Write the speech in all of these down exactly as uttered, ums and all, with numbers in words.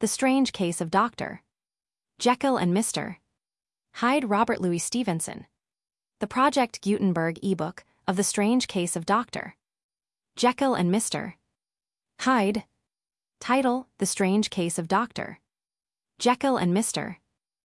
The Strange Case of Doctor Jekyll and Mister Hyde. Robert Louis Stevenson. The Project Gutenberg ebook of The Strange Case of Doctor Jekyll and Mister Hyde. Title: The Strange Case of Doctor Jekyll and Mister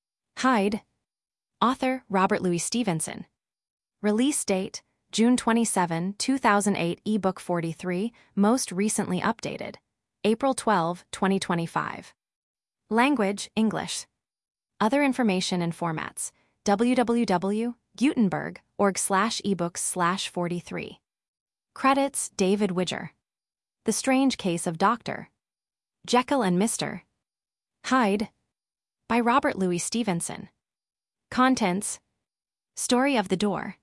Hyde. Author: Robert Louis Stevenson. Release date: June twenty-seventh, two thousand eight. Ebook forty-three, most recently updated April twelfth, twenty twenty-five. Language: English. Other information and formats: w w w dot gutenberg dot org slash ebooks slash forty-three. Credits: David Widger. The Strange Case of Doctor Jekyll and Mister Hyde by Robert Louis Stevenson. Contents: Story of the Door.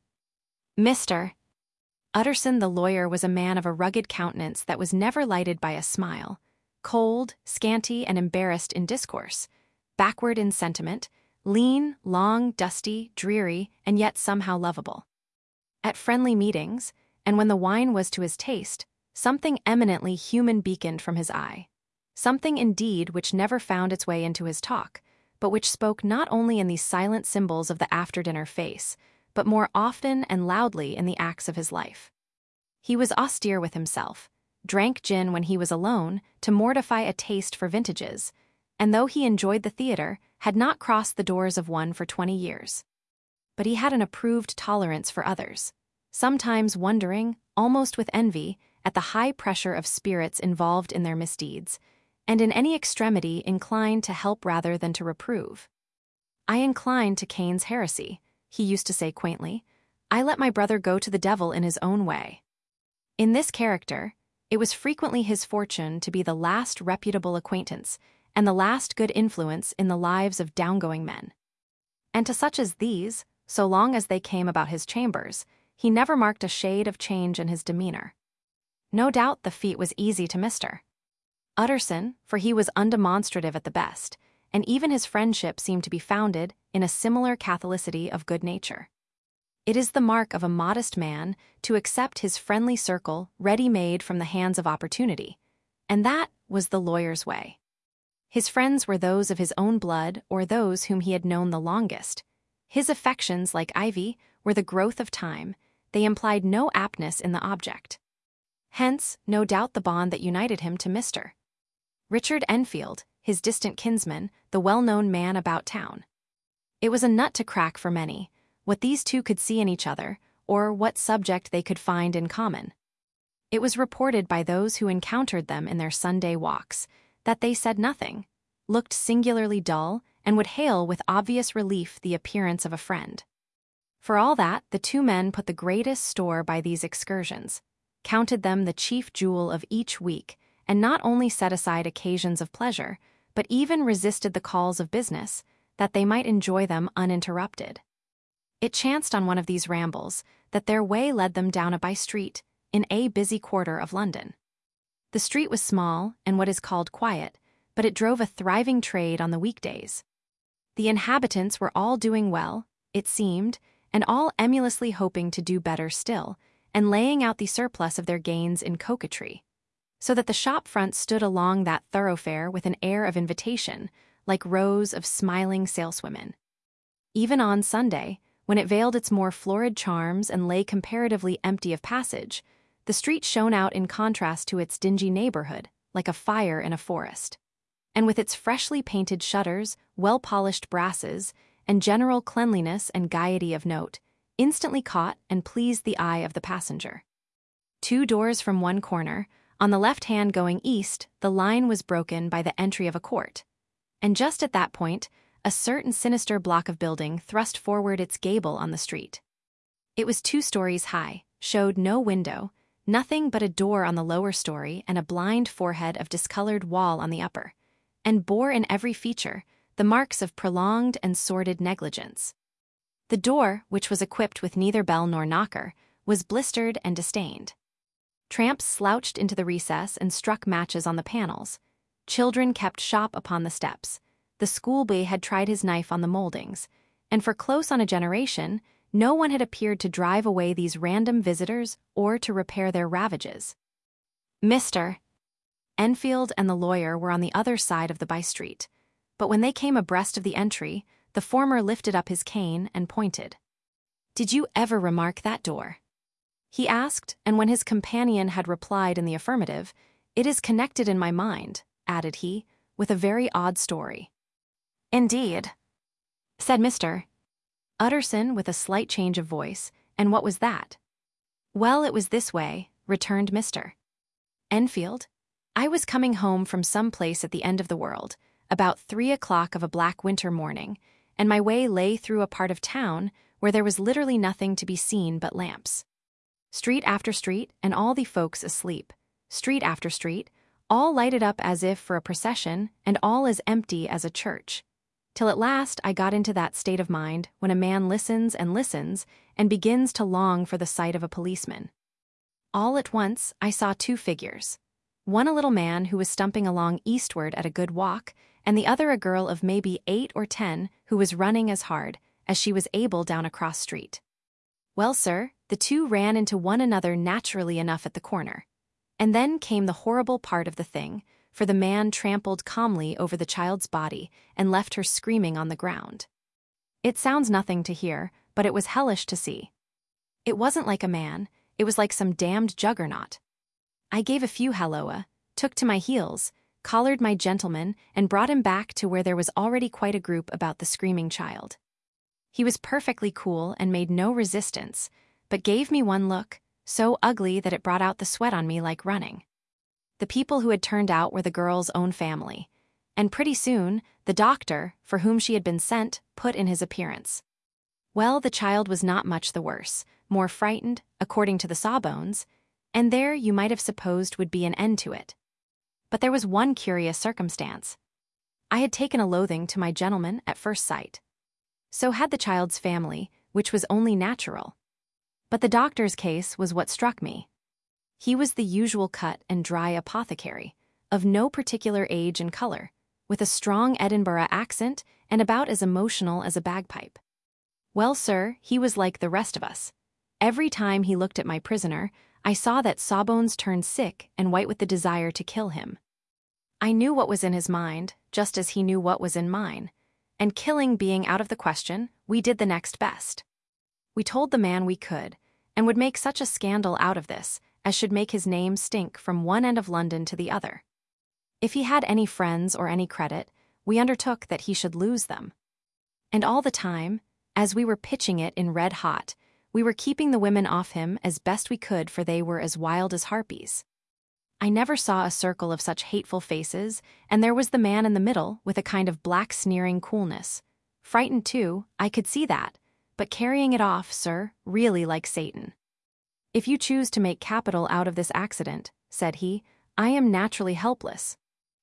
Mister Utterson the lawyer was a man of a rugged countenance that was never lighted by a smile, cold, scanty, and embarrassed in discourse, backward in sentiment, lean, long, dusty, dreary, and yet somehow lovable. At friendly meetings, and when the wine was to his taste, something eminently human beaconed from his eye, something indeed which never found its way into his talk, but which spoke not only in these silent symbols of the after-dinner face, but more often and loudly in the acts of his life. He was austere with himself, drank gin when he was alone to mortify a taste for vintages, and though he enjoyed the theater, had not crossed the doors of one for twenty years. But he had an approved tolerance for others, sometimes wondering, almost with envy, at the high pressure of spirits involved in their misdeeds, and in any extremity inclined to help rather than to reprove. "I incline to Cain's heresy," he used to say quaintly. "I let my brother go to the devil in his own way." In this character, it was frequently his fortune to be the last reputable acquaintance and the last good influence in the lives of downgoing men. And to such as these, so long as they came about his chambers, he never marked a shade of change in his demeanor. No doubt the feat was easy to Mister Utterson, for he was undemonstrative at the best, and even his friendship seemed to be founded in a similar catholicity of good nature. It is the mark of a modest man to accept his friendly circle ready-made from the hands of opportunity, and that was the lawyer's way. His friends were those of his own blood or those whom he had known the longest. His affections, like ivy, were the growth of time. They implied no aptness in the object. Hence, no doubt the bond that united him to Mister Richard Enfield, his distant kinsman, the well-known man about town. It was a nut to crack for many, what these two could see in each other, or what subject they could find in common. It was reported by those who encountered them in their Sunday walks, that they said nothing, looked singularly dull, and would hail with obvious relief the appearance of a friend. For all that, the two men put the greatest store by these excursions, counted them the chief jewel of each week, and not only set aside occasions of pleasure, but even resisted the calls of business, that they might enjoy them uninterrupted. It chanced on one of these rambles that their way led them down a by-street in a busy quarter of London. The street was small and what is called quiet, but it drove a thriving trade on the weekdays. The inhabitants were all doing well, it seemed, and all emulously hoping to do better still, and laying out the surplus of their gains in coquetry, so that the shop front stood along that thoroughfare with an air of invitation, like rows of smiling saleswomen. Even on Sunday, when it veiled its more florid charms and lay comparatively empty of passage, the street shone out in contrast to its dingy neighborhood, like a fire in a forest. And with its freshly painted shutters, well-polished brasses, and general cleanliness and gaiety of note, instantly caught and pleased the eye of the passenger. Two doors from one corner, on the left hand going east, the line was broken by the entry of a court, and just at that point, a certain sinister block of building thrust forward its gable on the street. It was two stories high, showed no window, nothing but a door on the lower story and a blind forehead of discolored wall on the upper, and bore in every feature the marks of prolonged and sordid negligence. The door, which was equipped with neither bell nor knocker, was blistered and distained. Tramps slouched into the recess and struck matches on the panels. Children kept shop upon the steps. The schoolboy had tried his knife on the moldings, and for close on a generation, no one had appeared to drive away these random visitors or to repair their ravages. Mister Enfield and the lawyer were on the other side of the by-street, but when they came abreast of the entry, the former lifted up his cane and pointed. "Did you ever remark that door?" he asked, and when his companion had replied in the affirmative, "It is connected in my mind," added he, "with a very odd story." "Indeed," said Mister Utterson with a slight change of voice, "and what was that?" "Well, it was this way," returned Mister Enfield. "I was coming home from some place at the end of the world, about three o'clock of a black winter morning, and my way lay through a part of town where there was literally nothing to be seen but lamps. Street after street, and all the folks asleep. Street after street, all lighted up as if for a procession, and all as empty as a church. Till at last I got into that state of mind when a man listens and listens and begins to long for the sight of a policeman. All at once I saw two figures. One a little man who was stumping along eastward at a good walk, and the other a girl of maybe eight or ten who was running as hard as she was able down a cross street. Well, sir, the two ran into one another naturally enough at the corner. And then came the horrible part of the thing, for the man trampled calmly over the child's body and left her screaming on the ground. It sounds nothing to hear, but it was hellish to see. It wasn't like a man, it was like some damned juggernaut. I gave a few halloa, took to my heels, collared my gentleman, and brought him back to where there was already quite a group about the screaming child. He was perfectly cool and made no resistance, but gave me one look, so ugly that it brought out the sweat on me like running. The people who had turned out were the girl's own family, and pretty soon the doctor, for whom she had been sent, put in his appearance. Well, the child was not much the worse, more frightened, according to the sawbones, and there you might have supposed would be an end to it. But there was one curious circumstance. I had taken a loathing to my gentleman at first sight. So had the child's family, which was only natural. But the doctor's case was what struck me. He was the usual cut and dry apothecary, of no particular age and color, with a strong Edinburgh accent and about as emotional as a bagpipe. Well, sir, he was like the rest of us. Every time he looked at my prisoner, I saw that Sawbones turned sick and white with the desire to kill him. I knew what was in his mind, just as he knew what was in mine, and killing being out of the question, we did the next best. We told the man we could, and would make such a scandal out of this as should make his name stink from one end of London to the other. If he had any friends or any credit, we undertook that he should lose them. And all the time, as we were pitching it in red hot, we were keeping the women off him as best we could, for they were as wild as harpies. I never saw a circle of such hateful faces, and there was the man in the middle with a kind of black sneering coolness. Frightened too, I could see that, but carrying it off, sir, really like Satan. "If you choose to make capital out of this accident," said he, "I am naturally helpless.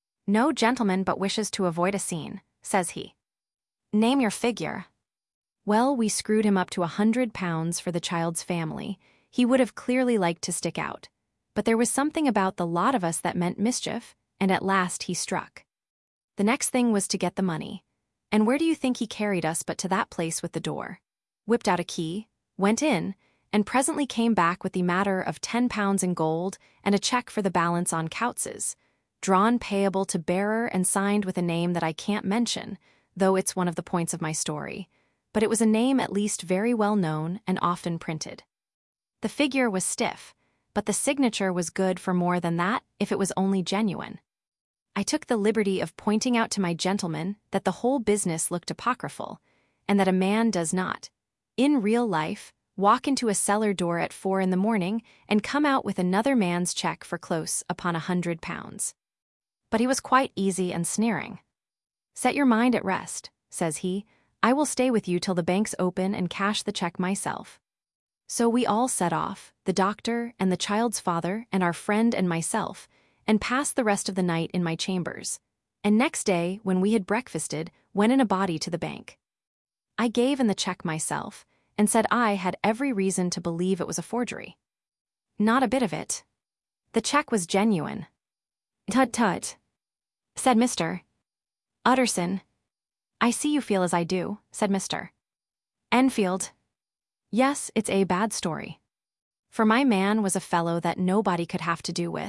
No gentleman but wishes to avoid a scene," says he. "Name your figure." Well, we screwed him up to a hundred pounds for the child's family. He would have clearly liked to stick out, but there was something about the lot of us that meant mischief, and at last he struck. The next thing was to get the money, and where do you think he carried us but to that place with the door? Whipped out a key, went in, and presently came back with the matter of ten pounds in gold and a check for the balance on Couts's, drawn payable to bearer and signed with a name that I can't mention, though it's one of the points of my story, but it was a name at least very well known and often printed. The figure was stiff, but the signature was good for more than that if it was only genuine. I took the liberty of pointing out to my gentleman that the whole business looked apocryphal, and that a man does not, in real life, walk into a cellar door at four in the morning and come out with another man's check for close upon a hundred pounds. But he was quite easy and sneering. "Set your mind at rest," says he. "I will stay with you till the banks open and cash the check myself." So we all set off, the doctor and the child's father and our friend and myself, and passed the rest of the night in my chambers, and next day, when we had breakfasted, went in a body to the bank. I gave in the check myself, and said I had every reason to believe it was a forgery. Not a bit of it. The check was genuine. "Tut tut," said Mister Utterson. "I see you feel as I do," said Mister Enfield. "Yes, it's a bad story. For my man was a fellow that nobody could have to do with,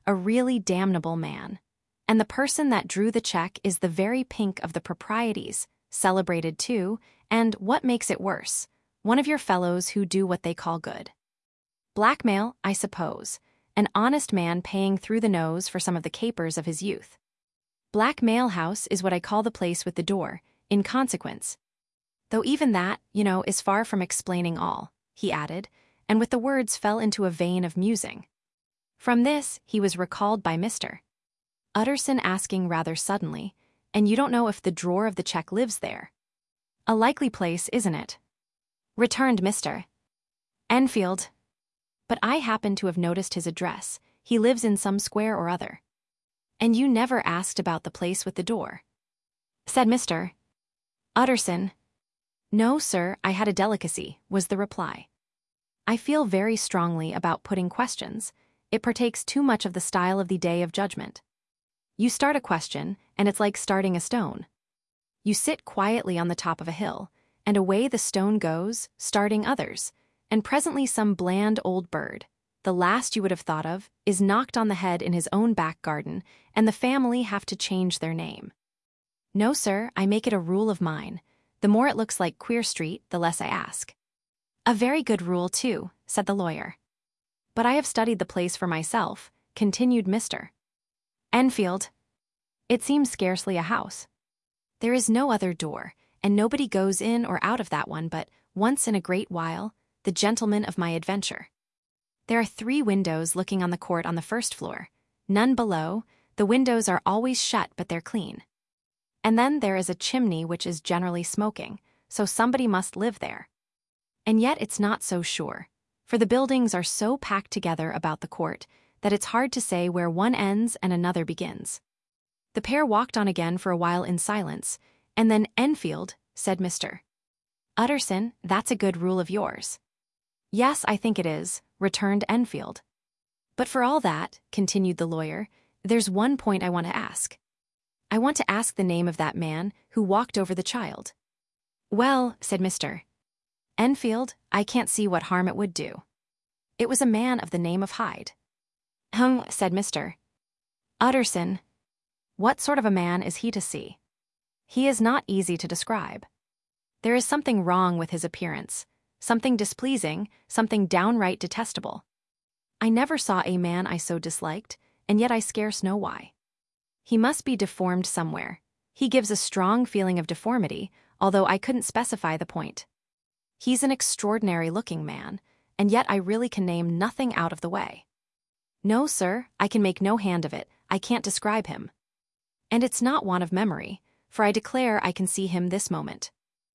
a really damnable man. And the person that drew the check is the very pink of the proprieties, celebrated too, and what makes it worse, one of your fellows who do what they call good. Blackmail, I suppose, an honest man paying through the nose for some of the capers of his youth. Blackmail House is what I call the place with the door, in consequence. Though even that, you know, is far from explaining all, he added, and with the words fell into a vein of musing. From this, he was recalled by Mister Utterson asking rather suddenly, "And you don't know if the drawer of the check lives there?" "A likely place, isn't it?" returned Mister Enfield. "But I happen to have noticed his address. He lives in some square or other." "And you never asked about the place with the door?" said Mister Utterson. "No, sir, I had a delicacy," was the reply. "I feel very strongly about putting questions. It partakes too much of the style of the day of judgment. You start a question, and it's like starting a stone. You sit quietly on the top of a hill, and away the stone goes, starting others, and presently some bland old bird, the last you would have thought of, is knocked on the head in his own back garden, and the family have to change their name. No, sir, I make it a rule of mine. The more it looks like Queer Street, the less I ask." "A very good rule, too," said the lawyer. "But I have studied the place for myself," continued Mister Enfield. "It seems scarcely a house. There is no other door, and nobody goes in or out of that one but, once in a great while, the gentleman of my adventure. There are three windows looking on the court on the first floor, none below. The windows are always shut but they're clean. And then there is a chimney which is generally smoking, so somebody must live there. And yet it's not so sure, for the buildings are so packed together about the court that it's hard to say where one ends and another begins." The pair walked on again for a while in silence, and then "Enfield," said Mister Utterson, "that's a good rule of yours." "Yes, I think it is," returned Enfield. "But for all that," continued the lawyer, "there's one point I want to ask. I want to ask the name of that man who walked over the child." "Well," said Mister Enfield, "I can't see what harm it would do. It was a man of the name of Hyde." "Hum," said Mister Utterson. "What sort of a man is he to see?" "He is not easy to describe. There is something wrong with his appearance, something displeasing, something downright detestable. I never saw a man I so disliked, and yet I scarce know why. He must be deformed somewhere. He gives a strong feeling of deformity, although I couldn't specify the point. He's an extraordinary-looking man, and yet I really can name nothing out of the way. No, sir, I can make no hand of it, I can't describe him. And it's not want of memory, for I declare I can see him this moment."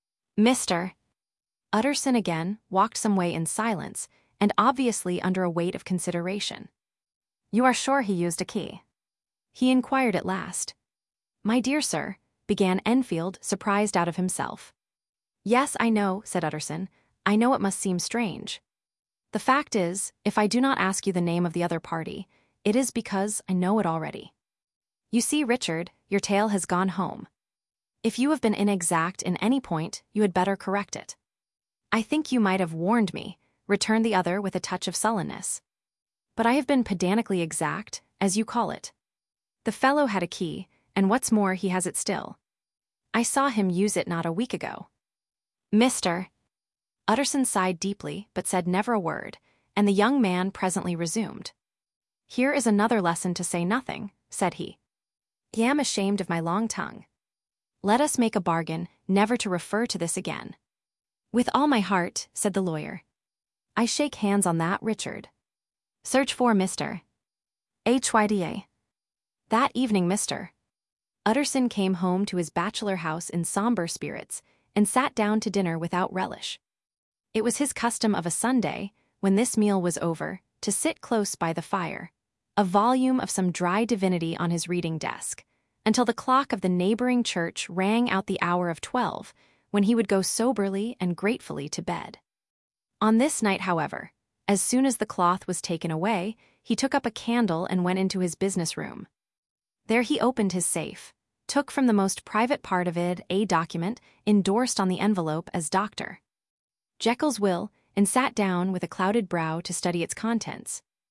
Mister Utterson again walked some way in silence, and obviously under a weight of consideration. "You are sure he used a key?" he inquired at last. "My dear sir," began Enfield, surprised out of himself. "Yes, I know," said Utterson. "I know it must seem strange. The fact is, if I do not ask you the name of the other party, it is because I know it already. You see, Richard, your tale has gone home. If you have been inexact in any point, you had better correct it." "I think you might have warned me," returned the other with a touch of sullenness. "But I have been pedantically exact, as you call it. The fellow had a key, and what's more, he has it still. I saw him use it not a week ago." Mister Utterson sighed deeply, but said never a word, and the young man presently resumed. "Here is another lesson to say nothing," said he. "I am ashamed of my long tongue. Let us make a bargain never to refer to this again." "With all my heart," said the lawyer. "I shake hands on that, Richard. Search for Mister Hyde." That evening Mister Utterson came home to his bachelor house in somber spirits, and sat down to dinner without relish. It was his custom of a Sunday, when this meal was over, to sit close by the fire, a volume of some dry divinity on his reading desk, until the clock of the neighboring church rang out the hour of twelve, when he would go soberly and gratefully to bed. On this night, however, as soon as the cloth was taken away, he took up a candle and went into his business room. There he opened his safe, took from the most private part of it a document endorsed on the envelope as Doctor Jekyll's will, and sat down with a clouded brow to study its contents.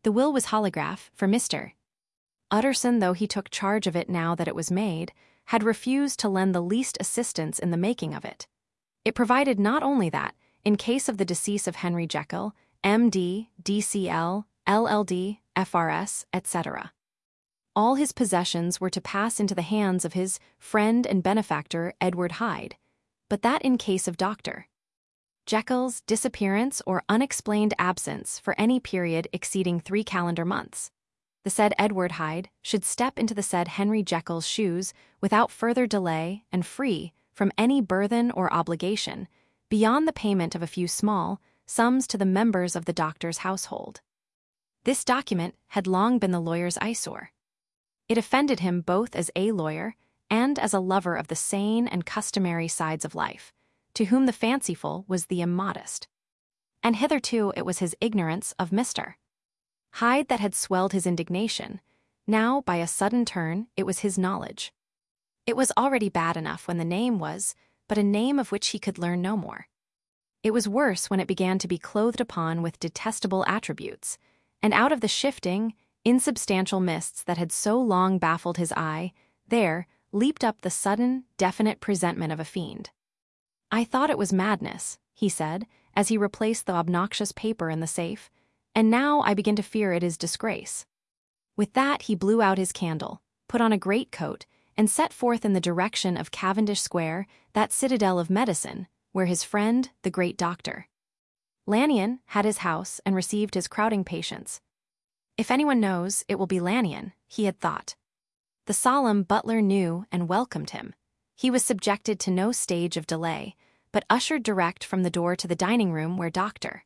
The will was holograph for Mister Utterson, though he took charge of it now that it was made, had refused to lend the least assistance in the making of it. It provided not only that, in case of the decease of Henry Jekyll, M D, D C L, L L D, F R S, et cetera, all his possessions were to pass into the hands of his friend and benefactor Edward Hyde, but that in case of Doctor Jekyll's disappearance or unexplained absence for any period exceeding three calendar months, the said Edward Hyde should step into the said Henry Jekyll's shoes without further delay and free from any burthen or obligation, beyond the payment of a few small sums to the members of the doctor's household. This document had long been the lawyer's eyesore. It offended him both as a lawyer and as a lover of the sane and customary sides of life, to whom the fanciful was the immodest. And hitherto it was his ignorance of Mister Hyde that had swelled his indignation. Now, by a sudden turn, it was his knowledge. It was already bad enough when the name was but a name of which he could learn no more. It was worse when it began to be clothed upon with detestable attributes, and out of the shifting, insubstantial mists that had so long baffled his eye, there leaped up the sudden, definite presentment of a fiend. "I thought it was madness," he said, as he replaced the obnoxious paper in the safe, "and now I begin to fear it is disgrace." With that he blew out his candle, put on a great coat, and set forth in the direction of Cavendish Square, that citadel of medicine, where his friend, the great Doctor Lanyon, had his house and received his crowding patients. If anyone knows, it will be Lanyon, he had thought. The solemn butler knew and welcomed him. He was subjected to no stage of delay, but ushered direct from the door to the dining room where Doctor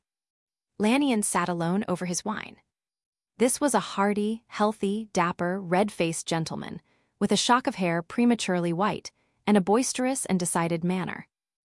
Lanyon sat alone over his wine. This was a hearty, healthy, dapper, red-faced gentleman, with a shock of hair prematurely white, and a boisterous and decided manner.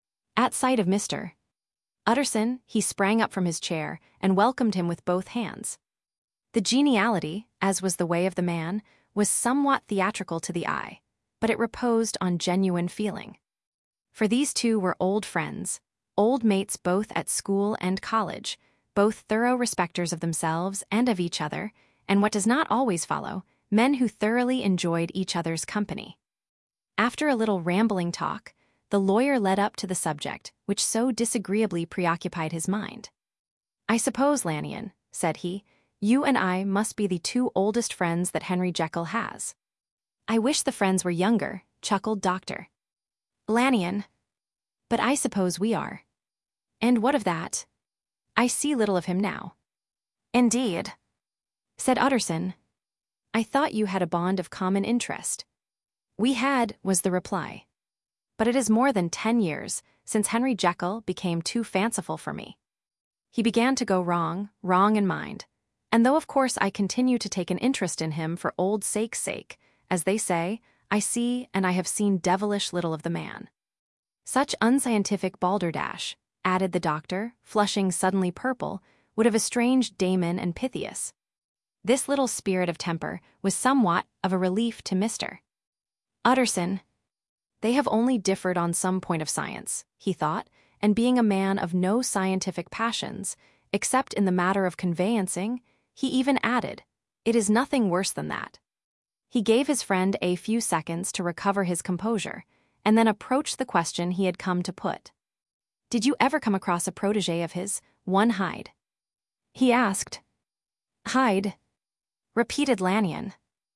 At sight of Mister Utterson, he sprang up from his chair and welcomed him with both hands. The geniality, as was the way of the man, was somewhat theatrical to the eye, but it reposed on genuine feeling. For these two were old friends, old mates both at school and college, both thorough respecters of themselves and of each other, and what does not always follow, men who thoroughly enjoyed each other's company. After a little rambling talk, the lawyer led up to the subject which so disagreeably preoccupied his mind. "I suppose, Lanyon," said he, "you and I must be the two oldest friends that Henry Jekyll has." "I wish the friends were younger," chuckled Doctor Lanyon. "But I suppose we are." "And what of that? I see little of him now." "Indeed," said Utterson. "I thought you had a bond of common interest." "We had," was the reply. "But it is more than ten years since Henry Jekyll became too fanciful for me. He began to go wrong, wrong in mind, and though of course I continue to take an interest in him for old sake's sake, as they say, I see and I have seen devilish little of the man." Such unscientific balderdash, added the doctor, flushing suddenly purple, would have estranged Damon and Pythias. This little spirit of temper was somewhat of a relief to Mister Utterson. They have only differed on some point of science, he thought, and being a man of no scientific passions, except in the matter of conveyancing, he even added, "It is nothing worse than that." He gave his friend a few seconds to recover his composure, and then approached the question he had come to put. "Did you ever come across a protégé of his, one Hyde?" he asked. "Hyde?" repeated Lanyon.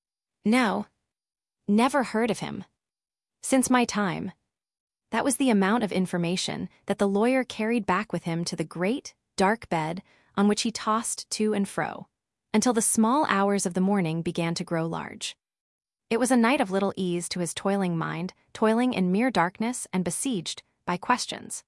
"No. Never heard of him. Since my time." That was the amount of information that the lawyer carried back with him to the great, dark bed on which he tossed to and fro, until the small hours of the morning began to grow large. It was a night of little ease to his toiling mind, toiling in mere darkness and besieged by questions.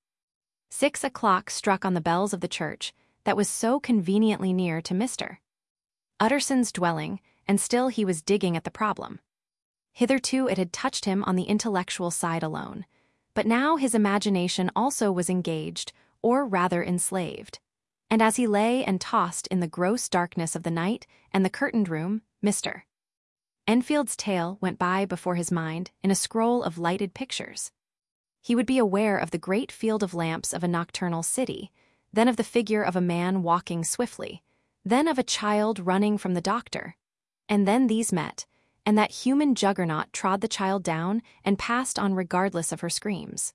Six o'clock struck on the bells of the church that was so conveniently near to Mister Utterson's dwelling, and still he was digging at the problem. Hitherto it had touched him on the intellectual side alone, but now his imagination also was engaged, or rather enslaved. And as he lay and tossed in the gross darkness of the night and the curtained room, Mister Enfield's tale went by before his mind in a scroll of lighted pictures. He would be aware of the great field of lamps of a nocturnal city, then of the figure of a man walking swiftly, then of a child running from the doctor. And then these met, and that human juggernaut trod the child down and passed on regardless of her screams.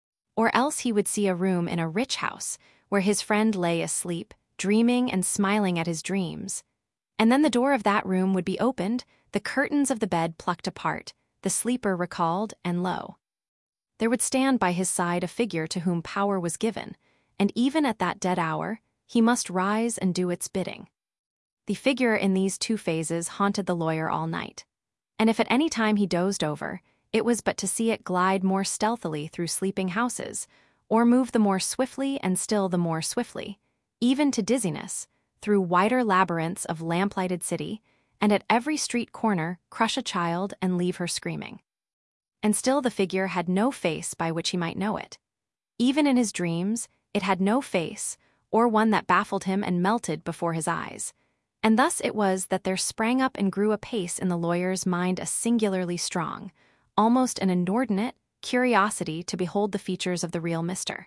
Or else he would see a room in a rich house where his friend lay asleep, dreaming and smiling at his dreams. And then the door of that room would be opened, the curtains of the bed plucked apart, the sleeper recalled, and lo, there would stand by his side a figure to whom power was given, and even at that dead hour, he must rise and do its bidding. The figure in these two phases haunted the lawyer all night, and if at any time he dozed over, it was but to see it glide more stealthily through sleeping houses, or move the more swiftly and still the more swiftly, even to dizziness, through wider labyrinths of lamplighted city, and at every street corner crush a child and leave her screaming. And still the figure had no face by which he might know it. Even in his dreams, it had no face, or one that baffled him and melted before his eyes. And thus it was that there sprang up and grew apace in the lawyer's mind a singularly strong, almost an inordinate, curiosity to behold the features of the real Mister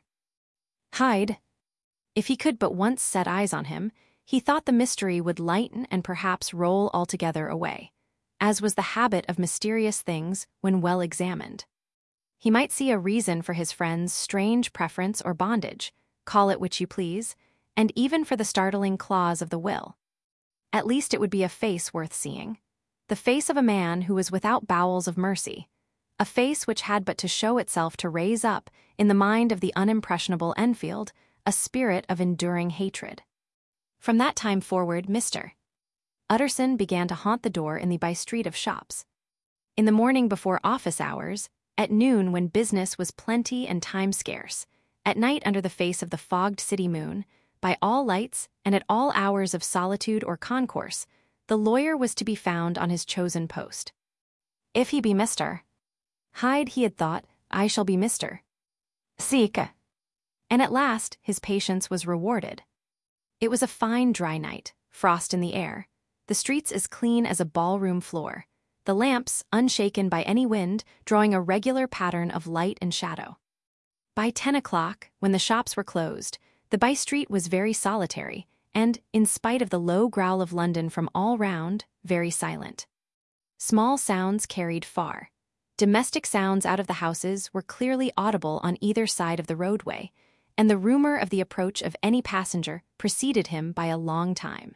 Hyde. If he could but once set eyes on him, he thought the mystery would lighten and perhaps roll altogether away, as was the habit of mysterious things when well examined. He might see a reason for his friend's strange preference or bondage, call it which you please, and even for the startling clause of the will. At least it would be a face worth seeing, the face of a man who was without bowels of mercy, a face which had but to show itself to raise up, in the mind of the unimpressionable Enfield, a spirit of enduring hatred. From that time forward, Mister Utterson began to haunt the door in the by-street of shops. In the morning before office hours, at noon when business was plenty and time scarce, at night under the face of the fogged city moon, by all lights and at all hours of solitude or concourse, the lawyer was to be found on his chosen post. If he be Mister Hyde, he had thought, I shall be Mister Seek. And at last his patience was rewarded. It was a fine dry night, frost in the air, the streets as clean as a ballroom floor, the lamps, unshaken by any wind, drawing a regular pattern of light and shadow. By ten o'clock, when the shops were closed, the by-street was very solitary, and, in spite of the low growl of London from all round, very silent. Small sounds carried far. Domestic sounds out of the houses were clearly audible on either side of the roadway, and the rumor of the approach of any passenger preceded him by a long time.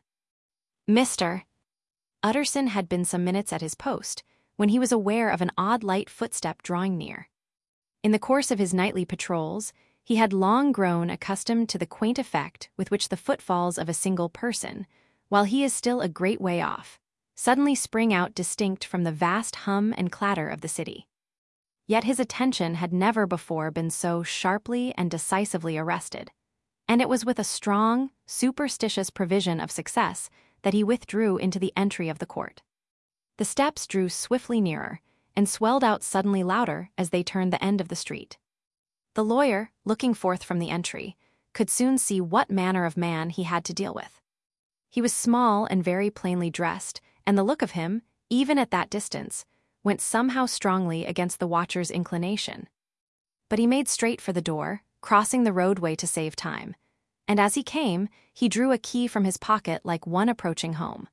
Mister Utterson had been some minutes at his post, when he was aware of an odd light footstep drawing near. In the course of his nightly patrols, he had long grown accustomed to the quaint effect with which the footfalls of a single person, while he is still a great way off, suddenly spring out distinct from the vast hum and clatter of the city. Yet his attention had never before been so sharply and decisively arrested, and it was with a strong, superstitious prevision of success that he withdrew into the entry of the court. The steps drew swiftly nearer, and swelled out suddenly louder as they turned the end of the street. The lawyer, looking forth from the entry, could soon see what manner of man he had to deal with. He was small and very plainly dressed, and the look of him, even at that distance, went somehow strongly against the watcher's inclination. But he made straight for the door, crossing the roadway to save time, and as he came, he drew a key from his pocket like one approaching home.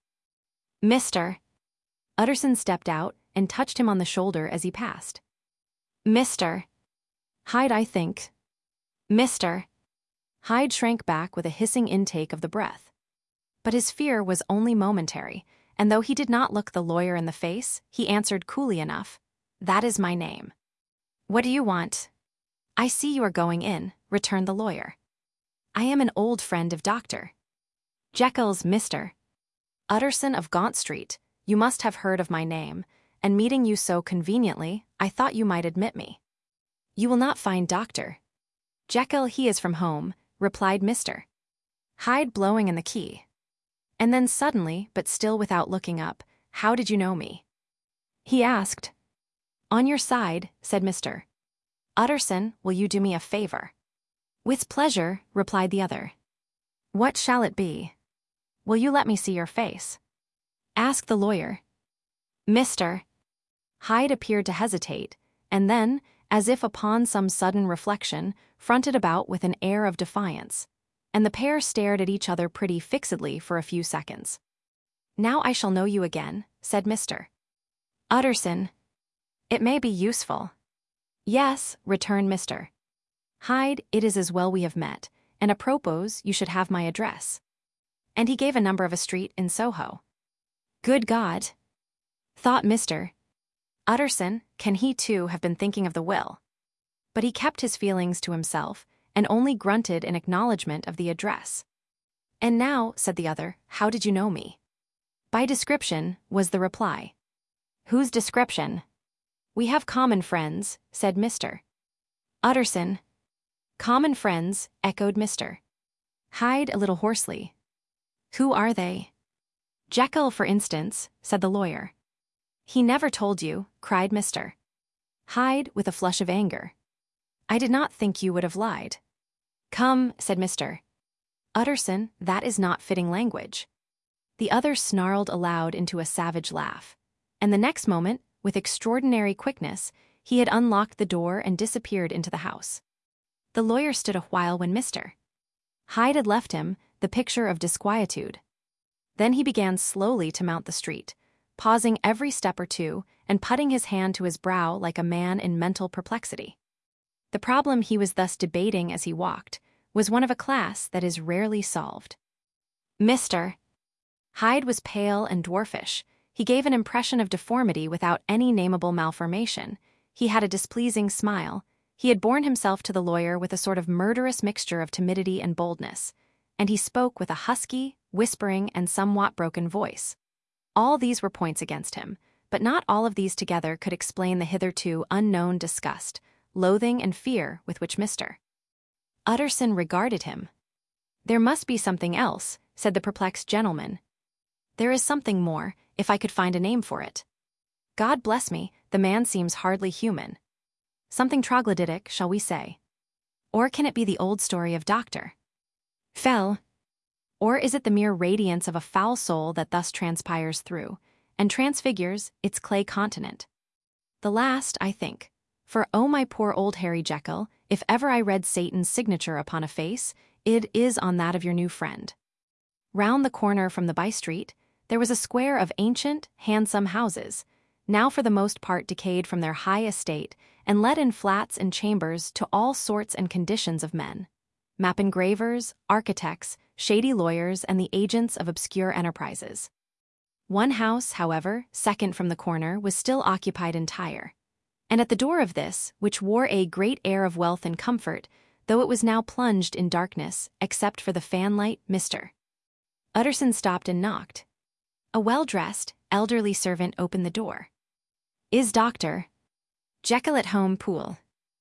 Mister Utterson stepped out and touched him on the shoulder as he passed. Mister Hyde, I think. Mister Hyde shrank back with a hissing intake of the breath. But his fear was only momentary, and though he did not look the lawyer in the face, he answered coolly enough, That is my name. What do you want? I see you are going in, returned the lawyer. I am an old friend of Doctor Jekyll's, Mister Utterson of Gaunt Street. You must have heard of my name, and meeting you so conveniently, I thought you might admit me. You will not find Doctor Jekyll, he is from home, replied Mister Hyde, blowing in the key. And then suddenly, but still without looking up, how did you know me? He asked. On your side, said Mister Utterson, will you do me a favor? With pleasure, replied the other. What shall it be? Will you let me see your face? Asked the lawyer. Mister Hyde appeared to hesitate, and then, as if upon some sudden reflection, fronted about with an air of defiance. and the pair stared at each other pretty fixedly for a few seconds. "Now I shall know you again," said Mister Utterson. "It may be useful." "Yes," returned Mister Hyde, "it is as well we have met, and apropos, you should have my address." And he gave a number of a street in Soho. "Good God," thought Mister Utterson, "can he too have been thinking of the will?" But he kept his feelings to himself, and only grunted in acknowledgement of the address. "And now," said the other, "how did you know me?" "By description," was the reply. "Whose description?" "We have common friends," said Mister Utterson. "Common friends," echoed Mister Hyde a little hoarsely. "Who are they?" "Jekyll, for instance," said the lawyer. "He never told you," cried Mister Hyde with a flush of anger. "I did not think you would have lied." "Come," said Mister Utterson, "that is not fitting language." The other snarled aloud into a savage laugh, and the next moment, with extraordinary quickness, he had unlocked the door and disappeared into the house. The lawyer stood a while when Mister Hyde had left him, the picture of disquietude. Then he began slowly to mount the street, pausing every step or two and putting his hand to his brow like a man in mental perplexity. The problem he was thus debating as he walked was one of a class that is rarely solved. Mister Hyde was pale and dwarfish. He gave an impression of deformity without any nameable malformation. He had a displeasing smile. He had borne himself to the lawyer with a sort of murderous mixture of timidity and boldness, and he spoke with a husky, whispering, and somewhat broken voice. All these were points against him, but not all of these together could explain the hitherto unknown disgust, loathing, and fear with which Mister Utterson regarded him. "There must be something else," said the perplexed gentleman. "There is something more, if I could find a name for it. God bless me, the man seems hardly human. Something troglodytic, shall we say? Or can it be the old story of Doctor Fell? Or is it the mere radiance of a foul soul that thus transpires through, and transfigures, its clay continent? The last, I think. For, oh my poor old Harry Jekyll, if ever I read Satan's signature upon a face, it is on that of your new friend." Round the corner from the by-street, there was a square of ancient, handsome houses, now for the most part decayed from their high estate and let in flats and chambers to all sorts and conditions of men: map engravers, architects, shady lawyers, and the agents of obscure enterprises. One house, however, second from the corner, was still occupied entire, and at the door of this, which wore a great air of wealth and comfort, though it was now plunged in darkness, except for the fanlight, Mister Utterson stopped and knocked. A well-dressed, elderly servant opened the door. "Is Doctor Jekyll at home, Poole?"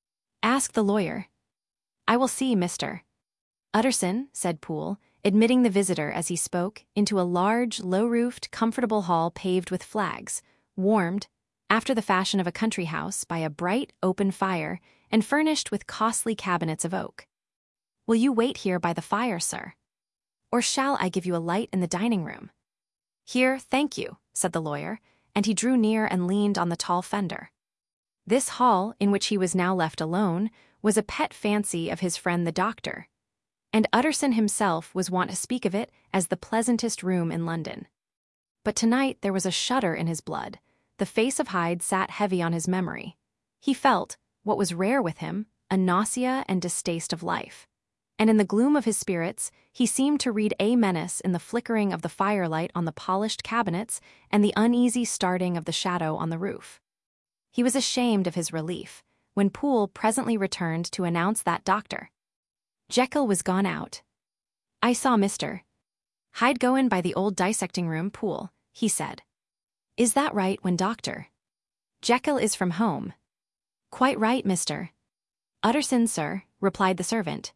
asked the lawyer. "I will see, Mister Utterson," said Poole, admitting the visitor as he spoke into a large, low-roofed, comfortable hall paved with flags, warmed, after the fashion of a country house, by a bright, open fire, and furnished with costly cabinets of oak. "Will you wait here by the fire, sir? Or shall I give you a light in the dining-room?" "Here, thank you," said the lawyer, and he drew near and leaned on the tall fender. This hall, in which he was now left alone, was a pet fancy of his friend the doctor, and Utterson himself was wont to speak of it as the pleasantest room in London. But tonight there was a shudder in his blood. The face of Hyde sat heavy on his memory. He felt, what was rare with him, a nausea and distaste of life. And in the gloom of his spirits, he seemed to read a menace in the flickering of the firelight on the polished cabinets and the uneasy starting of the shadow on the roof. He was ashamed of his relief when Poole presently returned to announce that Doctor Jekyll was gone out. "I saw Mister Hyde go in by the old dissecting room, Poole," he said. "Is that right when Doctor Jekyll is from home?" "Quite right, Mister Utterson, sir," replied the servant.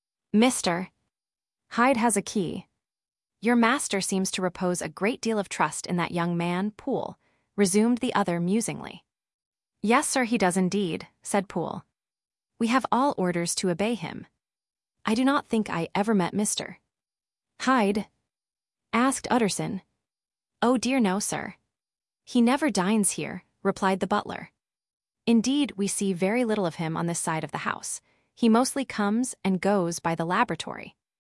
"Mister Hyde has a key. Your master seems to repose a great deal of trust in that young man, Poole," resumed the other musingly. "Yes, sir, he does indeed," said Poole. "We have all orders to obey him. I do not think I ever met Mister Hyde?" asked Utterson. "Oh dear no, sir. He never dines here," replied the butler. "Indeed, we see very little of him on this side of the house. He mostly comes and goes by the laboratory."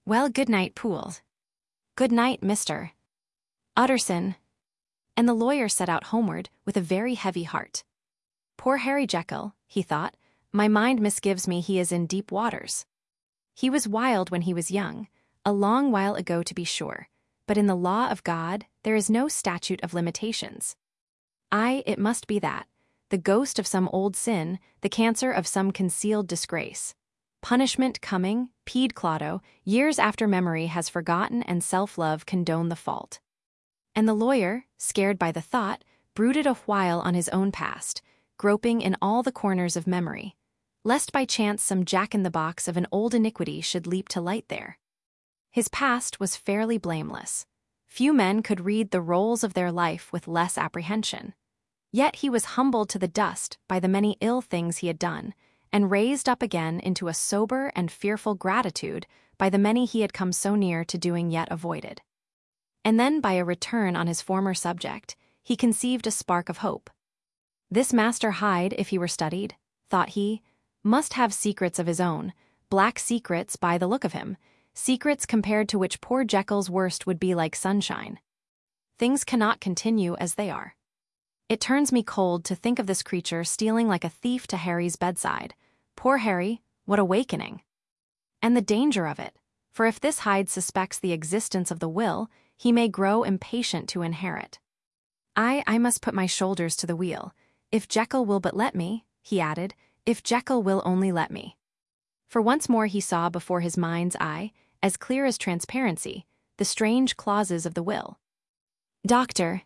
Well, good night, Poole. Good night, Mister Utterson. And the lawyer set out homeward with a very heavy heart. Poor Harry Jekyll, he thought, my mind misgives me he is in deep waters. He was wild when he was young, a long while ago to be sure, but in the law of God there is no statute of limitations. Aye, it must be that, the ghost of some old sin, the cancer of some concealed disgrace. Punishment coming, peed Clotto, years after memory has forgotten and self-love condone the fault. And the lawyer, scared by the thought, brooded a while on his own past, groping in all the corners of memory, lest by chance some jack-in-the-box of an old iniquity should leap to light there. His past was fairly blameless. Few men could read the rolls of their life with less apprehension. Yet he was humbled to the dust by the many ill things he had done, and raised up again into a sober and fearful gratitude by the many he had come so near to doing yet avoided. And then by a return on his former subject, he conceived a spark of hope. This Master Hyde, if he were studied, thought he, must have secrets of his own, black secrets by the look of him, secrets compared to which poor Jekyll's worst would be like sunshine. Things cannot continue as they are. It turns me cold to think of this creature stealing like a thief to Harry's bedside. Poor Harry, what awakening! And the danger of it, for if this Hyde suspects the existence of the will, he may grow impatient to inherit. I, I must put my shoulders to the wheel. If Jekyll will but let me, he added, if Jekyll will only let me. For once more he saw before his mind's eye, as clear as transparency, the strange clauses of the will. Doctor.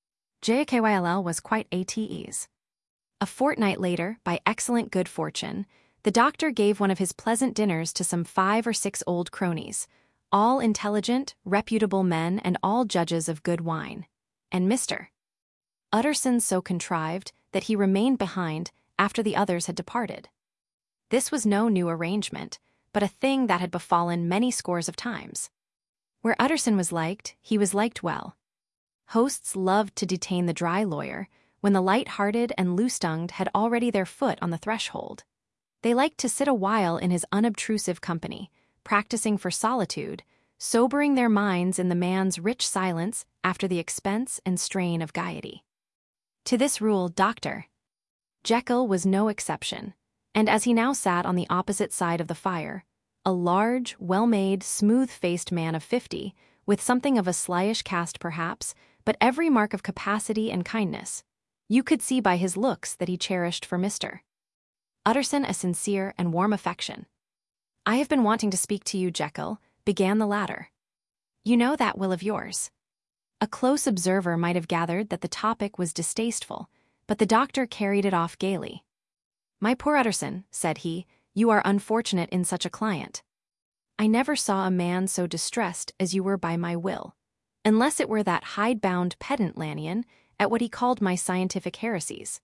Jekyll was quite at ease. A fortnight later, by excellent good fortune, the doctor gave one of his pleasant dinners to some five or six old cronies, all intelligent, reputable men and all judges of good wine, and Mister Utterson so contrived that he remained behind after the others had departed. This was no new arrangement, but a thing that had befallen many scores of times. Where Utterson was liked, he was liked well. Hosts loved to detain the dry lawyer when the light-hearted and loose-tongued had already their foot on the threshold. They liked to sit a while in his unobtrusive company, practicing for solitude, sobering their minds in the man's rich silence after the expense and strain of gaiety. To this rule, Doctor Jekyll was no exception, and as he now sat on the opposite side of the fire, a large, well-made, smooth-faced man of fifty, with something of a slyish cast perhaps, but every mark of capacity and kindness, you could see by his looks that he cherished for Mister Utterson a sincere and warm affection. I have been wanting to speak to you, Jekyll, began the latter. You know that will of yours. A close observer might have gathered that the topic was distasteful, but the doctor carried it off gaily. My poor Utterson, said he, you are unfortunate in such a client. I never saw a man so distressed as you were by my will, unless it were that hide-bound pedant Lanyon at what he called my scientific heresies.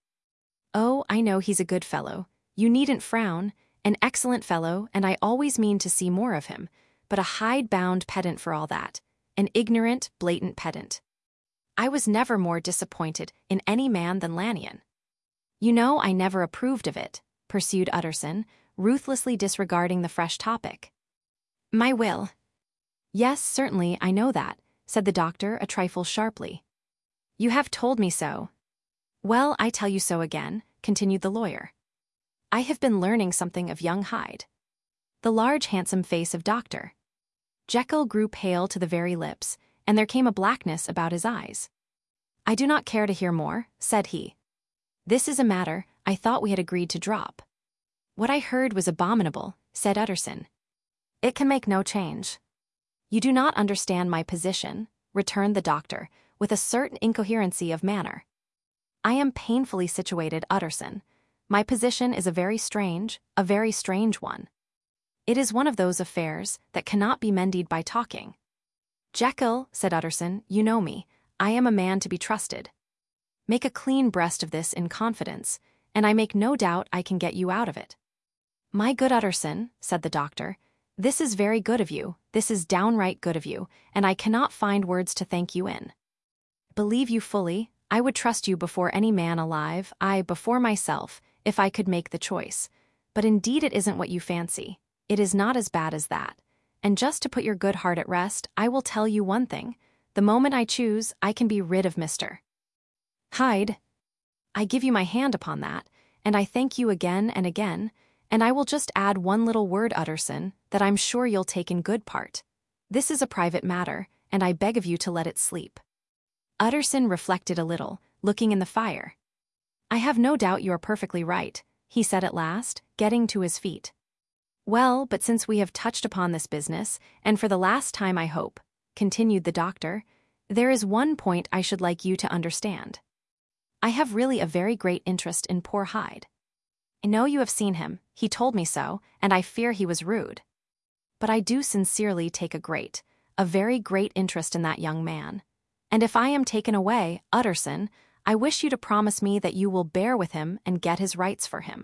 Oh, I know he's a good fellow, you needn't frown, an excellent fellow, and I always mean to see more of him, but a hide-bound pedant for all that, an ignorant, blatant pedant. I was never more disappointed in any man than Lanyon. You know I never approved of it, pursued Utterson, ruthlessly disregarding the fresh topic. My will. Yes, certainly, I know that, said the doctor a trifle sharply. You have told me so. Well, I tell you so again, continued the lawyer. I have been learning something of young Hyde. The large handsome face of Doctor Jekyll grew pale to the very lips, and there came a blackness about his eyes. I do not care to hear more, said he. This is a matter I thought we had agreed to drop. What I heard was abominable, said Utterson. It can make no change. You do not understand my position, returned the doctor, with a certain incoherency of manner. I am painfully situated, Utterson. My position is a very strange, a very strange one. It is one of those affairs that cannot be mended by talking. Jekyll, said Utterson, you know me. I am a man to be trusted. Make a clean breast of this in confidence, and I make no doubt I can get you out of it. My good Utterson, said the doctor, this is very good of you, this is downright good of you, and I cannot find words to thank you in. Believe you fully, I would trust you before any man alive, I before myself, if I could make the choice. But indeed it isn't what you fancy. It is not as bad as that. and just to put your good heart at rest, I will tell you one thing. The moment I choose, I can be rid of Mister Hyde. I give you my hand upon that, and I thank you again and again, and I will just add one little word, Utterson, that I'm sure you'll take in good part. This is a private matter, and I beg of you to let it sleep." Utterson reflected a little, looking in the fire. "I have no doubt you are perfectly right," he said at last, getting to his feet. "Well, but since we have touched upon this business, and for the last time I hope," continued the doctor, "there is one point I should like you to understand. I have really a very great interest in poor Hyde. I know you have seen him, he told me so, and I fear he was rude. But I do sincerely take a great, a very great interest in that young man. And if I am taken away, Utterson, I wish you to promise me that you will bear with him and get his rights for him.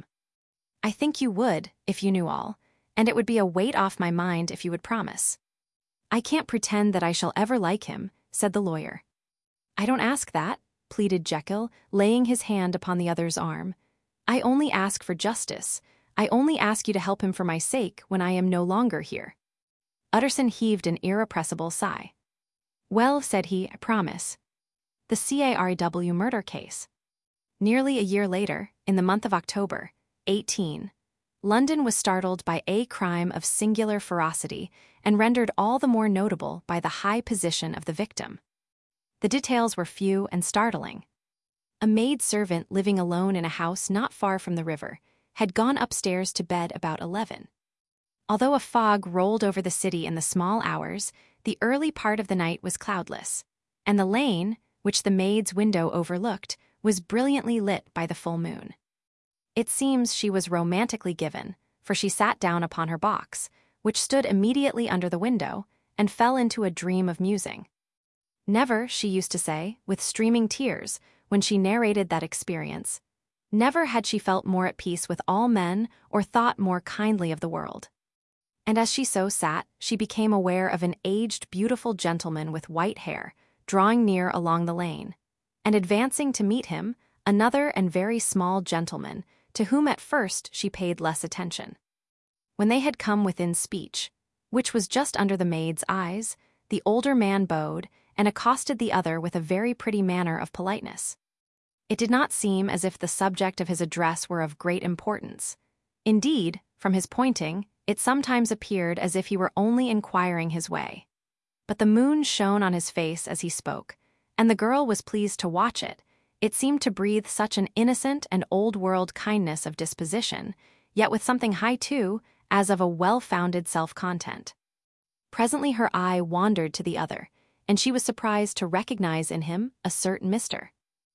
I think you would, if you knew all, and it would be a weight off my mind if you would promise." "I can't pretend that I shall ever like him," said the lawyer. "I don't ask that," pleaded Jekyll, laying his hand upon the other's arm. "I only ask for justice. I only ask you to help him for my sake when I am no longer here." Utterson heaved an irrepressible sigh. "Well," said he, "I promise." The C A R W murder case. Nearly a year later, in the month of October, eighteen, London was startled by a crime of singular ferocity and rendered all the more notable by the high position of the victim. The details were few and startling. A maid-servant living alone in a house not far from the river had gone upstairs to bed about eleven. Although a fog rolled over the city in the small hours, the early part of the night was cloudless, and the lane, which the maid's window overlooked, was brilliantly lit by the full moon. It seems she was romantically given, for she sat down upon her box, which stood immediately under the window, and fell into a dream of musing. Never, she used to say, with streaming tears, when she narrated that experience, never had she felt more at peace with all men or thought more kindly of the world. And as she so sat, she became aware of an aged, beautiful gentleman with white hair, drawing near along the lane, and advancing to meet him, another and very small gentleman, to whom at first she paid less attention. When they had come within speech, which was just under the maid's eyes, the older man bowed and accosted the other with a very pretty manner of politeness. It did not seem as if the subject of his address were of great importance. Indeed, from his pointing, it sometimes appeared as if he were only inquiring his way. But the moon shone on his face as he spoke, and the girl was pleased to watch it. It seemed to breathe such an innocent and old-world kindness of disposition, yet with something high too, as of a well-founded self-content. Presently her eye wandered to the other, and she was surprised to recognize in him a certain Mister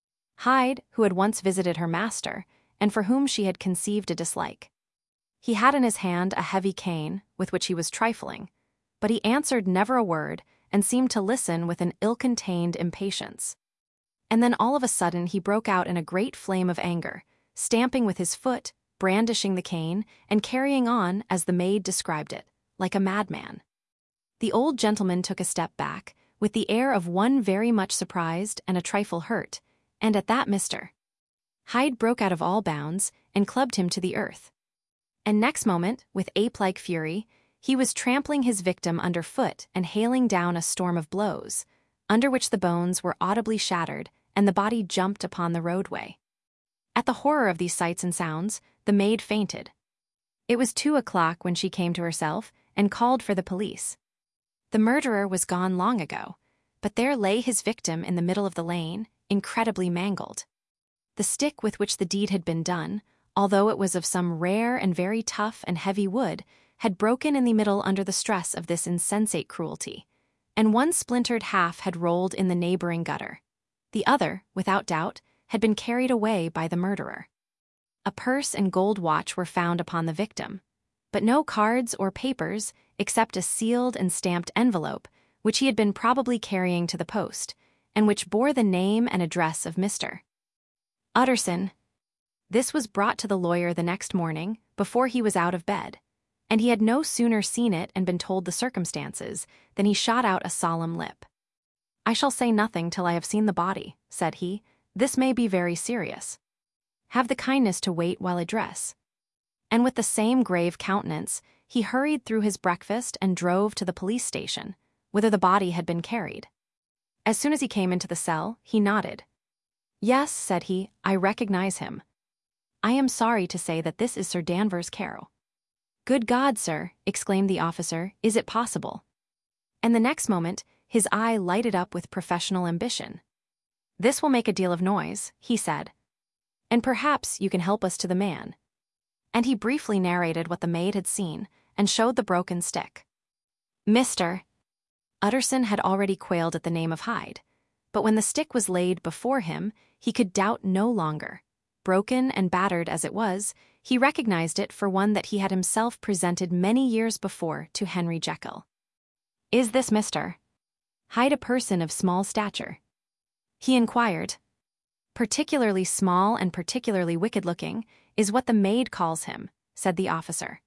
Hyde, who had once visited her master, and for whom she had conceived a dislike. He had in his hand a heavy cane, with which he was trifling, but he answered never a word and seemed to listen with an ill-contained impatience. And then all of a sudden he broke out in a great flame of anger, stamping with his foot, brandishing the cane, and carrying on, as the maid described it, like a madman. The old gentleman took a step back, with the air of one very much surprised and a trifle hurt, and at that Mister Hyde broke out of all bounds and clubbed him to the earth. And next moment, with ape-like fury, he was trampling his victim underfoot and hailing down a storm of blows, under which the bones were audibly shattered and the body jumped upon the roadway. At the horror of these sights and sounds, the maid fainted. It was two o'clock when she came to herself and called for the police. The murderer was gone long ago, but there lay his victim in the middle of the lane, incredibly mangled. The stick with which the deed had been done, although it was of some rare and very tough and heavy wood, had broken in the middle under the stress of this insensate cruelty, and one splintered half had rolled in the neighboring gutter. The other, without doubt, had been carried away by the murderer. A purse and gold watch were found upon the victim, but no cards or papers except a sealed and stamped envelope, which he had been probably carrying to the post, and which bore the name and address of Mister Utterson. This was brought to the lawyer the next morning, before he was out of bed, and he had no sooner seen it and been told the circumstances than he shot out a solemn lip. "I shall say nothing till I have seen the body," said he. "This may be very serious. Have the kindness to wait while I dress." And with the same grave countenance, he hurried through his breakfast and drove to the police station, whither the body had been carried. As soon as he came into the cell, he nodded. "Yes," said he, "I recognize him. I am sorry to say that this is Sir Danvers Carew." "Good God, sir," exclaimed the officer, "is it possible?" And the next moment, his eye lighted up with professional ambition. "This will make a deal of noise," he said. "And perhaps you can help us to the man." And he briefly narrated what the maid had seen and showed the broken stick. Mister Utterson had already quailed at the name of Hyde, but when the stick was laid before him, he could doubt no longer. Broken and battered as it was, he recognized it for one that he had himself presented many years before to Henry Jekyll. "Is this Mister Hyde a person of small stature?" he inquired. "Particularly small and particularly wicked-looking is what the maid calls him," said the officer.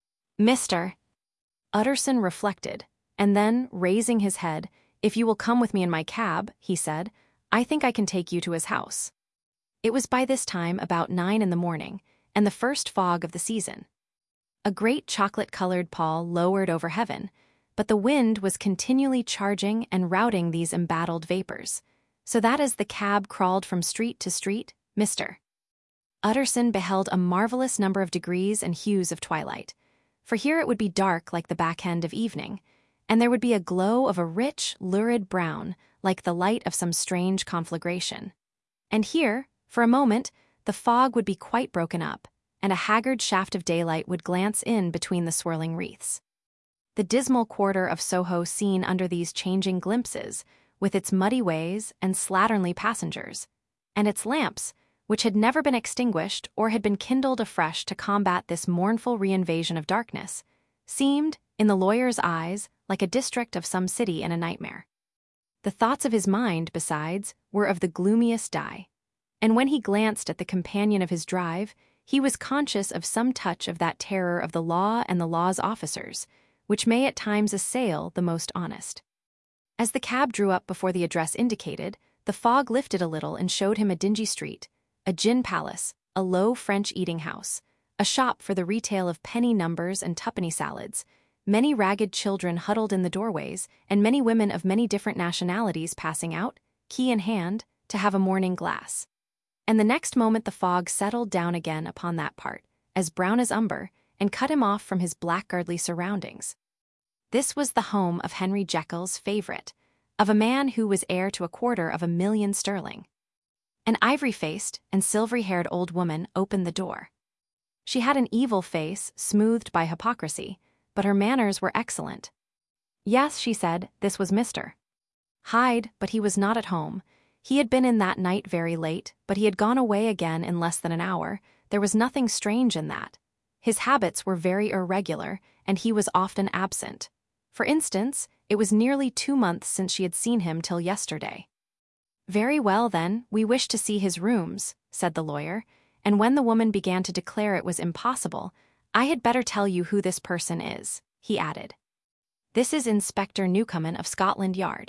"Mister Utterson reflected, and then, raising his head, "If you will come with me in my cab," he said, "I think I can take you to his house." It was by this time about nine in the morning, and the first fog of the season. A great chocolate-colored pall lowered over heaven, but the wind was continually charging and routing these embattled vapors, so that as the cab crawled from street to street, Mister Utterson beheld a marvelous number of degrees and hues of twilight, for here it would be dark like the back end of evening, and there would be a glow of a rich, lurid brown, like the light of some strange conflagration. And here, for a moment, the fog would be quite broken up, and a haggard shaft of daylight would glance in between the swirling wreaths. The dismal quarter of Soho seen under these changing glimpses, with its muddy ways and slatternly passengers, and its lamps, which had never been extinguished or had been kindled afresh to combat this mournful reinvasion of darkness, seemed, in the lawyer's eyes, like a district of some city in a nightmare. The thoughts of his mind, besides, were of the gloomiest dye, and when he glanced at the companion of his drive, he was conscious of some touch of that terror of the law and the law's officers, which may at times assail the most honest. As the cab drew up before the address indicated, the fog lifted a little and showed him a dingy street, a gin palace, a low French eating-house, a shop for the retail of penny numbers and tuppenny salads, many ragged children huddled in the doorways, and many women of many different nationalities passing out, key in hand, to have a morning glass. And the next moment the fog settled down again upon that part, as brown as umber, and cut him off from his blackguardly surroundings. This was the home of Henry Jekyll's favorite, of a man who was heir to a quarter of a million sterling. An ivory-faced and silvery-haired old woman opened the door. She had an evil face, smoothed by hypocrisy, but her manners were excellent. Yes, she said, this was Mister Hyde, but he was not at home. He had been in that night very late, but he had gone away again in less than an hour. There was nothing strange in that. His habits were very irregular, and he was often absent. For instance, it was nearly two months since she had seen him till yesterday. "Very well, then, we wish to see his rooms," said the lawyer, and when the woman began to declare it was impossible, "I had better tell you who this person is," he added. "This is Inspector Newcomen of Scotland Yard."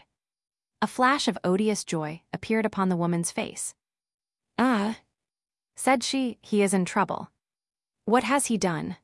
A flash of odious joy appeared upon the woman's face. "Ah," said she, "he is in trouble." "What has he done?"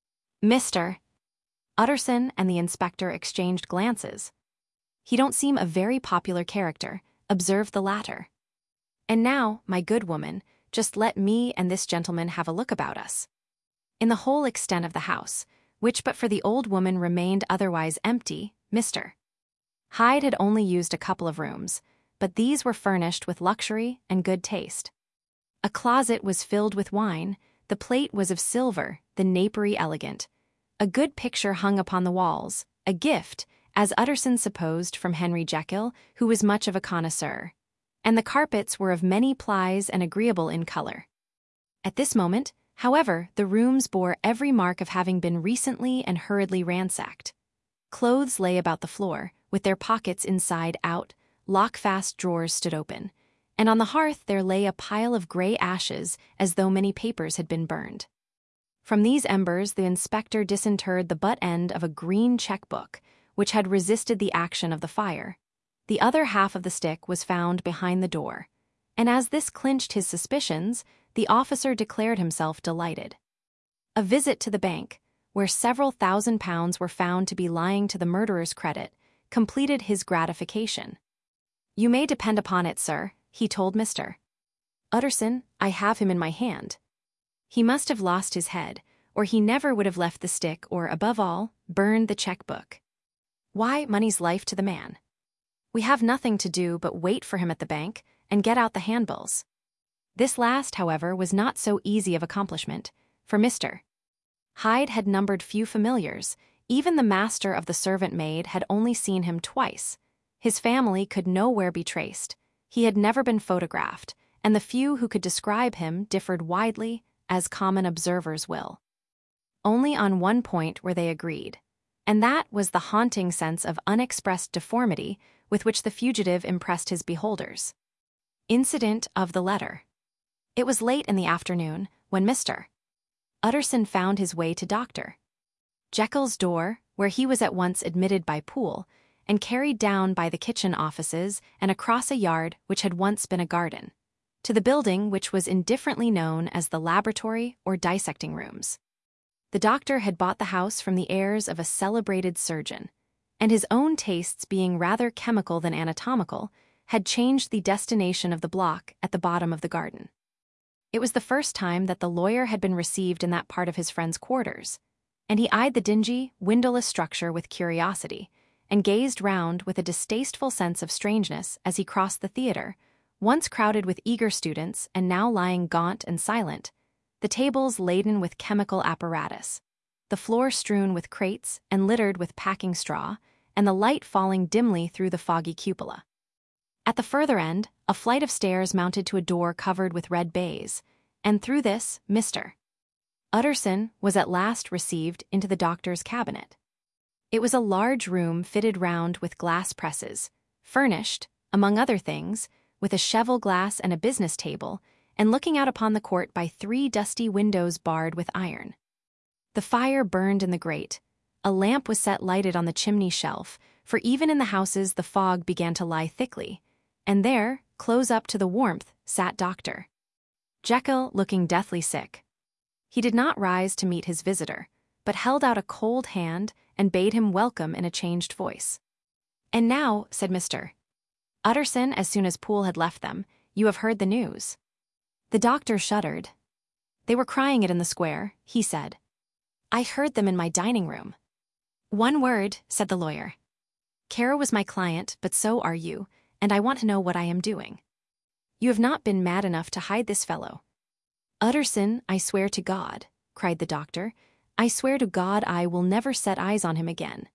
Mister Utterson and the inspector exchanged glances. "He don't seem a very popular character," observed the latter. "And now, my good woman, just let me and this gentleman have a look about us." In the whole extent of the house, which but for the old woman remained otherwise empty, Mister Hyde had only used a couple of rooms, but these were furnished with luxury and good taste. A closet was filled with wine, the plate was of silver, the napery elegant. A good picture hung upon the walls, a gift, as Utterson supposed, from Henry Jekyll, who was much of a connoisseur. And the carpets were of many plies and agreeable in color. At this moment, however, the rooms bore every mark of having been recently and hurriedly ransacked. Clothes lay about the floor, with their pockets inside out, lock-fast drawers stood open, and on the hearth there lay a pile of gray ashes as though many papers had been burned. From these embers the inspector disinterred the butt end of a green check-book, which had resisted the action of the fire. The other half of the stick was found behind the door, and as this clinched his suspicions, the officer declared himself delighted. A visit to the bank, where several thousand pounds were found to be lying to the murderer's credit, completed his gratification. "You may depend upon it, sir," he told Mister Utterson, "I have him in my hand. He must have lost his head, or he never would have left the stick or, above all, burned the checkbook. Why, money's life to the man. We have nothing to do but wait for him at the bank and get out the handbills." This last, however, was not so easy of accomplishment, for Mister Hyde had numbered few familiars. Even the master of the servant maid had only seen him twice. His family could nowhere be traced. He had never been photographed, and the few who could describe him differed widely, as common observers will. Only on one point were they agreed, and that was the haunting sense of unexpressed deformity with which the fugitive impressed his beholders. Incident of the letter. It was late in the afternoon when Mister Utterson found his way to Doctor Jekyll's door, where he was at once admitted by Poole and carried down by the kitchen offices and across a yard which had once been a garden, to the building which was indifferently known as the laboratory or dissecting rooms. The doctor had bought the house from the heirs of a celebrated surgeon, and his own tastes being rather chemical than anatomical, had changed the destination of the block at the bottom of the garden. It was the first time that the lawyer had been received in that part of his friend's quarters, and he eyed the dingy, windowless structure with curiosity, and gazed round with a distasteful sense of strangeness as he crossed the theatre, once crowded with eager students and now lying gaunt and silent, the tables laden with chemical apparatus, the floor strewn with crates and littered with packing straw, and the light falling dimly through the foggy cupola. At the further end, a flight of stairs mounted to a door covered with red baize, and through this Mister Utterson was at last received into the doctor's cabinet. It was a large room fitted round with glass presses, furnished, among other things, with a cheval glass and a business table, and looking out upon the court by three dusty windows barred with iron. The fire burned in the grate. A lamp was set lighted on the chimney shelf, for even in the houses the fog began to lie thickly, and there, close up to the warmth, sat Doctor Jekyll, looking deathly sick. He did not rise to meet his visitor, but held out a cold hand and bade him welcome in a changed voice. "And now," said Mister Utterson as soon as Poole had left them, "you have heard the news." The doctor shuddered. "They were crying it in the square," he said. "I heard them in my dining room." "One word," said the lawyer. "Kara was my client, but so are you, and I want to know what I am doing. You have not been mad enough to hide this fellow." "Utterson, I swear to God," cried the doctor, "I swear to God I will never set eyes on him again.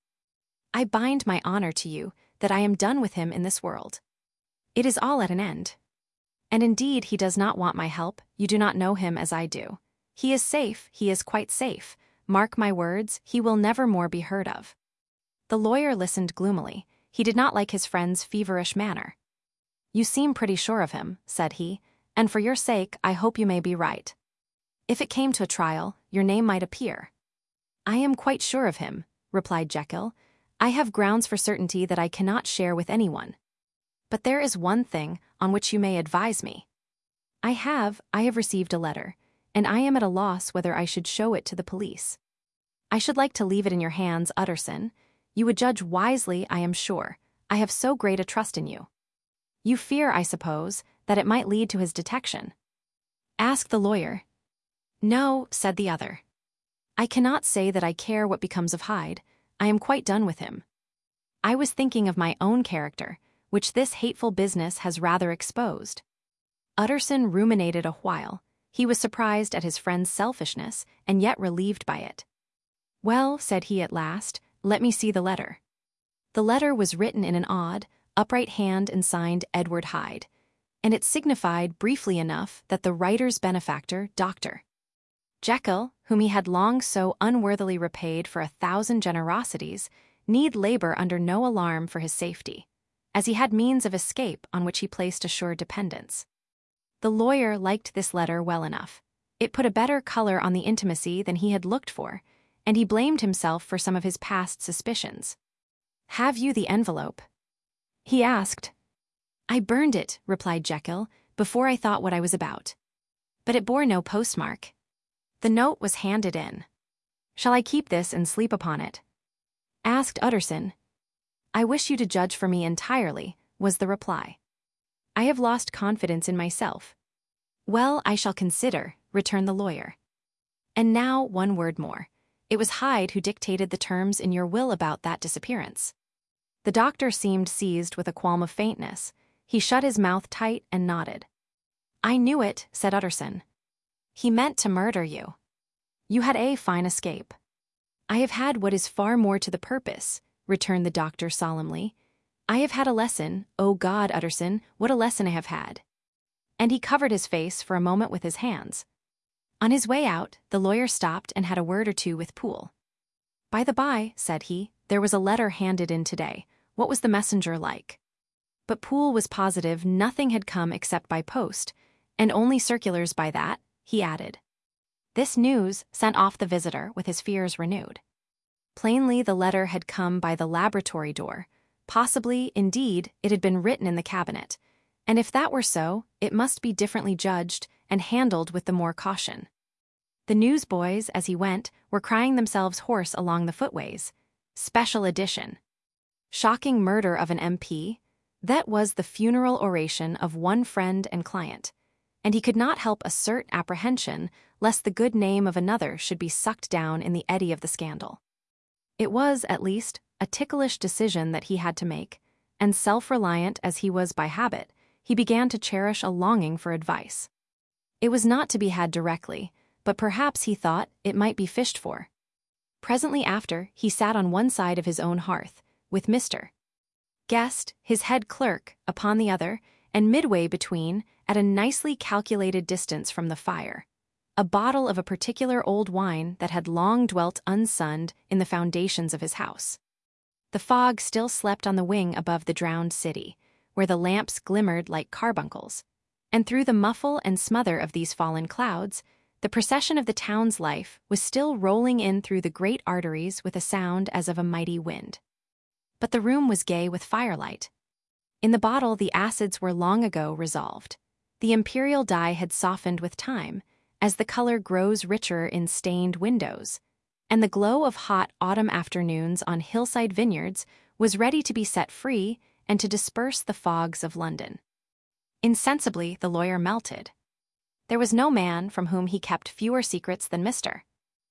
I bind my honor to you that I am done with him in this world. It is all at an end. And indeed he does not want my help. You do not know him as I do. He is safe, he is quite safe. Mark my words, he will never more be heard of." The lawyer listened gloomily. He did not like his friend's feverish manner. "You seem pretty sure of him," said he, "and for your sake I hope you may be right. If it came to a trial, your name might appear." "I am quite sure of him," replied Jekyll. "I have grounds for certainty that I cannot share with anyone. But there is one thing on which you may advise me. I have, I have received a letter, and I am at a loss whether I should show it to the police. I should like to leave it in your hands, Utterson. You would judge wisely, I am sure. I have so great a trust in you. You fear, I suppose, that it might lead to his detection." Asked the lawyer. "No," said the other. "I cannot say that I care what becomes of Hyde. I am quite done with him. I was thinking of my own character, which this hateful business has rather exposed." Utterson ruminated a while. He was surprised at his friend's selfishness, and yet relieved by it. "Well," said he at last, "let me see the letter." The letter was written in an odd, upright hand and signed Edward Hyde, and it signified briefly enough that the writer's benefactor, Doctor Jekyll, whom he had long so unworthily repaid for a thousand generosities, need labor under no alarm for his safety, as he had means of escape on which he placed assured dependence. The lawyer liked this letter well enough. It put a better color on the intimacy than he had looked for, and he blamed himself for some of his past suspicions. "Have you the envelope?" he asked. "I burned it," replied Jekyll, "before I thought what I was about. But it bore no postmark. The note was handed in." Shall I keep this and sleep upon it?" asked Utterson. "I wish you to judge for me entirely," was the reply. "I have lost confidence in myself." "Well, I shall consider," returned the lawyer. "And now one word more. It was Hyde who dictated the terms in your will about that disappearance." The doctor seemed seized with a qualm of faintness. He shut his mouth tight and nodded. "I knew it," said Utterson. "He meant to murder you. You had a fine escape." "I have had what is far more to the purpose," returned the doctor solemnly. "I have had a lesson, oh God, Utterson, what a lesson I have had." And he covered his face for a moment with his hands. On his way out, the lawyer stopped and had a word or two with Poole. "By the by," said he, "there was a letter handed in today. What was the messenger like?" But Poole was positive nothing had come except by post, and only circulars by that, he added. This news sent off the visitor with his fears renewed. Plainly the letter had come by the laboratory door. Possibly, indeed, it had been written in the cabinet, and if that were so, it must be differently judged and handled with the more caution. The newsboys, as he went, were crying themselves hoarse along the footways. Special edition. Shocking murder of an M P. That was the funeral oration of one friend and client, and he could not help assert apprehension lest the good name of another should be sucked down in the eddy of the scandal. It was, at least, a ticklish decision that he had to make, and self-reliant as he was by habit, he began to cherish a longing for advice. It was not to be had directly, but perhaps he thought it might be fished for. Presently after, he sat on one side of his own hearth, with Mister Guest, his head clerk, upon the other, and midway between, at a nicely calculated distance from the fire, a bottle of a particular old wine that had long dwelt unsunned in the foundations of his house. The fog still slept on the wing above the drowned city, where the lamps glimmered like carbuncles, and through the muffle and smother of these fallen clouds, the procession of the town's life was still rolling in through the great arteries with a sound as of a mighty wind. But the room was gay with firelight. In the bottle the acids were long ago resolved. The imperial dye had softened with time, as the color grows richer in stained windows, and the glow of hot autumn afternoons on hillside vineyards was ready to be set free and to disperse the fogs of London. Insensibly the lawyer melted. There was no man from whom he kept fewer secrets than Mister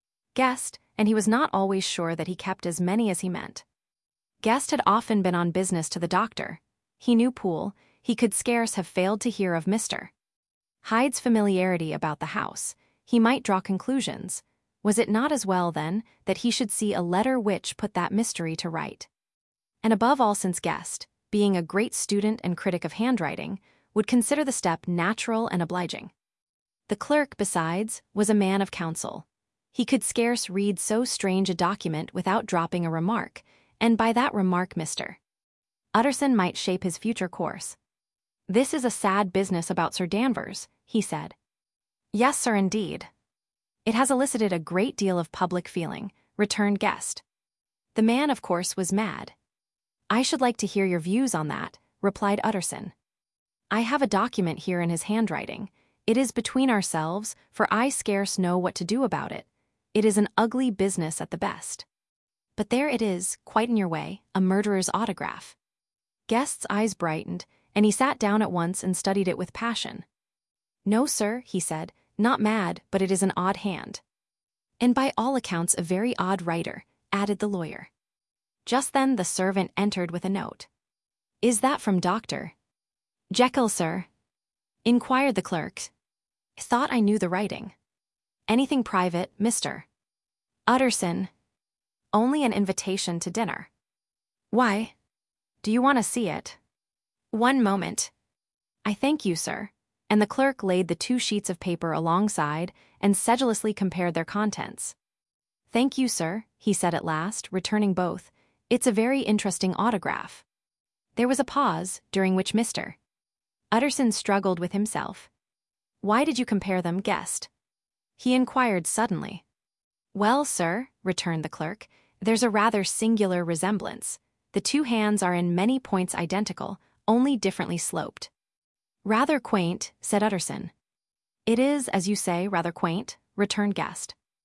Guest, and he was not always sure that he kept as many as he meant. Guest had often been on business to the doctor. He knew Poole. He could scarce have failed to hear of Mister Hyde's familiarity about the house. He might draw conclusions. Was it not as well, then, that he should see a letter which put that mystery to right? And above all, since Guest, being a great student and critic of handwriting, would consider the step natural and obliging. The clerk, besides, was a man of counsel. He could scarce read so strange a document without dropping a remark, and by that remark Mister Utterson might shape his future course. "This is a sad business about Sir Danvers," he said. "Yes, sir, indeed. It has elicited a great deal of public feeling," returned Guest. "The man, of course, was mad." "I should like to hear your views on that," replied Utterson. "I have a document here in his handwriting. It is between ourselves, for I scarce know what to do about it. It is an ugly business at the best. But there it is, quite in your way, a murderer's autograph." Guest's eyes brightened, and he sat down at once and studied it with passion. "No, sir," he said, "not mad, but it is an odd hand." "And by all accounts a very odd writer," added the lawyer. Just then the servant entered with a note. "Is that from Doctor Jekyll, sir?" inquired the clerk. "Thought I knew the writing." "Anything private, Mister Utterson?" "Only an invitation to dinner." "Why? Do you want to see it?" "One moment." "I thank you, sir." And the clerk laid the two sheets of paper alongside and sedulously compared their contents. "Thank you, sir," he said at last, returning both. "It's a very interesting autograph." There was a pause, during which Mister Utterson struggled with himself. "Why did you compare them, Guest?" he inquired suddenly. "Well, sir," returned the clerk, "there's a rather singular resemblance. The two hands are in many points identical, only differently sloped." "Rather quaint," said Utterson. "It is, as you say, rather quaint," returned Guest.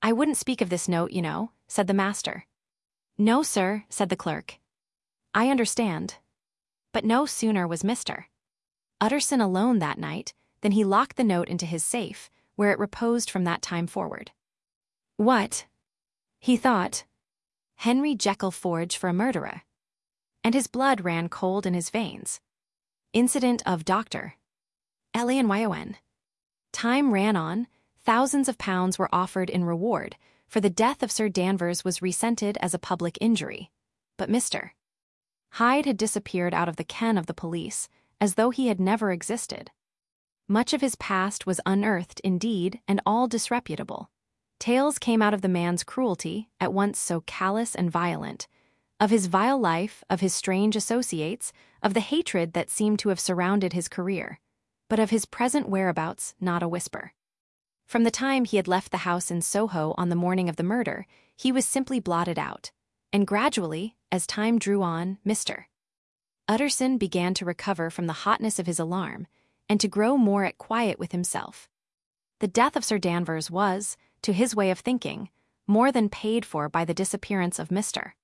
"I wouldn't speak of this note, you know," said the master. "No, sir," said the clerk. "I understand." But no sooner was Mister Utterson alone that night than he locked the note into his safe, where it reposed from that time forward. What? He thought. Henry Jekyll forged for a murderer. And his blood ran cold in his veins. Incident of Doctor L A N Y O N. Time ran on, thousands of pounds were offered in reward, for the death of Sir Danvers was resented as a public injury. But Mister Hyde had disappeared out of the ken of the police, as though he had never existed. Much of his past was unearthed indeed, and all disreputable. Tales came out of the man's cruelty, at once so callous and violent, of his vile life, of his strange associates, of the hatred that seemed to have surrounded his career, but of his present whereabouts not a whisper. From the time he had left the house in Soho on the morning of the murder, he was simply blotted out, and gradually, as time drew on, Mister Utterson began to recover from the hotness of his alarm, and to grow more at quiet with himself. The death of Sir Danvers was, to his way of thinking, more than paid for by the disappearance of Mister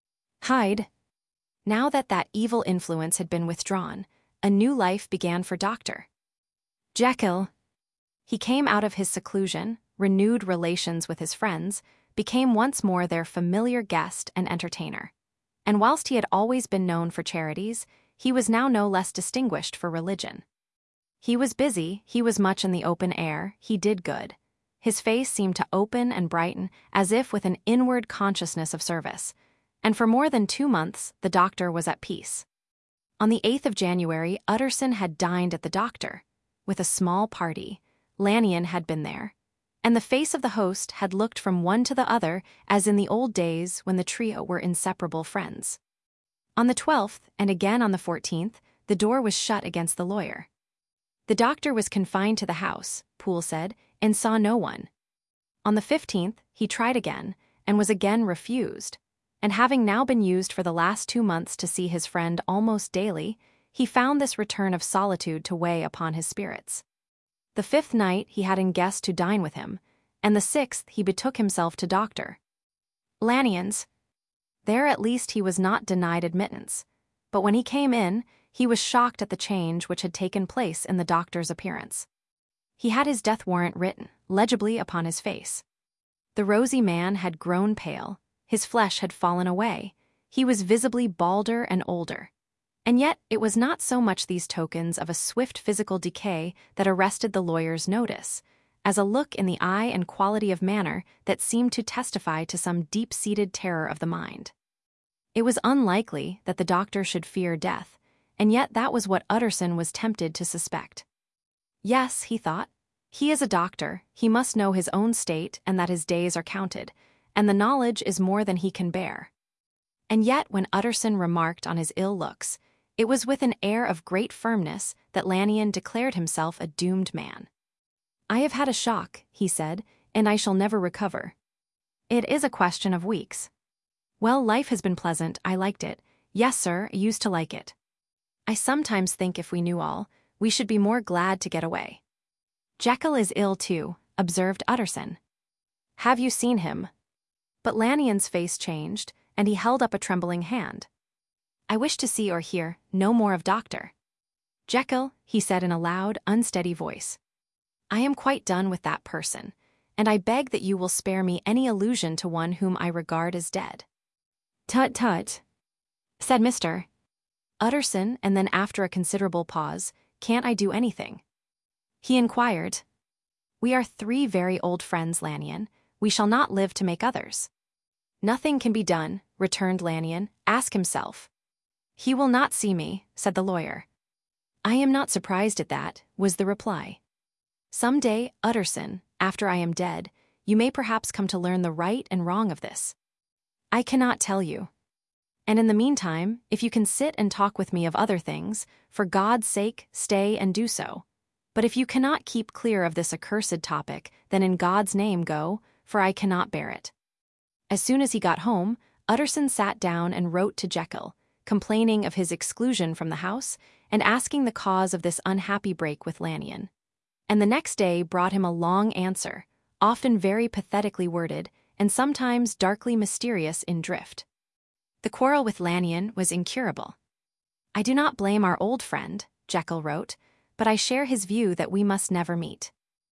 Hyde. Now that that evil influence had been withdrawn, a new life began for Doctor Jekyll. He came out of his seclusion, renewed relations with his friends, became once more their familiar guest and entertainer. And whilst he had always been known for charities, he was now no less distinguished for religion. He was busy, he was much in the open air, he did good. His face seemed to open and brighten as if with an inward consciousness of service, and for more than two months the doctor was at peace. On the eighth of January, Utterson had dined at the doctor, with a small party. Lannion had been there, and the face of the host had looked from one to the other as in the old days when the trio were inseparable friends. On the twelfth, and again on the fourteenth, the door was shut against the lawyer. The doctor was confined to the house, Poole said, and saw no one. On the fifteenth, he tried again, and was again refused, and having now been used for the last two months to see his friend almost daily, he found this return of solitude to weigh upon his spirits. The fifth night he had in guest to dine with him, and the sixth he betook himself to Doctor Lannion's. There at least he was not denied admittance, but when he came in, he was shocked at the change which had taken place in the doctor's appearance. He had his death warrant written, legibly upon his face. The rosy man had grown pale, his flesh had fallen away, he was visibly balder and older. And yet it was not so much these tokens of a swift physical decay that arrested the lawyer's notice, as a look in the eye and quality of manner that seemed to testify to some deep-seated terror of the mind. It was unlikely that the doctor should fear death, and yet that was what Utterson was tempted to suspect. Yes, he thought, he is a doctor, he must know his own state and that his days are counted, and the knowledge is more than he can bear. And yet when Utterson remarked on his ill looks, it was with an air of great firmness that Lannion declared himself a doomed man. "I have had a shock," he said, "and I shall never recover. It is a question of weeks. Well, life has been pleasant, I liked it. Yes, sir, I used to like it. I sometimes think if we knew all, we should be more glad to get away." "Jekyll is ill too," observed Utterson. "Have you seen him?" But Lannion's face changed, and he held up a trembling hand. "I wish to see or hear no more of Doctor Jekyll," he said in a loud, unsteady voice. "I am quite done with that person, and I beg that you will spare me any allusion to one whom I regard as dead." "Tut, tut," said Mister Utterson, and then after a considerable pause, "Can't I do anything?" He inquired. "We are three very old friends, Lannion. We shall not live to make others." "Nothing can be done," returned Lannion. "Ask himself." "He will not see me," said the lawyer. "I am not surprised at that," was the reply. "Some day, Utterson, after I am dead, you may perhaps come to learn the right and wrong of this. I cannot tell you. And in the meantime, if you can sit and talk with me of other things, for God's sake, stay and do so. But if you cannot keep clear of this accursed topic, then in God's name go, for I cannot bear it." As soon as he got home, Utterson sat down and wrote to Jekyll, complaining of his exclusion from the house and asking the cause of this unhappy break with Lannion. And the next day brought him a long answer, often very pathetically worded and sometimes darkly mysterious in drift. The quarrel with Lanyon was incurable. "I do not blame our old friend," Jekyll wrote, "but I share his view that we must never meet.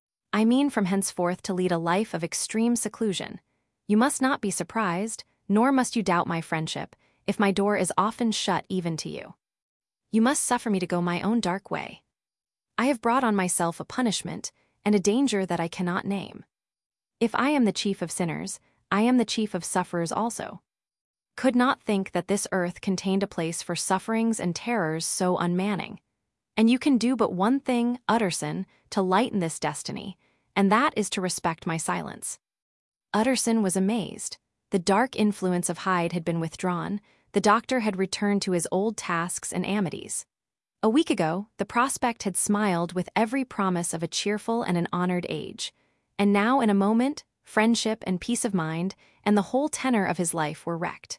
I mean from henceforth to lead a life of extreme seclusion. You must not be surprised, nor must you doubt my friendship, if my door is often shut even to you. You must suffer me to go my own dark way. I have brought on myself a punishment and a danger that I cannot name. If I am the chief of sinners, I am the chief of sufferers also. Could not think that this earth contained a place for sufferings and terrors so unmanning. And you can do but one thing, Utterson, to lighten this destiny, and that is to respect my silence." Utterson was amazed. The dark influence of Hyde had been withdrawn. The doctor had returned to his old tasks and amities. A week ago, the prospect had smiled with every promise of a cheerful and an honored age. And now, in a moment, friendship and peace of mind and the whole tenor of his life were wrecked.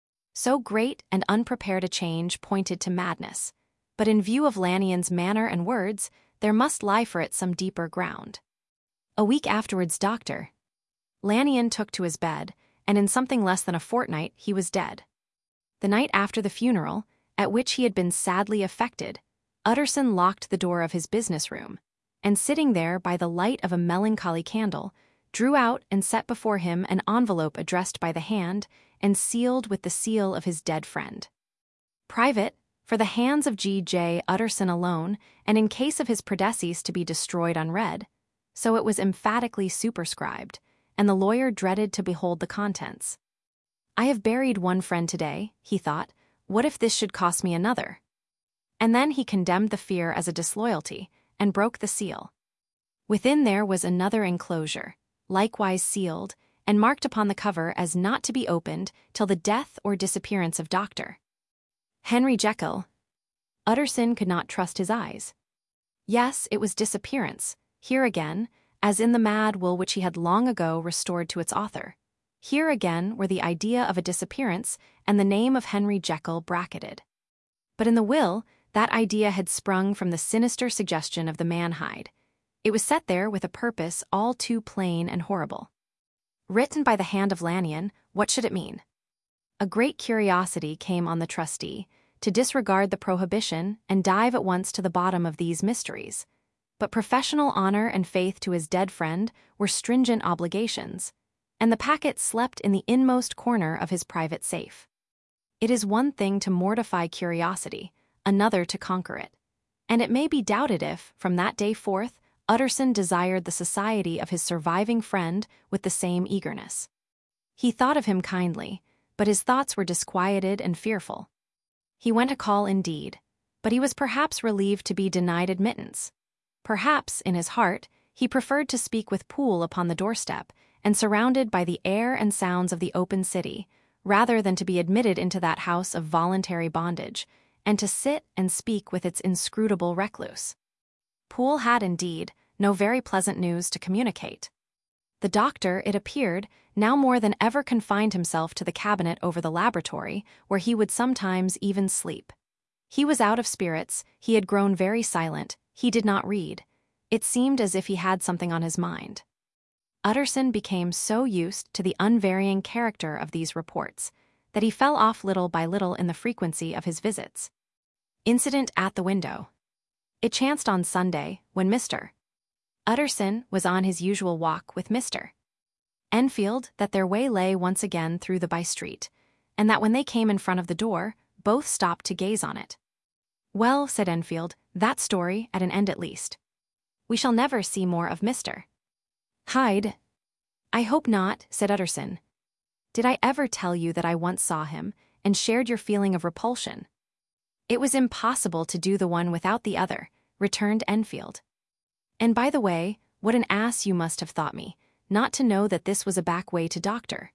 So great and unprepared a change pointed to madness, but in view of Lanyon's manner and words, there must lie for it some deeper ground. A week afterwards, Doctor Lanyon took to his bed, and in something less than a fortnight he was dead. The night after the funeral, at which he had been sadly affected, Utterson locked the door of his business room, and sitting there by the light of a melancholy candle, drew out and set before him an envelope addressed by the hand and sealed with the seal of his dead friend. Private, for the hands of G J Utterson alone, and in case of his predecease to be destroyed unread, so it was emphatically superscribed, and the lawyer dreaded to behold the contents. "I have buried one friend today," he thought. "What if this should cost me another?" And then he condemned the fear as a disloyalty, and broke the seal. Within there was another enclosure, likewise sealed, and marked upon the cover as not to be opened till the death or disappearance of Doctor Henry Jekyll. Utterson could not trust his eyes. Yes, it was disappearance, here again, as in the mad will which he had long ago restored to its author. Here again were the idea of a disappearance and the name of Henry Jekyll bracketed. But in the will, that idea had sprung from the sinister suggestion of the man Hyde. It was set there with a purpose all too plain and horrible. Written by the hand of Lanyon, what should it mean? A great curiosity came on the trustee to disregard the prohibition and dive at once to the bottom of these mysteries. But professional honor and faith to his dead friend were stringent obligations, and the packet slept in the inmost corner of his private safe. It is one thing to mortify curiosity, another to conquer it, and it may be doubted if, from that day forth, Utterson desired the society of his surviving friend with the same eagerness. He thought of him kindly, but his thoughts were disquieted and fearful. He went to call indeed, but he was perhaps relieved to be denied admittance. Perhaps, in his heart, he preferred to speak with Poole upon the doorstep and surrounded by the air and sounds of the open city, rather than to be admitted into that house of voluntary bondage, and to sit and speak with its inscrutable recluse. Poole had, indeed, no very pleasant news to communicate. The doctor, it appeared, now more than ever confined himself to the cabinet over the laboratory, where he would sometimes even sleep. He was out of spirits, he had grown very silent, he did not read. It seemed as if he had something on his mind. Utterson became so used to the unvarying character of these reports that he fell off little by little in the frequency of his visits. Incident at the window. It chanced on Sunday, when Mister Utterson was on his usual walk with Mister Enfield, that their way lay once again through the by-street, and that when they came in front of the door, both stopped to gaze on it. "Well," said Enfield, "that story at an end at least. We shall never see more of Mister Hyde." "I hope not," said Utterson. "Did I ever tell you that I once saw him, and shared your feeling of repulsion?" "It was impossible to do the one without the other," returned Enfield. "And by the way, what an ass you must have thought me, not to know that this was a back way to Doctor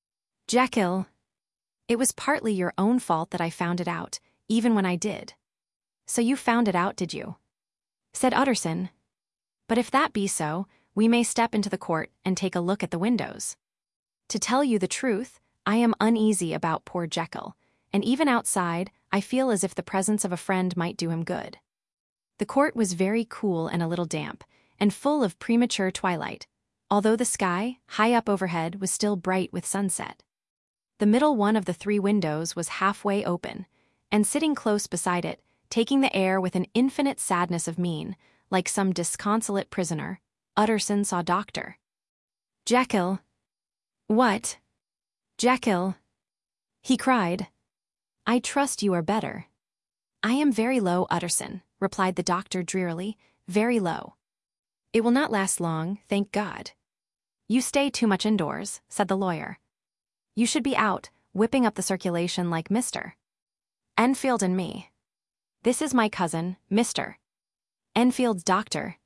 Jekyll. It was partly your own fault that I found it out, even when I did." "So you found it out, did you?" said Utterson. "But if that be so, we may step into the court and take a look at the windows. To tell you the truth, I am uneasy about poor Jekyll, and even outside, I feel as if the presence of a friend might do him good." The court was very cool and a little damp, and full of premature twilight. although the sky, high up overhead, was still bright with sunset. The middle one of the three windows was halfway open, and sitting close beside it, taking the air with an infinite sadness of mien, like some disconsolate prisoner, Utterson saw Doctor Jekyll. "What? Jekyll?" he cried. "I trust you are better." "I am very low, Utterson," replied the doctor drearily, "very low. It will not last long, thank God." "You stay too much indoors," said the lawyer. "You should be out, whipping up the circulation like Mister Enfield and me. This is my cousin, Mister Enfield's doctor.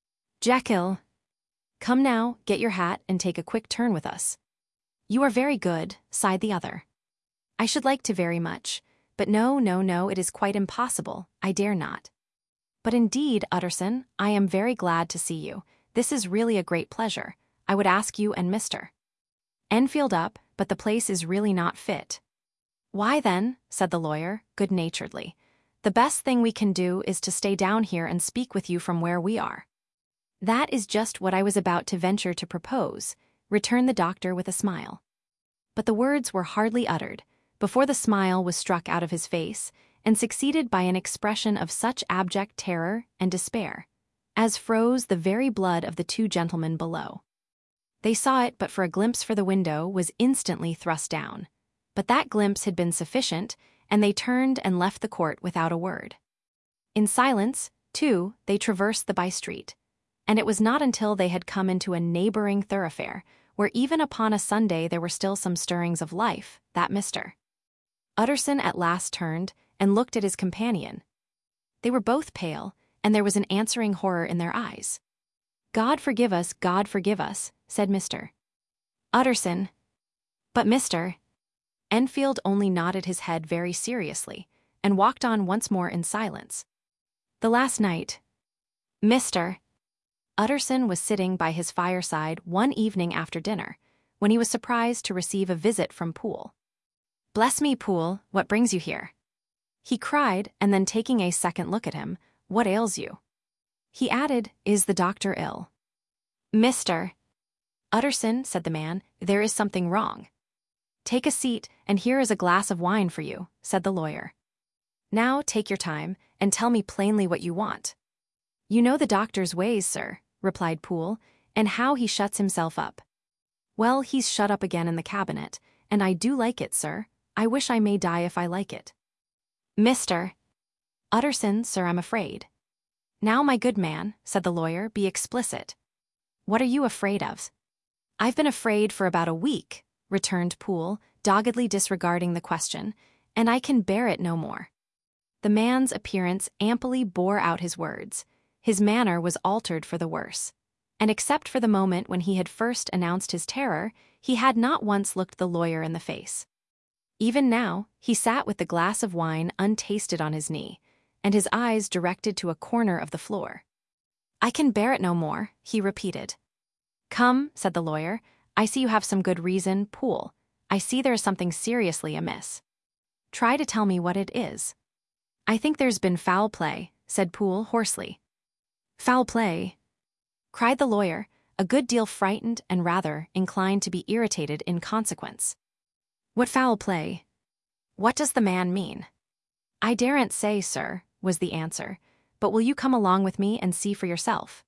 Jekyll. Come now, get your hat and take a quick turn with us." "You are very good," sighed the other. "I should like to very much, but no, no, no, it is quite impossible, I dare not." "But indeed, Utterson, I am very glad to see you. This is really a great pleasure. I would ask you and Mister Enfield up, but the place is really not fit." "Why then," said the lawyer, good-naturedly, "the best thing we can do is to stay down here and speak with you from where we are." "That is just what I was about to venture to propose," returned the doctor with a smile. But the words were hardly uttered before the smile was struck out of his face and succeeded by an expression of such abject terror and despair as froze the very blood of the two gentlemen below. They saw it, but for a glimpse, for the window was instantly thrust down. But that glimpse had been sufficient, and they turned and left the court without a word. In silence, too, they traversed the by-street, and it was not until they had come into a neighboring thoroughfare, where even upon a Sunday there were still some stirrings of life, that Mister Utterson at last turned and looked at his companion. They were both pale, and there was an answering horror in their eyes. "God forgive us, God forgive us," said Mister Utterson. But Mister Enfield only nodded his head very seriously and walked on once more in silence. The last night, Mister Utterson was sitting by his fireside one evening after dinner, when he was surprised to receive a visit from Poole. "Bless me, Poole, what brings you here?" he cried, and then taking a second look at him, "What ails you?" he added, "Is the doctor ill?" "Mister Utterson," said the man, "there is something wrong." "Take a seat, and here is a glass of wine for you," said the lawyer. "Now take your time, and tell me plainly what you want." "You know the doctor's ways, sir," replied Poole, "and how he shuts himself up." "Well, he's shut up again in the cabinet, and I do like it, sir. I wish I may die if I like it." "Mister Utterson, sir, I'm afraid." "Now, my good man," said the lawyer, "be explicit. What are you afraid of?" "I've been afraid for about a week," returned Poole, doggedly disregarding the question, "and I can bear it no more." The man's appearance amply bore out his words. His manner was altered for the worse, and except for the moment when he had first announced his terror, he had not once looked the lawyer in the face. Even now, he sat with the glass of wine untasted on his knee, and his eyes directed to a corner of the floor. "I can bear it no more," he repeated. "Come," said the lawyer, "I see you have some good reason, Poole. I see there is something seriously amiss. Try to tell me what it is." "I think there's been foul play," said Poole hoarsely. "Foul play?" cried the lawyer, a good deal frightened and rather inclined to be irritated in consequence. "What foul play? What does the man mean?" "I daren't say, sir," was the answer, "but will you come along with me and see for yourself?"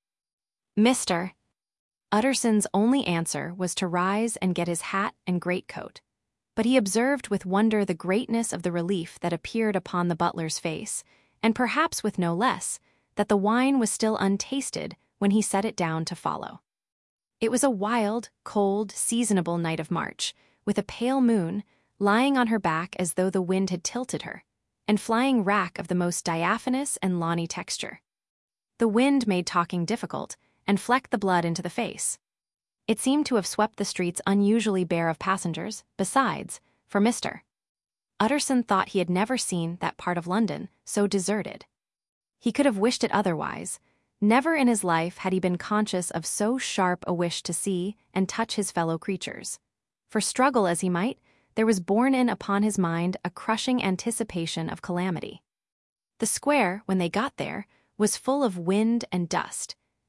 Mister Utterson's only answer was to rise and get his hat and greatcoat, but he observed with wonder the greatness of the relief that appeared upon the butler's face, and perhaps with no less, that the wine was still untasted when he set it down to follow. It was a wild, cold, seasonable night of March, with a pale moon, lying on her back as though the wind had tilted her, and flying wrack of the most diaphanous and lawny texture. The wind made talking difficult, and flecked the blood into the face. It seemed to have swept the streets unusually bare of passengers, besides, for Mister Utterson thought he had never seen that part of London so deserted. He could have wished it otherwise. Never in his life had he been conscious of so sharp a wish to see and touch his fellow creatures. For struggle as he might, there was borne in upon his mind a crushing anticipation of calamity. The square, when they got there, was full of wind and dust,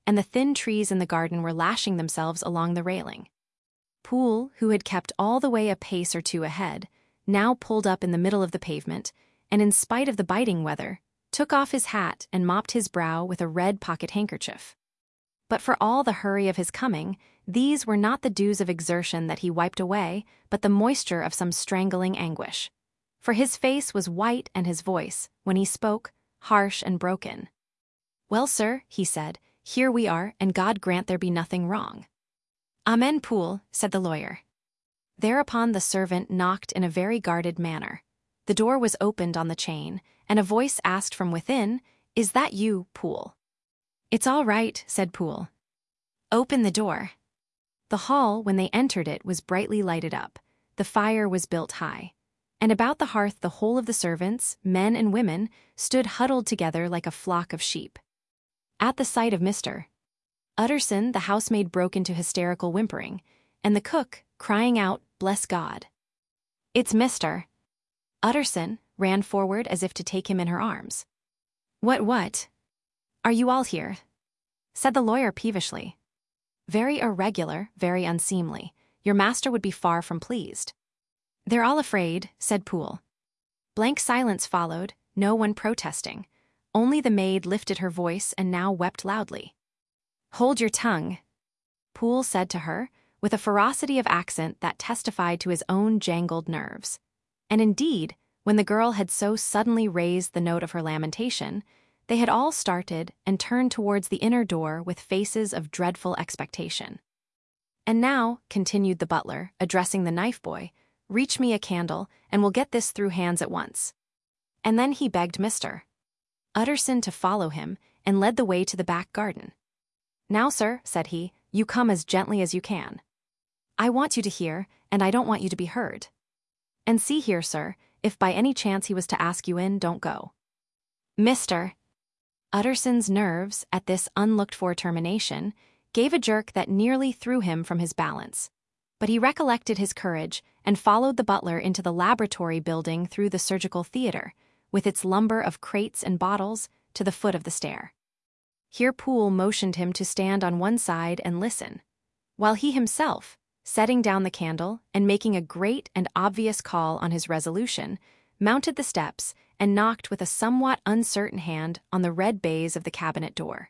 and the thin trees in the garden were lashing themselves along the railing. Poole, who had kept all the way a pace or two ahead, now pulled up in the middle of the pavement, and in spite of the biting weather, took off his hat and mopped his brow with a red pocket handkerchief. But for all the hurry of his coming, these were not the dews of exertion that he wiped away, but the moisture of some strangling anguish. For his face was white and his voice, when he spoke, harsh and broken. "Well, sir," he said, "here we are, and God grant there be nothing wrong." "Amen, Poole," said the lawyer. Thereupon the servant knocked in a very guarded manner. The door was opened on the chain, and a voice asked from within, "Is that you, Poole?" "It's all right," said Poole. "Open the door." The hall, when they entered it, was brightly lighted up. The fire was built high, and about the hearth the whole of the servants, men and women, stood huddled together like a flock of sheep. At the sight of Mister Utterson, the housemaid broke into hysterical whimpering, and the cook, crying out, "Bless God!" "It's Mister Utterson," ran forward as if to take him in her arms. "What, what? Are you all here?" said the lawyer peevishly. "Very irregular, very unseemly. Your master would be far from pleased." "They're all afraid," said Poole. Blank silence followed, no one protesting. Only the maid lifted her voice and now wept loudly. "Hold your tongue," Poole said to her, with a ferocity of accent that testified to his own jangled nerves. And indeed, when the girl had so suddenly raised the note of her lamentation, they had all started and turned towards the inner door with faces of dreadful expectation. "And now," continued the butler, addressing the knife boy, "reach me a candle, and we'll get this through hands at once." And then he begged Mister Utterson to follow him, and led the way to the back garden. "Now, sir," said he, "you come as gently as you can. I want you to hear, and I don't want you to be heard. And see here, sir, if by any chance he was to ask you in, don't go." Mister Utterson's nerves, at this unlooked-for termination, gave a jerk that nearly threw him from his balance. But he recollected his courage and followed the butler into the laboratory building through the surgical theater, with its lumber of crates and bottles, to the foot of the stair. Here Poole motioned him to stand on one side and listen, while he himself, setting down the candle and making a great and obvious call on his resolution, mounted the steps and knocked with a somewhat uncertain hand on the red baize of the cabinet door.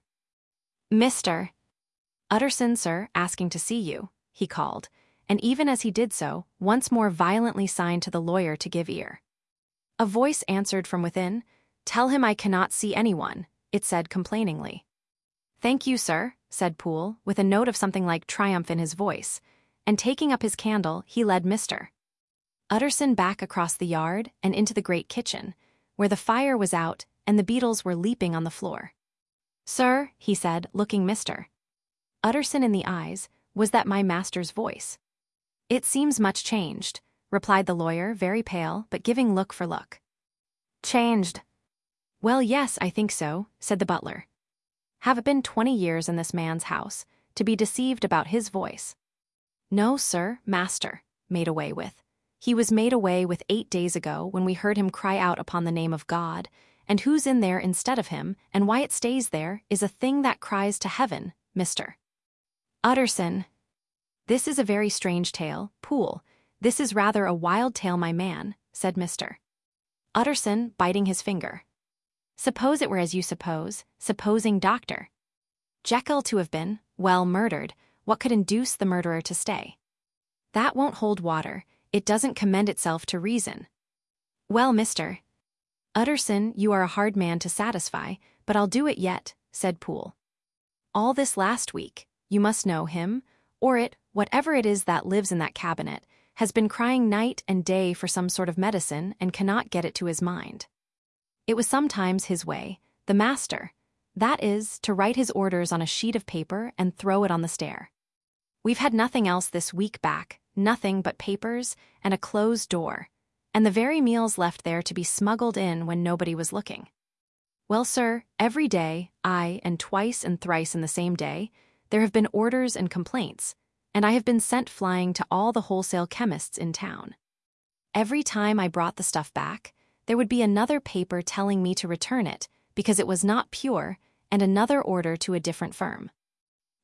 "Mister Utterson, sir, asking to see you," he called, and even as he did so, once more violently signed to the lawyer to give ear. A voice answered from within, "Tell him I cannot see anyone," it said complainingly. "Thank you, sir," said Poole, with a note of something like triumph in his voice, and taking up his candle, he led Mister Utterson back across the yard and into the great kitchen, where the fire was out and the beetles were leaping on the floor. "Sir," he said, looking Mister Utterson in the eyes, "was that my master's voice?" "It seems much changed," replied the lawyer, very pale, but giving look for look. "Changed? Well, yes, I think so," said the butler. "Have it been twenty years in this man's house, to be deceived about his voice?" "No, sir, master, made away with. He was made away with eight days ago when we heard him cry out upon the name of God, and who's in there instead of him, and why it stays there, is a thing that cries to heaven, Mister Utterson." "This is a very strange tale, Poole. This is rather a wild tale, my man," said Mister Utterson, biting his finger. "Suppose it were as you suppose, supposing Doctor Jekyll to have been, well, murdered, what could induce the murderer to stay? That won't hold water, it doesn't commend itself to reason." "Well, Mister Utterson, you are a hard man to satisfy, but I'll do it yet," said Poole. "All this last week, you must know him, or it, whatever it is that lives in that cabinet, has been crying night and day for some sort of medicine and cannot get it to his mind. It was sometimes his way, the master, that is, to write his orders on a sheet of paper and throw it on the stair. We've had nothing else this week back, nothing but papers and a closed door, and the very meals left there to be smuggled in when nobody was looking. Well, sir, every day, aye, and twice and thrice in the same day, there have been orders and complaints, and I have been sent flying to all the wholesale chemists in town. Every time I brought the stuff back, there would be another paper telling me to return it because it was not pure, and another order to a different firm.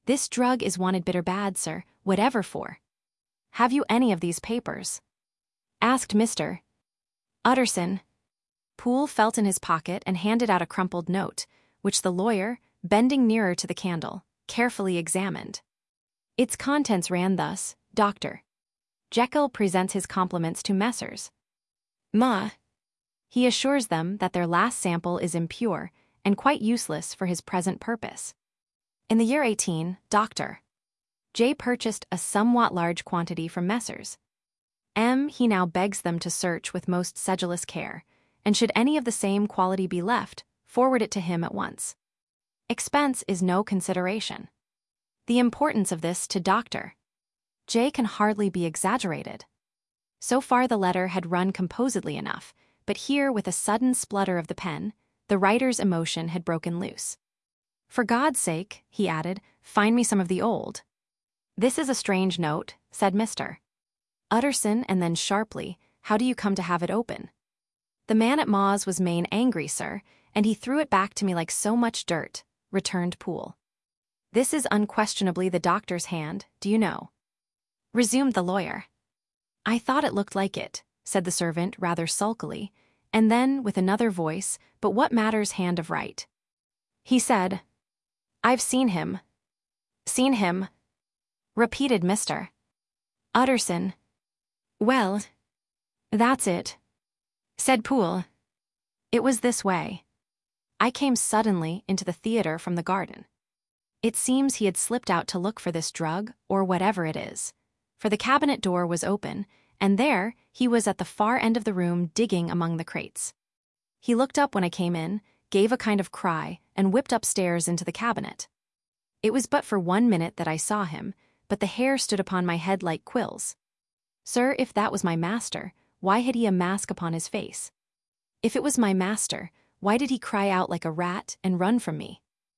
This drug is wanted bitter bad, sir, whatever for. Have you any of these papers? Asked Mister Utterson. Poole felt in his pocket and handed out a crumpled note, which the lawyer, bending nearer to the candle, carefully examined. Its contents ran thus: Doctor Jekyll presents his compliments to Messrs. Ma. He assures them that their last sample is impure and quite useless for his present purpose. In the year eighteen, Doctor J purchased a somewhat large quantity from Messrs. M. He now begs them to search with most sedulous care, and should any of the same quality be left, forward it to him at once. Expense is no consideration. The importance of this to Doctor J can hardly be exaggerated. So far the letter had run composedly enough, but here, with a sudden splutter of the pen, the writer's emotion had broken loose. For God's sake, he added, find me some of the old. This is a strange note, said Mister Utterson, and then sharply, how do you come to have it open? The man at Ma's was main angry, sir, and he threw it back to me like so much dirt, returned Poole. This is unquestionably the doctor's hand, do you know? Resumed the lawyer. I thought it looked like it, said the servant rather sulkily, and then, with another voice, but what matters hand of right? He said, I've seen him. Seen him, repeated Mister Utterson. Well, that's it, said Poole. It was this way. I came suddenly into the theater from the garden. It seems he had slipped out to look for this drug, or whatever it is, for the cabinet door was open, and there he was at the far end of the room digging among the crates. He looked up when I came in, gave a kind of cry, and whipped upstairs into the cabinet. It was but for one minute that I saw him, but the hair stood upon my head like quills. Sir, if that was my master, why had he a mask upon his face? If it was my master, why did he cry out like a rat and run from me?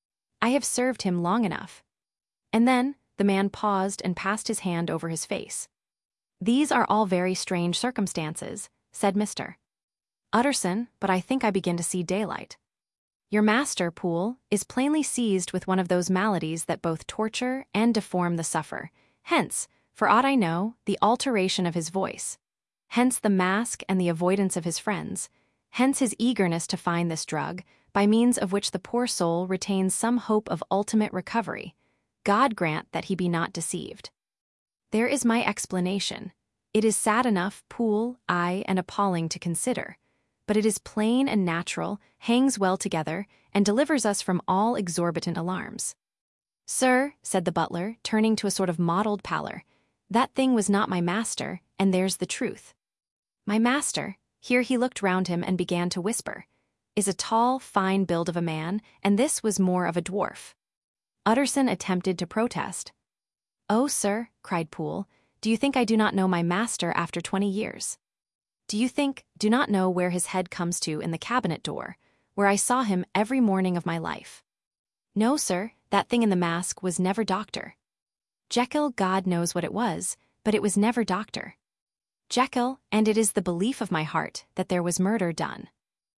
I have served him long enough. And then the man paused and passed his hand over his face. These are all very strange circumstances, said Mister Utterson, but I think I begin to see daylight. Your master, Poole, is plainly seized with one of those maladies that both torture and deform the sufferer. Hence, for aught I know, the alteration of his voice. Hence the mask and the avoidance of his friends. Hence his eagerness to find this drug, by means of which the poor soul retains some hope of ultimate recovery. God grant that he be not deceived. There is my explanation. It is sad enough, Poole, aye, and appalling to consider, but it is plain and natural, hangs well together, and delivers us from all exorbitant alarms. Sir, said the butler, turning to a sort of mottled pallor, that thing was not my master, and there's the truth. My master, here he looked round him and began to whisper, is a tall, fine build of a man, and this was more of a dwarf. Utterson attempted to protest. Oh, sir, cried Poole, do you think I do not know my master after twenty years? Do you think, do not know where his head comes to in the cabinet door, where I saw him every morning of my life? No, sir, that thing in the mask was never Doctor Jekyll. God knows what it was, but it was never Doctor Jekyll, and it is the belief of my heart that there was murder done.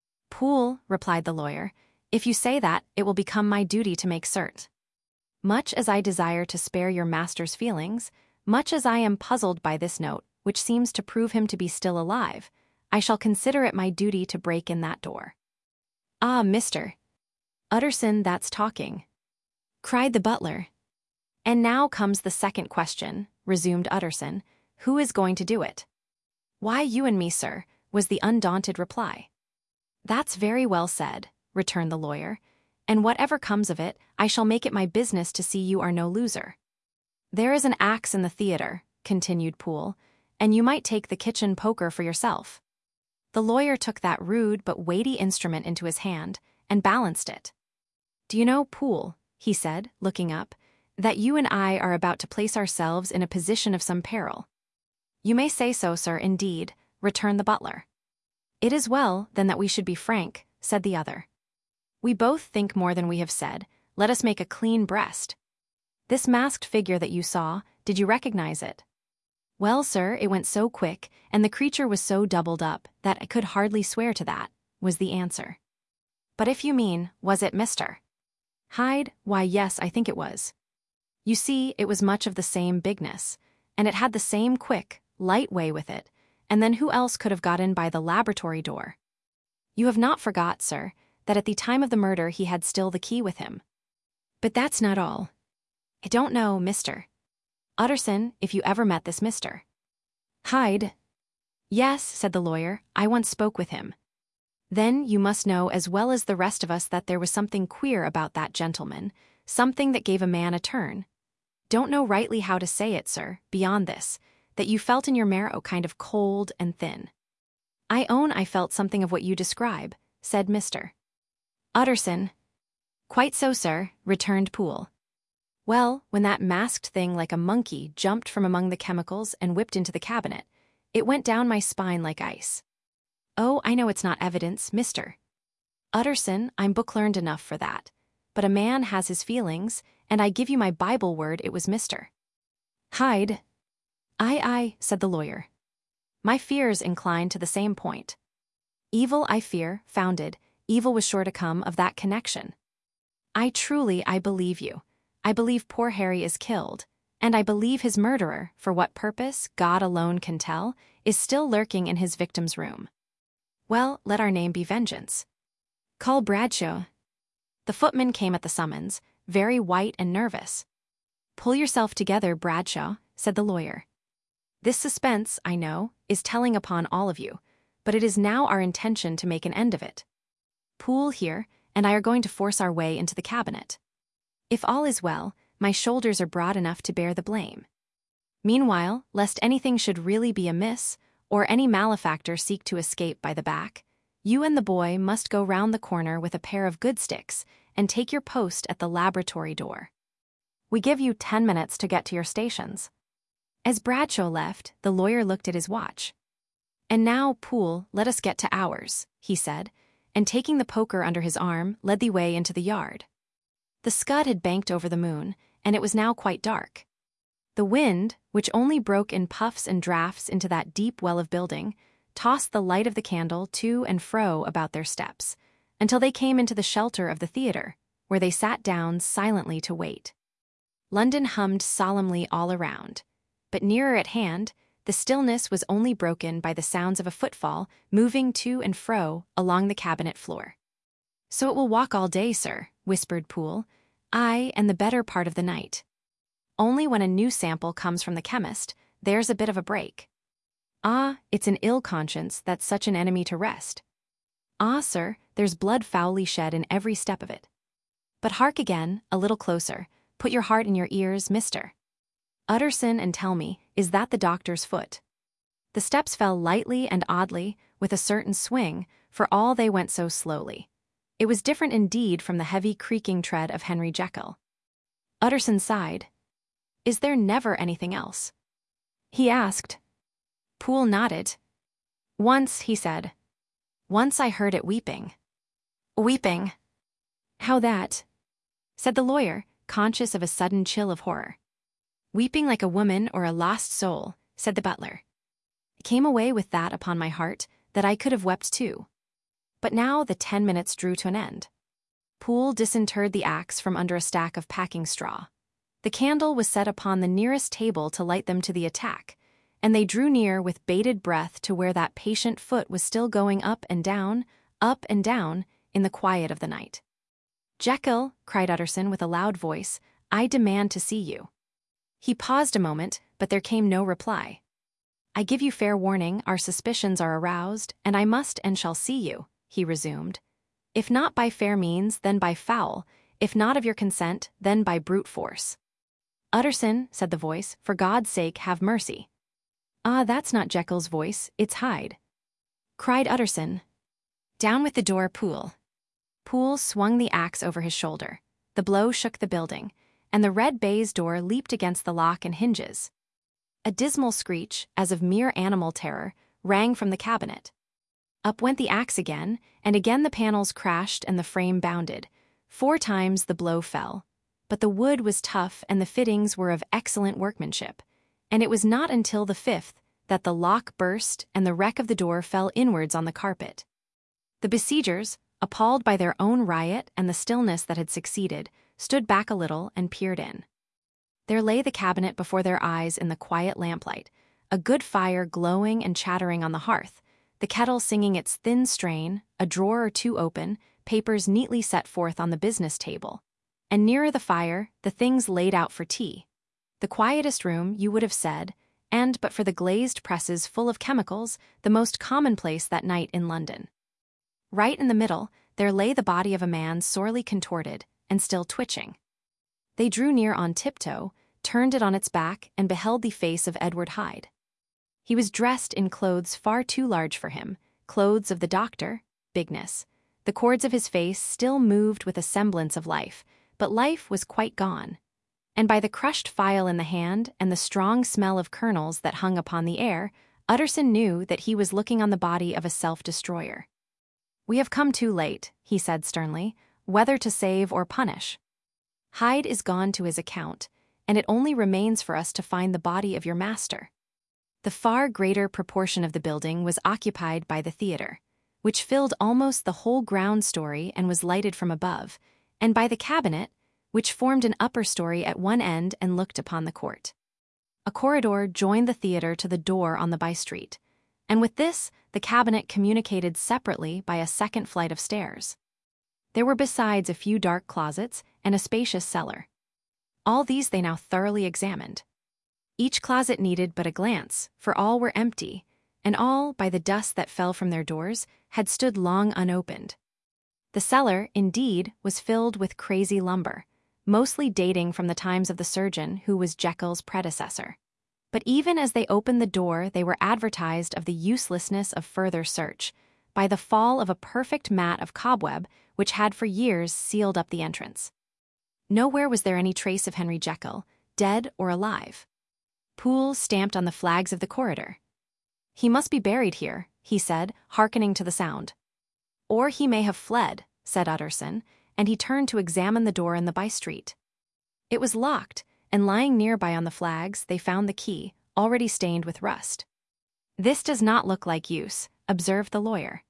Poole, replied the lawyer, if you say that, it will become my duty to make cert. Much as I desire to spare your master's feelings, much as I am puzzled by this note, which seems to prove him to be still alive, I shall consider it my duty to break in that door. Ah, Mister Utterson, that's talking, cried the butler. And now comes the second question, resumed Utterson, who is going to do it? Why, you and me, sir, was the undaunted reply. That's very well said, returned the lawyer, and whatever comes of it, I shall make it my business to see you are no loser. There is an axe in the theater, continued Poole, and you might take the kitchen poker for yourself. The lawyer took that rude but weighty instrument into his hand and balanced it. Do you know, Poole, he said, looking up, that you and I are about to place ourselves in a position of some peril? You may say so, sir, indeed, returned the butler. It is well, then, that we should be frank, said the other. We both think more than we have said. Let us make a clean breast. This masked figure that you saw, did you recognize it? Well, sir, it went so quick, and the creature was so doubled up, that I could hardly swear to that, was the answer. But if you mean, was it Mister Hyde, why yes, I think it was. You see, it was much of the same bigness, and it had the same quick, light way with it, and then who else could have got in by the laboratory door? You have not forgot, sir, that at the time of the murder he had still the key with him. But that's not all. I don't know, Mister Utterson, if you ever met this Mister Hyde. Yes, said the lawyer, I once spoke with him. Then you must know as well as the rest of us that there was something queer about that gentleman, something that gave a man a turn. Don't know rightly how to say it, sir, beyond this, that you felt in your marrow kind of cold and thin. I own I felt something of what you describe, said Mister Utterson. Quite so, sir, returned Poole. Well, when that masked thing like a monkey jumped from among the chemicals and whipped into the cabinet, it went down my spine like ice. Oh, I know it's not evidence, Mister Utterson, I'm book-learned enough for that. But a man has his feelings, and I give you my Bible word it was Mister Hyde. Aye, aye, said the lawyer. My fears incline to the same point. Evil, I fear, founded, evil was sure to come of that connection. I truly, I believe you. I believe poor Harry is killed, and I believe his murderer, for what purpose, God alone can tell, is still lurking in his victim's room. Well, let our name be Vengeance. Call Bradshaw. The footman came at the summons, very white and nervous. Pull yourself together, Bradshaw, said the lawyer. This suspense, I know, is telling upon all of you, but it is now our intention to make an end of it. Poole here, and I are going to force our way into the cabinet. If all is well, my shoulders are broad enough to bear the blame. Meanwhile, lest anything should really be amiss, or any malefactor seek to escape by the back, you and the boy must go round the corner with a pair of good sticks and take your post at the laboratory door. We give you ten minutes to get to your stations. As Bradshaw left, the lawyer looked at his watch. And now, Poole, let us get to ours, he said, and taking the poker under his arm, led the way into the yard. The scud had banked over the moon, and it was now quite dark. The wind, which only broke in puffs and draughts into that deep well of building, tossed the light of the candle to and fro about their steps, until they came into the shelter of the theatre, where they sat down silently to wait. London hummed solemnly all around, but nearer at hand, the stillness was only broken by the sounds of a footfall moving to and fro along the cabinet floor. So it will walk all day, sir, whispered Poole. Aye, and the better part of the night. Only when a new sample comes from the chemist, there's a bit of a break. Ah, it's an ill conscience that's such an enemy to rest. Ah, sir, there's blood foully shed in every step of it. But hark again, a little closer, put your heart in your ears, Mister Utterson, and tell me, is that the doctor's foot? The steps fell lightly and oddly, with a certain swing, for all they went so slowly. It was different indeed from the heavy creaking tread of Henry Jekyll. Utterson sighed. Is there never anything else? He asked. Poole nodded. Once, he said. Once I heard it weeping. Weeping? How that? Said the lawyer, conscious of a sudden chill of horror. Weeping like a woman or a lost soul, said the butler. I came away with that upon my heart, that I could have wept too. But now the ten minutes drew to an end. Poole disinterred the axe from under a stack of packing straw. The candle was set upon the nearest table to light them to the attack, and they drew near with bated breath to where that patient foot was still going up and down, up and down, in the quiet of the night. Jekyll, cried Utterson with a loud voice, I demand to see you. He paused a moment, but there came no reply. I give you fair warning, our suspicions are aroused, and I must and shall see you, he resumed. If not by fair means, then by foul, if not of your consent, then by brute force. Utterson, said the voice, for God's sake have mercy. Ah, that's not Jekyll's voice, it's Hyde. Cried Utterson. Down with the door, Poole. Poole swung the axe over his shoulder. The blow shook the building, and the red baize door leaped against the lock and hinges. A dismal screech, as of mere animal terror, rang from the cabinet. Up went the axe again, and again the panels crashed and the frame bounded. Four times the blow fell. But the wood was tough and the fittings were of excellent workmanship, and it was not until the fifth that the lock burst and the wreck of the door fell inwards on the carpet. The besiegers, appalled by their own riot and the stillness that had succeeded, stood back a little and peered in. There lay the cabinet before their eyes in the quiet lamplight, a good fire glowing and chattering on the hearth, the kettle singing its thin strain, a drawer or two open, papers neatly set forth on the business table, and nearer the fire, the things laid out for tea. The quietest room, you would have said, and but for the glazed presses full of chemicals, the most commonplace that night in London. Right in the middle, there lay the body of a man sorely contorted and still twitching. They drew near on tiptoe, turned it on its back, and beheld the face of Edward Hyde. He was dressed in clothes far too large for him, clothes of the doctor, bigness. The cords of his face still moved with a semblance of life, but life was quite gone. And by the crushed phial in the hand and the strong smell of kernels that hung upon the air, Utterson knew that he was looking on the body of a self-destroyer. "We have come too late," he said sternly, "whether to save or punish. Hyde is gone to his account, and it only remains for us to find the body of your master." The far greater proportion of the building was occupied by the theater, which filled almost the whole ground story and was lighted from above, and by the cabinet, which formed an upper story at one end and looked upon the court. A corridor joined the theater to the door on the by-street, and with this the cabinet communicated separately by a second flight of stairs. There were besides a few dark closets and a spacious cellar. All these they now thoroughly examined. Each closet needed but a glance, for all were empty, and all, by the dust that fell from their doors, had stood long unopened. The cellar, indeed, was filled with crazy lumber, mostly dating from the times of the surgeon who was Jekyll's predecessor. But even as they opened the door, they were advertised of the uselessness of further search by the fall of a perfect mat of cobweb which had for years sealed up the entrance. Nowhere was there any trace of Henry Jekyll, dead or alive. Poole stamped on the flags of the corridor. "He must be buried here," he said, hearkening to the sound. "Or he may have fled," said Utterson, and he turned to examine the door in the by-street. It was locked, and lying nearby on the flags they found the key, already stained with rust. "This does not look like use," observed the lawyer.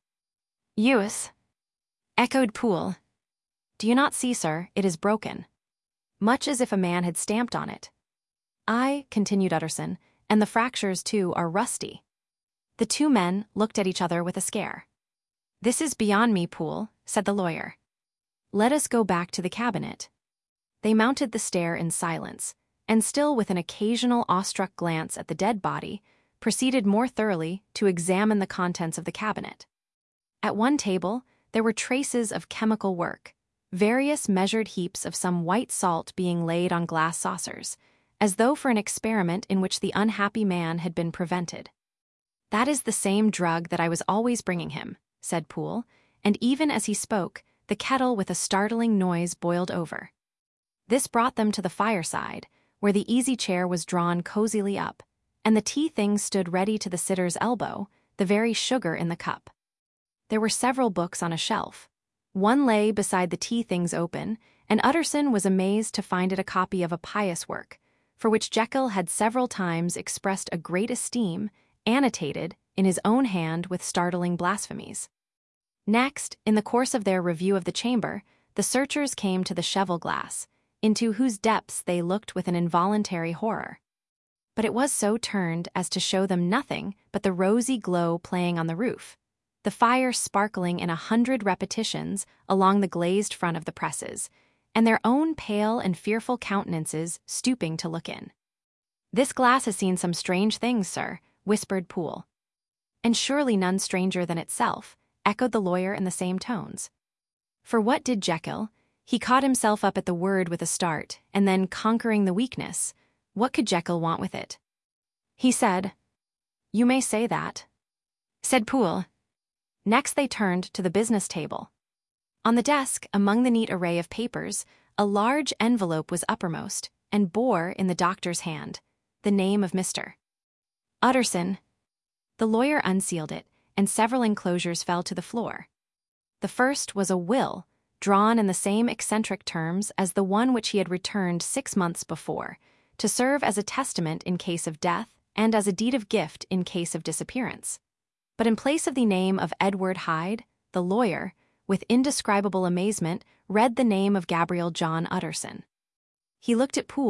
"Use?" echoed Poole. "Do you not see, sir, it is broken, much as if a man had stamped on it." "Aye," continued Utterson, "and the fractures, too, are rusty." The two men looked at each other with a scare. "This is beyond me, Poole," said the lawyer. "Let us go back to the cabinet." They mounted the stair in silence, and still with an occasional awestruck glance at the dead body, proceeded more thoroughly to examine the contents of the cabinet. At one table there were traces of chemical work, various measured heaps of some white salt being laid on glass saucers, as though for an experiment in which the unhappy man had been prevented. "That is the same drug that I was always bringing him," said Poole, and even as he spoke, the kettle with a startling noise boiled over. This brought them to the fireside, where the easy chair was drawn cozily up, and the tea things stood ready to the sitter's elbow, the very sugar in the cup. There were several books on a shelf. One lay beside the tea things open, and Utterson was amazed to find it a copy of a pious work, for which Jekyll had several times expressed a great esteem, annotated in his own hand with startling blasphemies. Next, in the course of their review of the chamber, the searchers came to the cheval-glass, into whose depths they looked with an involuntary horror. But it was so turned as to show them nothing but the rosy glow playing on the roof, the fire sparkling in a hundred repetitions along the glazed front of the presses, and their own pale and fearful countenances stooping to look in. "This glass has seen some strange things, sir," whispered Poole. "And surely none stranger than itself," echoed the lawyer in the same tones. For what did Jekyll? He caught himself up at the word with a start, and then, conquering the weakness, what could Jekyll want with it? He said, "You may say that," said Poole. Next they turned to the business table. On the desk, among the neat array of papers, a large envelope was uppermost, and bore, in the doctor's hand, the name of Mister Utterson. The lawyer unsealed it, and several enclosures fell to the floor. The first was a will, drawn in the same eccentric terms as the one which he had returned six months before, to serve as a testament in case of death and as a deed of gift in case of disappearance. But in place of the name of Edward Hyde, the lawyer, with indescribable amazement, read the name of Gabriel John Utterson. He looked at Poole,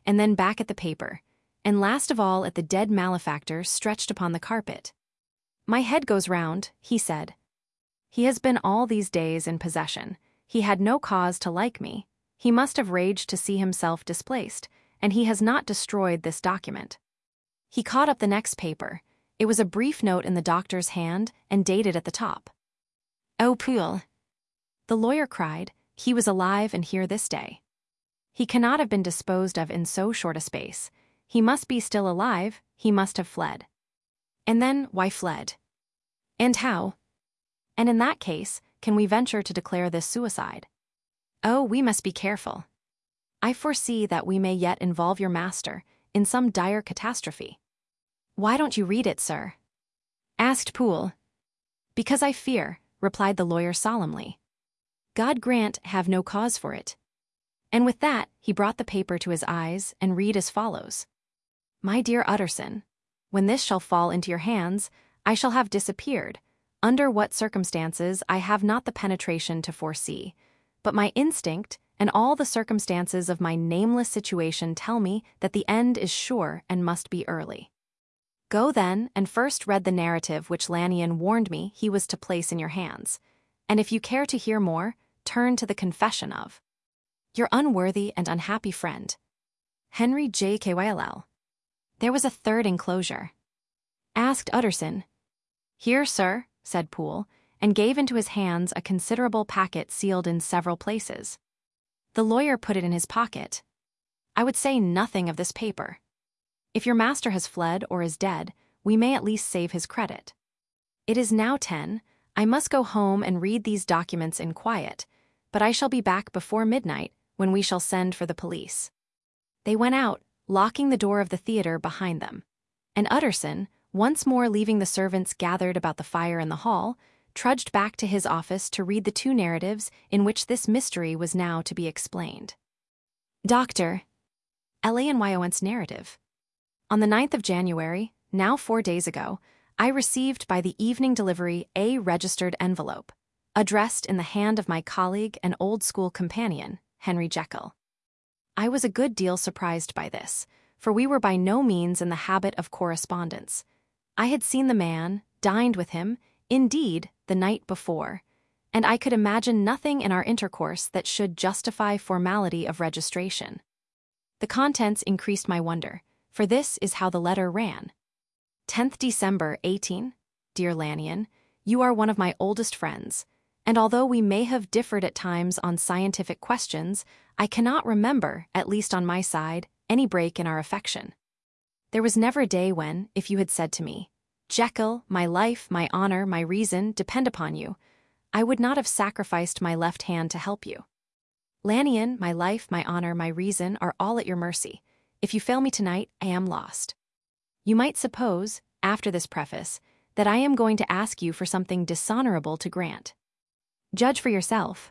and then back at the paper, and last of all at the dead malefactor stretched upon the carpet. "My head goes round," he said. "He has been all these days in possession. He had no cause to like me. He must have raged to see himself displaced, and he has not destroyed this document." He caught up the next paper. It was a brief note in the doctor's hand and dated at the top. "Oh, Poole," the lawyer cried, "he was alive and here this day. He cannot have been disposed of in so short a space. He must be still alive, he must have fled. And then, why fled? And how? And in that case, can we venture to declare this suicide? Oh, we must be careful. I foresee that we may yet involve your master in some dire catastrophe." "Why don't you read it, sir?" asked Poole. "Because I fear," replied the lawyer solemnly. "God grant have no cause for it." And with that, he brought the paper to his eyes and read as follows. "My dear Utterson, when this shall fall into your hands, I shall have disappeared. Under what circumstances I have not the penetration to foresee, but my instinct and all the circumstances of my nameless situation tell me that the end is sure and must be early. Go then and first read the narrative which Lannion warned me he was to place in your hands, and if you care to hear more, turn to the confession of your unworthy and unhappy friend, Henry J. Kyll." There was a third enclosure. Asked Utterson. "Here, sir," said Poole, and gave into his hands a considerable packet sealed in several places. The lawyer put it in his pocket. "I would say nothing of this paper. If your master has fled or is dead, we may at least save his credit. It is now ten. I must go home and read these documents in quiet, but I shall be back before midnight, when we shall send for the police." They went out, locking the door of the theater behind them, and Utterson, once more leaving the servants gathered about the fire in the hall, trudged back to his office to read the two narratives in which this mystery was now to be explained. Doctor L A N Y O N's narrative. On the ninth of January, now four days ago, I received by the evening delivery a registered envelope, addressed in the hand of my colleague and old school companion, Henry Jekyll. I was a good deal surprised by this, for we were by no means in the habit of correspondence. I had seen the man, dined with him, indeed, the night before, and I could imagine nothing in our intercourse that should justify formality of registration. The contents increased my wonder, for this is how the letter ran. tenth December eighteen. Dear Lannion, you are one of my oldest friends, and although we may have differed at times on scientific questions, I cannot remember, at least on my side, any break in our affection. There was never a day when, if you had said to me, "Jekyll, my life, my honor, my reason depend upon you," I would not have sacrificed my left hand to help you. Lannion, my life, my honor, my reason are all at your mercy. If you fail me tonight, I am lost. You might suppose, after this preface, that I am going to ask you for something dishonorable to grant. Judge for yourself.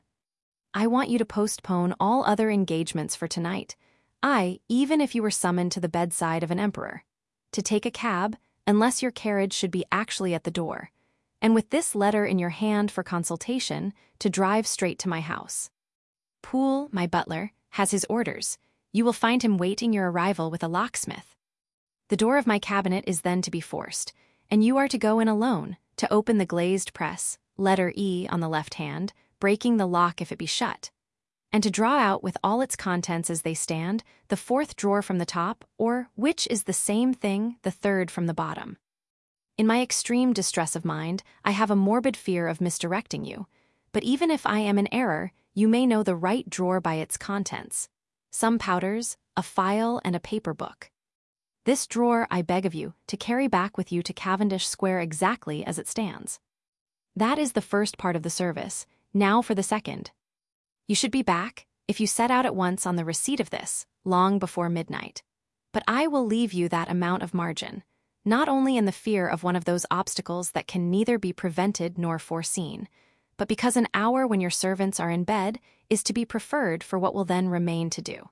I want you to postpone all other engagements for tonight. I, even if you were summoned to the bedside of an emperor, to take a cab, unless your carriage should be actually at the door, and with this letter in your hand for consultation, to drive straight to my house. Poole, my butler, has his orders. You will find him waiting your arrival with a locksmith. The door of my cabinet is then to be forced, and you are to go in alone, to open the glazed press, letter E on the left hand, breaking the lock if it be shut, and to draw out with all its contents as they stand, the fourth drawer from the top, or, which is the same thing, the third from the bottom. In my extreme distress of mind, I have a morbid fear of misdirecting you, but even if I am in error, you may know the right drawer by its contents. Some powders, a file, and a paper book. This drawer I beg of you to carry back with you to Cavendish Square exactly as it stands. That is the first part of the service. Now for the second. You should be back, if you set out at once on the receipt of this, long before midnight. But I will leave you that amount of margin, not only in the fear of one of those obstacles that can neither be prevented nor foreseen, but because an hour when your servants are in bed is to be preferred for what will then remain to do.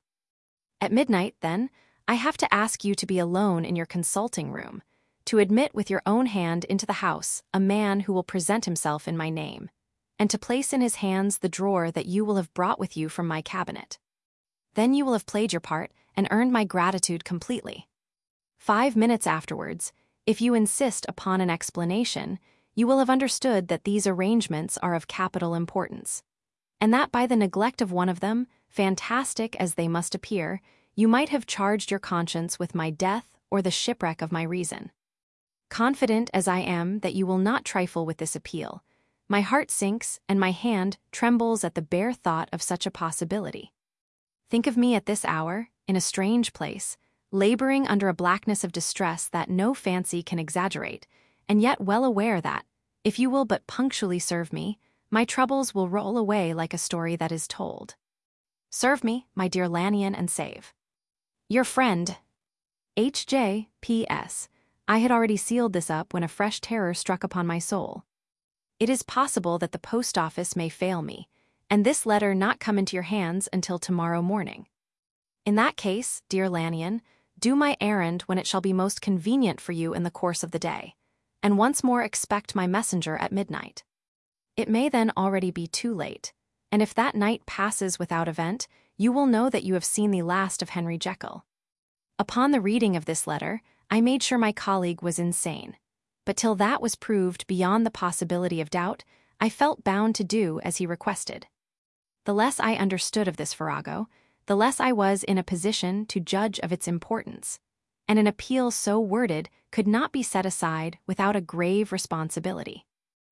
At midnight, then, I have to ask you to be alone in your consulting room, to admit with your own hand into the house a man who will present himself in my name, and to place in his hands the drawer that you will have brought with you from my cabinet. Then you will have played your part, and earned my gratitude completely. Five minutes afterwards, if you insist upon an explanation, you will have understood that these arrangements are of capital importance, and that by the neglect of one of them, fantastic as they must appear, you might have charged your conscience with my death or the shipwreck of my reason. Confident as I am that you will not trifle with this appeal, my heart sinks and my hand trembles at the bare thought of such a possibility. Think of me at this hour, in a strange place, laboring under a blackness of distress that no fancy can exaggerate, and yet well aware that, if you will but punctually serve me, my troubles will roll away like a story that is told. Serve me, my dear Lanyon, and save. Your friend, H J P S I had already sealed this up when a fresh terror struck upon my soul. It is possible that the post office may fail me, and this letter not come into your hands until tomorrow morning. In that case, dear Lanyon, do my errand when it shall be most convenient for you in the course of the day, and once more expect my messenger at midnight. It may then already be too late, and if that night passes without event, you will know that you have seen the last of Henry Jekyll. Upon the reading of this letter, I made sure my colleague was insane, but till that was proved beyond the possibility of doubt, I felt bound to do as he requested. The less I understood of this farrago, the less I was in a position to judge of its importance, and an appeal so worded could not be set aside without a grave responsibility.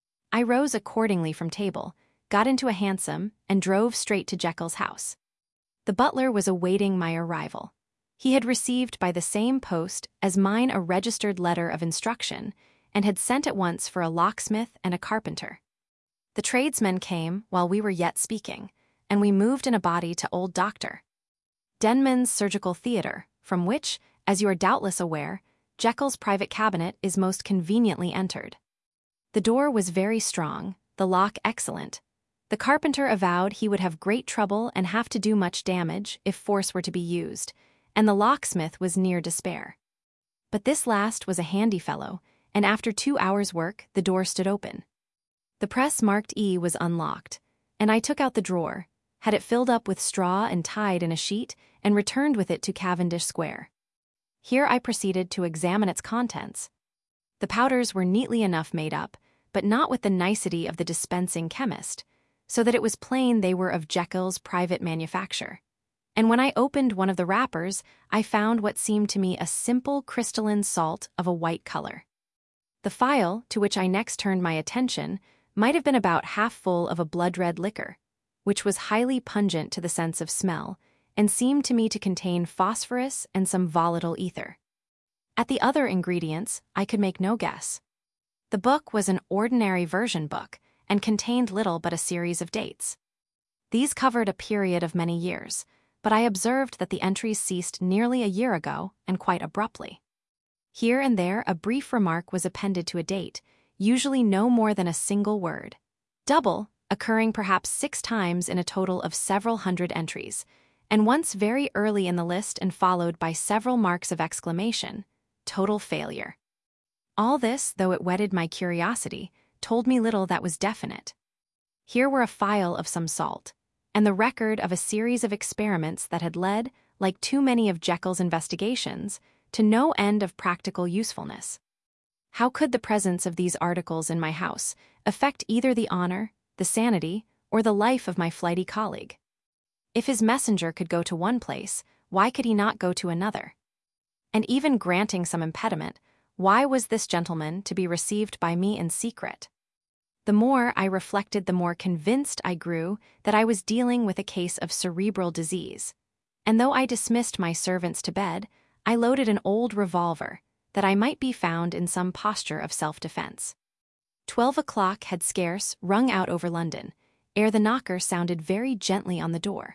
I rose accordingly from table, got into a hansom, and drove straight to Jekyll's house. The butler was awaiting my arrival. He had received by the same post as mine a registered letter of instruction, and had sent at once for a locksmith and a carpenter. The tradesmen came while we were yet speaking, and we moved in a body to Old Doctor Denman's surgical theatre, from which, as you are doubtless aware, Jekyll's private cabinet is most conveniently entered. The door was very strong, the lock excellent. The carpenter avowed he would have great trouble and have to do much damage if force were to be used, and the locksmith was near despair. But this last was a handy fellow, and after two hours' work the door stood open. The press marked E was unlocked, and I took out the drawer, had it filled up with straw and tied in a sheet, and returned with it to Cavendish Square. Here I proceeded to examine its contents. The powders were neatly enough made up, but not with the nicety of the dispensing chemist, so that it was plain they were of Jekyll's private manufacture. And when I opened one of the wrappers, I found what seemed to me a simple crystalline salt of a white color. The phial, to which I next turned my attention, might have been about half full of a blood-red liquor, which was highly pungent to the sense of smell, and seemed to me to contain phosphorus and some volatile ether. At the other ingredients, I could make no guess. The book was an ordinary version book, and contained little but a series of dates. These covered a period of many years, but I observed that the entries ceased nearly a year ago, and quite abruptly. Here and there a brief remark was appended to a date, usually no more than a single word. Double, occurring perhaps six times in a total of several hundred entries, and once very early in the list and followed by several marks of exclamation, total failure. All this, though it whetted my curiosity, told me little that was definite. Here were a phial of some salt, and the record of a series of experiments that had led, like too many of Jekyll's investigations, to no end of practical usefulness. How could the presence of these articles in my house affect either the honor, the sanity, or the life of my flighty colleague? If his messenger could go to one place, why could he not go to another? And even granting some impediment, why was this gentleman to be received by me in secret? The more I reflected, the more convinced I grew that I was dealing with a case of cerebral disease, and though I dismissed my servants to bed, I loaded an old revolver, that I might be found in some posture of self-defense. Twelve o'clock had scarce rung out over London, ere the knocker sounded very gently on the door.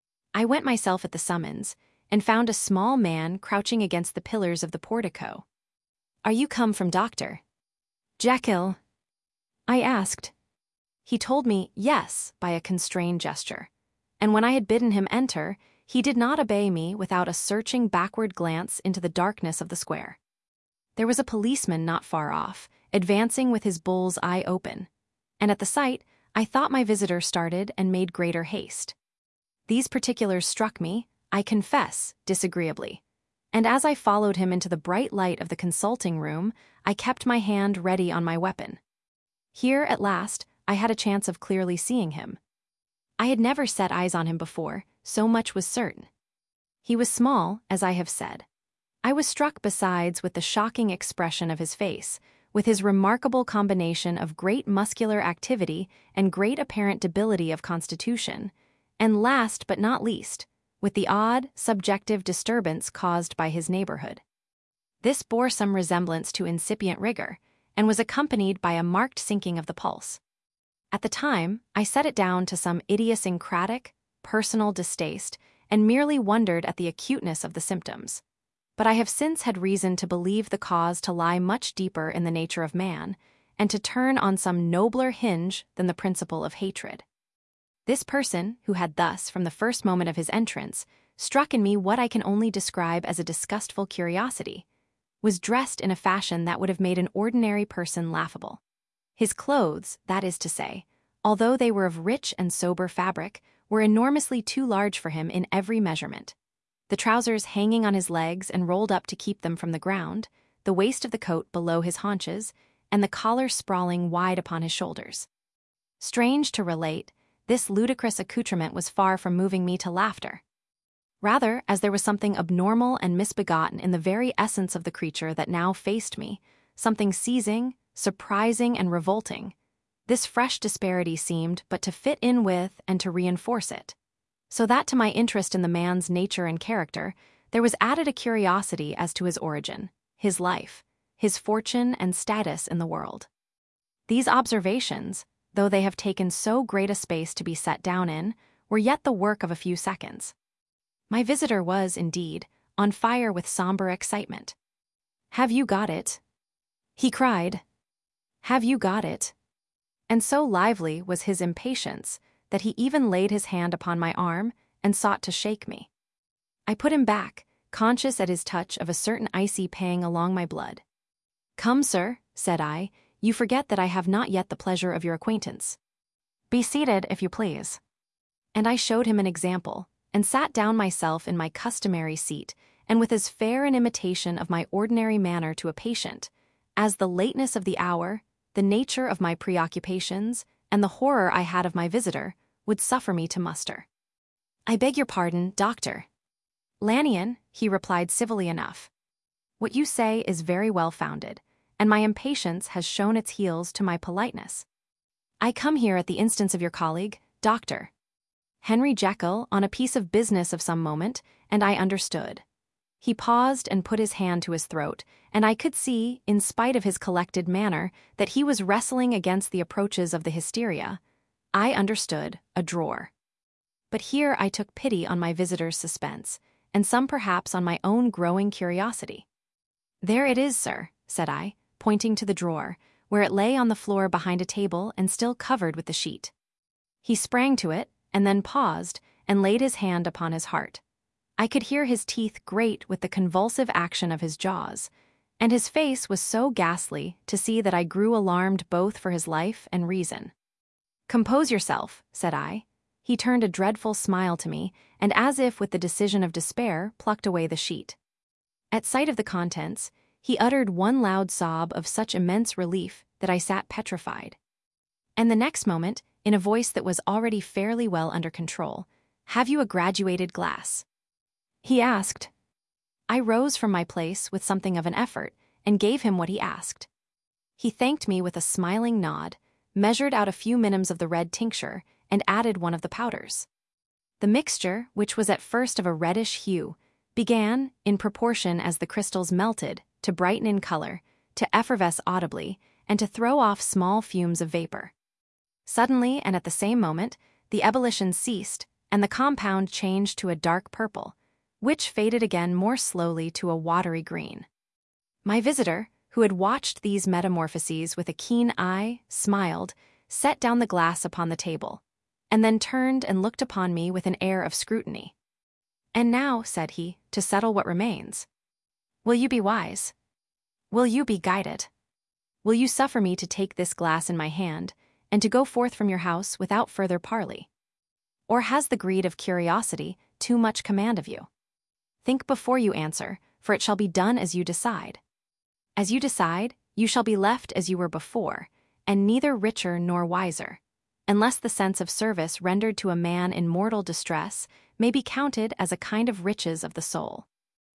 I went myself at the summons, and found a small man crouching against the pillars of the portico. "Are you come from Doctor Jekyll?" I asked. He told me yes by a constrained gesture, and when I had bidden him enter, he did not obey me without a searching backward glance into the darkness of the square. There was a policeman not far off, advancing with his bull's eye open, and at the sight I thought my visitor started and made greater haste. These particulars struck me, I confess, disagreeably. And as I followed him into the bright light of the consulting room, I kept my hand ready on my weapon. Here, at last, I had a chance of clearly seeing him. I had never set eyes on him before, so much was certain. He was small, as I have said. I was struck besides with the shocking expression of his face, with his remarkable combination of great muscular activity and great apparent debility of constitution, and last but not least, with the odd, subjective disturbance caused by his neighborhood. This bore some resemblance to incipient rigor, and was accompanied by a marked sinking of the pulse. At the time, I set it down to some idiosyncratic, personal distaste, and merely wondered at the acuteness of the symptoms. But I have since had reason to believe the cause to lie much deeper in the nature of man, and to turn on some nobler hinge than the principle of hatred. This person, who had thus, from the first moment of his entrance, struck in me what I can only describe as a disgustful curiosity, was dressed in a fashion that would have made an ordinary person laughable. His clothes, that is to say, although they were of rich and sober fabric, were enormously too large for him in every measurement. The trousers hanging on his legs and rolled up to keep them from the ground, the waist of the coat below his haunches, and the collar sprawling wide upon his shoulders. Strange to relate, this ludicrous accoutrement was far from moving me to laughter. Rather, as there was something abnormal and misbegotten in the very essence of the creature that now faced me, something seizing, surprising, and revolting, this fresh disparity seemed but to fit in with and to reinforce it. So that to my interest in the man's nature and character, there was added a curiosity as to his origin, his life, his fortune and status in the world. These observations, though they have taken so great a space to be set down in, were yet the work of a few seconds. My visitor was, indeed, on fire with somber excitement. "Have you got it?" he cried. "Have you got it?" And so lively was his impatience that he even laid his hand upon my arm and sought to shake me. I put him back, conscious at his touch of a certain icy pang along my blood. "Come, sir," said I, "you forget that I have not yet the pleasure of your acquaintance. Be seated, if you please." And I showed him an example, and sat down myself in my customary seat, and with as fair an imitation of my ordinary manner to a patient, as the lateness of the hour, the nature of my preoccupations, and the horror I had of my visitor, would suffer me to muster. "I beg your pardon, doctor." "Lannion," he replied civilly enough. "What you say is very well founded, and my impatience has shown its heels to my politeness. I come here at the instance of your colleague, Doctor Henry Jekyll, on a piece of business of some moment, and I understood." He paused and put his hand to his throat, and I could see, in spite of his collected manner, that he was wrestling against the approaches of the hysteria. I understood, a drawer. But here I took pity on my visitor's suspense, and some perhaps on my own growing curiosity. "There it is, sir," said I, pointing to the drawer, where it lay on the floor behind a table and still covered with the sheet. He sprang to it, and then paused, and laid his hand upon his heart. I could hear his teeth grate with the convulsive action of his jaws, and his face was so ghastly to see that I grew alarmed both for his life and reason. "Compose yourself," said I. He turned a dreadful smile to me, and as if with the decision of despair, plucked away the sheet. At sight of the contents, he uttered one loud sob of such immense relief that I sat petrified. And the next moment, in a voice that was already fairly well under control, "Have you a graduated glass?" he asked. I rose from my place with something of an effort, and gave him what he asked. He thanked me with a smiling nod, measured out a few minims of the red tincture, and added one of the powders. The mixture, which was at first of a reddish hue, began, in proportion as the crystals melted, to brighten in color, to effervesce audibly, and to throw off small fumes of vapor. Suddenly, and at the same moment, the ebullition ceased, and the compound changed to a dark purple, which faded again more slowly to a watery green. My visitor, who had watched these metamorphoses with a keen eye, smiled, set down the glass upon the table, and then turned and looked upon me with an air of scrutiny. "And now," said he, "to settle what remains. Will you be wise? Will you be guided? Will you suffer me to take this glass in my hand, and to go forth from your house without further parley? Or has the greed of curiosity too much command of you. Think before you answer, for it shall be done as you decide. As you decide, you shall be left as you were before, and neither richer nor wiser, unless the sense of service rendered to a man in mortal distress may be counted as a kind of riches of the soul.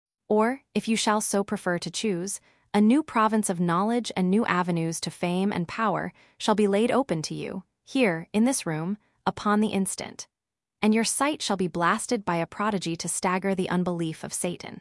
Or, if you shall so prefer to choose, a new province of knowledge and new avenues to fame and power shall be laid open to you, here, in this room, upon the instant, and your sight shall be blasted by a prodigy to stagger the unbelief of Satan.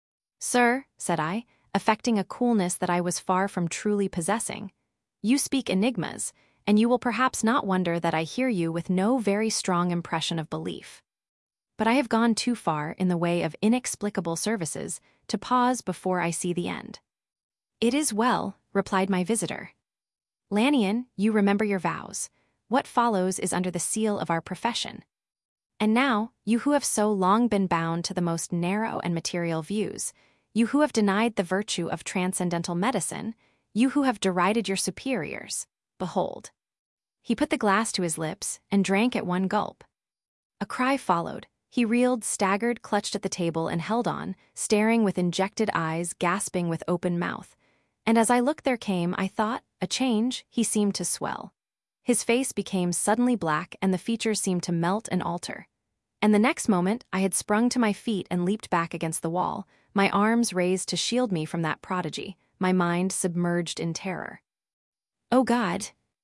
Sir, said I, affecting a coolness that I was far from truly possessing, you speak enigmas, and you will perhaps not wonder that I hear you with no very strong impression of belief. But I have gone too far in the way of inexplicable services to pause before I see the end. It is well, replied my visitor. Lannion, you remember your vows. What follows is under the seal of our profession. And now, you who have so long been bound to the most narrow and material views, you who have denied the virtue of transcendental medicine, you who have derided your superiors, behold. He put the glass to his lips and drank at one gulp. A cry followed. He reeled, staggered, clutched at the table and held on, staring with injected eyes, gasping with open mouth. And as I looked there came, I thought, a change. He seemed to swell. His face became suddenly black and the features seemed to melt and alter. And the next moment I had sprung to my feet and leaped back against the wall, my arms raised to shield me from that prodigy, my mind submerged in terror. "Oh God!"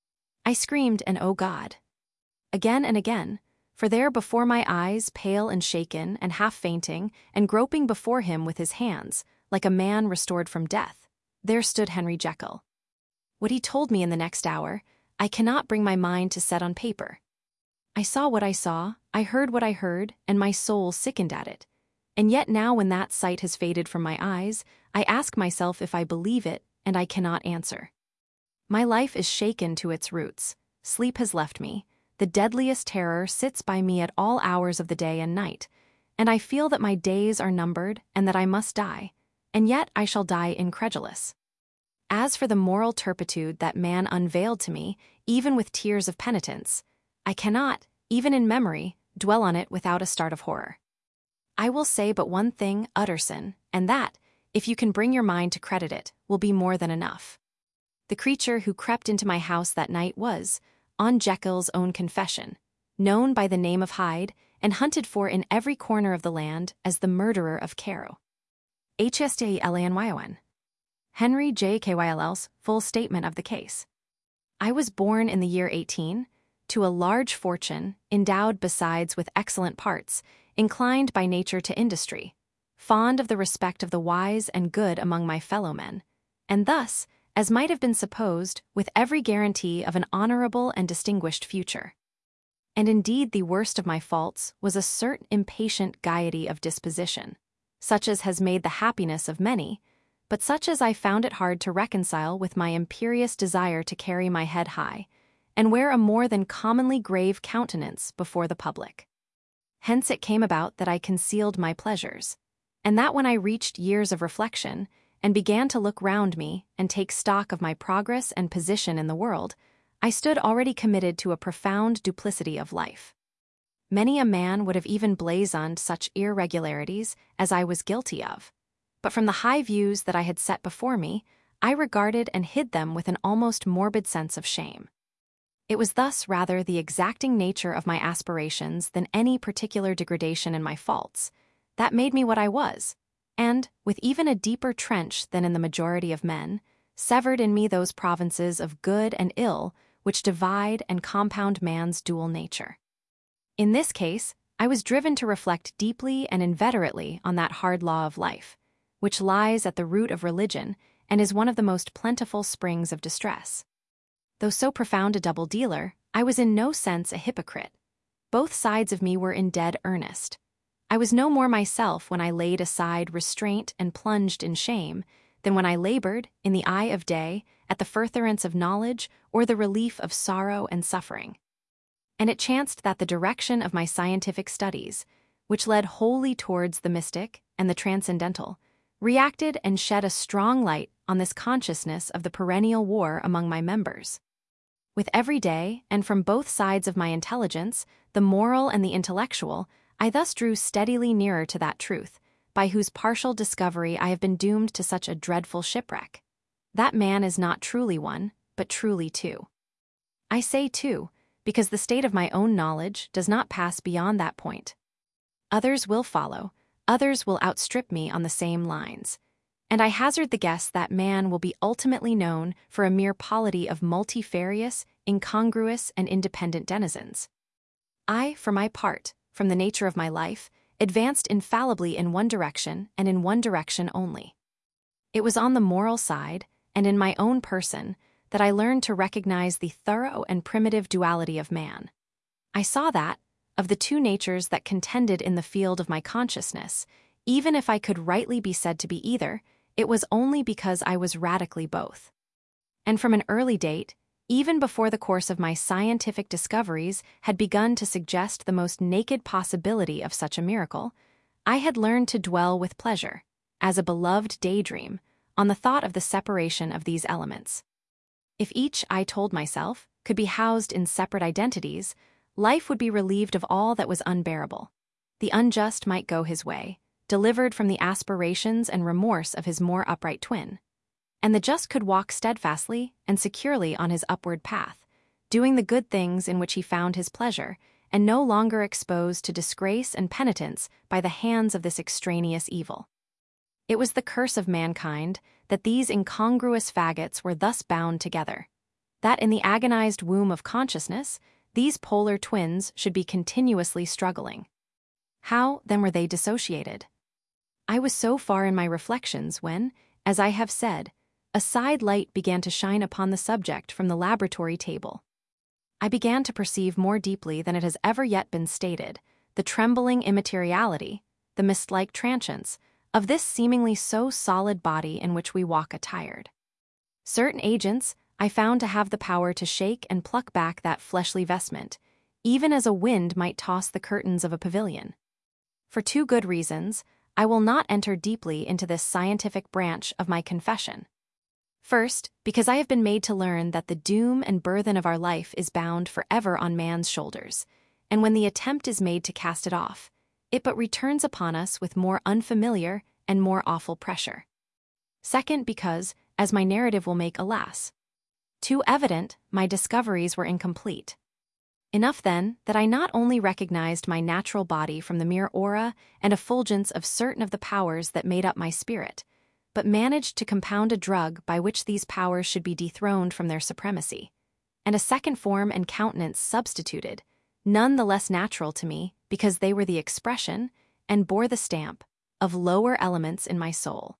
I screamed, and "Oh God!" again and again, for there before my eyes, pale and shaken and half fainting, and groping before him with his hands, like a man restored from death, there stood Henry Jekyll. What he told me in the next hour, I cannot bring my mind to set on paper. I saw what I saw, I heard what I heard, and my soul sickened at it. And yet now when that sight has faded from my eyes, I ask myself if I believe it, and I cannot answer. My life is shaken to its roots. Sleep has left me. The deadliest terror sits by me at all hours of the day and night, and I feel that my days are numbered and that I must die, and yet I shall die incredulous. As for the moral turpitude that man unveiled to me, even with tears of penitence, I cannot, even in memory, dwell on it without a start of horror. I will say but one thing, Utterson, and that, if you can bring your mind to credit it, will be more than enough. The creature who crept into my house that night was, on Jekyll's own confession, known by the name of Hyde and hunted for in every corner of the land as the murderer of Carew. H S T L A N Y O N. Henry J. K Y L L's full statement of the case. I was born in the year eighteen, to a large fortune, endowed besides with excellent parts, inclined by nature to industry, fond of the respect of the wise and good among my fellow-men, and thus, as might have been supposed, with every guarantee of an honorable and distinguished future. And indeed the worst of my faults was a certain impatient gaiety of disposition, such as has made the happiness of many, but such as I found it hard to reconcile with my imperious desire to carry my head high, and wear a more than commonly grave countenance before the public. Hence it came about that I concealed my pleasures, and that when I reached years of reflection, and began to look round me and take stock of my progress and position in the world, I stood already committed to a profound duplicity of life. Many a man would have even blazoned such irregularities as I was guilty of, but from the high views that I had set before me, I regarded and hid them with an almost morbid sense of shame. It was thus rather the exacting nature of my aspirations than any particular degradation in my faults that made me what I was, and, with even a deeper trench than in the majority of men, severed in me those provinces of good and ill which divide and compound man's dual nature. In this case, I was driven to reflect deeply and inveterately on that hard law of life, which lies at the root of religion and is one of the most plentiful springs of distress. Though so profound a double-dealer, I was in no sense a hypocrite. Both sides of me were in dead earnest. I was no more myself when I laid aside restraint and plunged in shame than when I labored, in the eye of day, at the furtherance of knowledge or the relief of sorrow and suffering. And it chanced that the direction of my scientific studies, which led wholly towards the mystic and the transcendental, reacted and shed a strong light on this consciousness of the perennial war among my members. With every day, and from both sides of my intelligence, the moral and the intellectual, I thus drew steadily nearer to that truth, by whose partial discovery I have been doomed to such a dreadful shipwreck. That man is not truly one, but truly two. I say two, because the state of my own knowledge does not pass beyond that point. Others will follow, others will outstrip me on the same lines, and I hazard the guess that man will be ultimately known for a mere polity of multifarious, incongruous, and independent denizens. I, for my part, from the nature of my life, advanced infallibly in one direction and in one direction only. It was on the moral side, and in my own person, that I learned to recognize the thorough and primitive duality of man. I saw that, of the two natures that contended in the field of my consciousness, even if I could rightly be said to be either, it was only because I was radically both. And from an early date, even before the course of my scientific discoveries had begun to suggest the most naked possibility of such a miracle, I had learned to dwell with pleasure, as a beloved daydream, on the thought of the separation of these elements. If each, I told myself, could be housed in separate identities, life would be relieved of all that was unbearable. The unjust might go his way, delivered from the aspirations and remorse of his more upright twin, and the just could walk steadfastly and securely on his upward path, doing the good things in which he found his pleasure, and no longer exposed to disgrace and penitence by the hands of this extraneous evil. It was the curse of mankind that these incongruous faggots were thus bound together, that in the agonized womb of consciousness, these polar twins should be continuously struggling. How, then, were they dissociated? I was so far in my reflections when, as I have said, a side light began to shine upon the subject from the laboratory table. I began to perceive more deeply than it has ever yet been stated the trembling immateriality, the mist-like transience, of this seemingly so solid body in which we walk attired. Certain agents I found to have the power to shake and pluck back that fleshly vestment, even as a wind might toss the curtains of a pavilion. For two good reasons, I will not enter deeply into this scientific branch of my confession. First, because I have been made to learn that the doom and burthen of our life is bound forever on man's shoulders, and when the attempt is made to cast it off, it but returns upon us with more unfamiliar and more awful pressure. Second, because, as my narrative will make, alas, too evident, my discoveries were incomplete. Enough, then, that I not only recognized my natural body from the mere aura and effulgence of certain of the powers that made up my spirit, but managed to compound a drug by which these powers should be dethroned from their supremacy, and a second form and countenance substituted, none the less natural to me because they were the expression, and bore the stamp, of lower elements in my soul.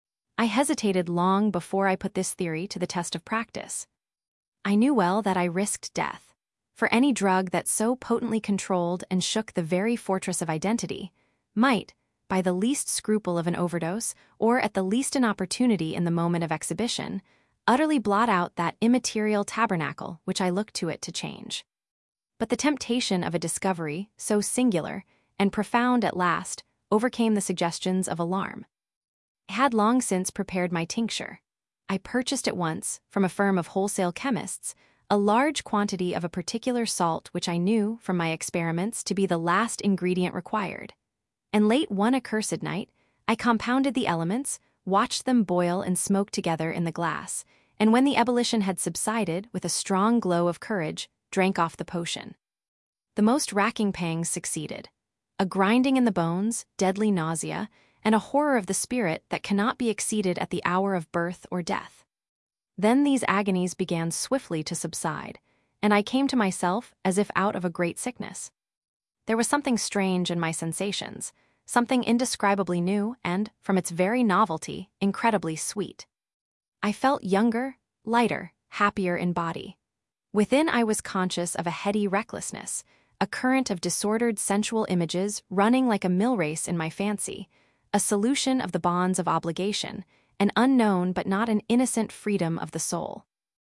I hesitated long before I put this theory to the test of practice. I knew well that I risked death, for any drug that so potently controlled and shook the very fortress of identity might, by the least scruple of an overdose, or at the least an opportunity in the moment of exhibition, utterly blot out that immaterial tabernacle which I looked to it to change. But the temptation of a discovery, so singular and profound at last, overcame the suggestions of alarm. I had long since prepared my tincture. I purchased at once, from a firm of wholesale chemists, a large quantity of a particular salt which I knew, from my experiments, to be the last ingredient required. And late one accursed night, I compounded the elements, watched them boil and smoke together in the glass, and when the ebullition had subsided, with a strong glow of courage, drank off the potion. The most racking pangs succeeded. A grinding in the bones, deadly nausea, and a horror of the spirit that cannot be exceeded at the hour of birth or death. Then these agonies began swiftly to subside, and I came to myself as if out of a great sickness. There was something strange in my sensations, something indescribably new and, from its very novelty, incredibly sweet. I felt younger, lighter, happier in body. Within I was conscious of a heady recklessness, a current of disordered sensual images running like a mill race in my fancy, a solution of the bonds of obligation, an unknown but not an innocent freedom of the soul.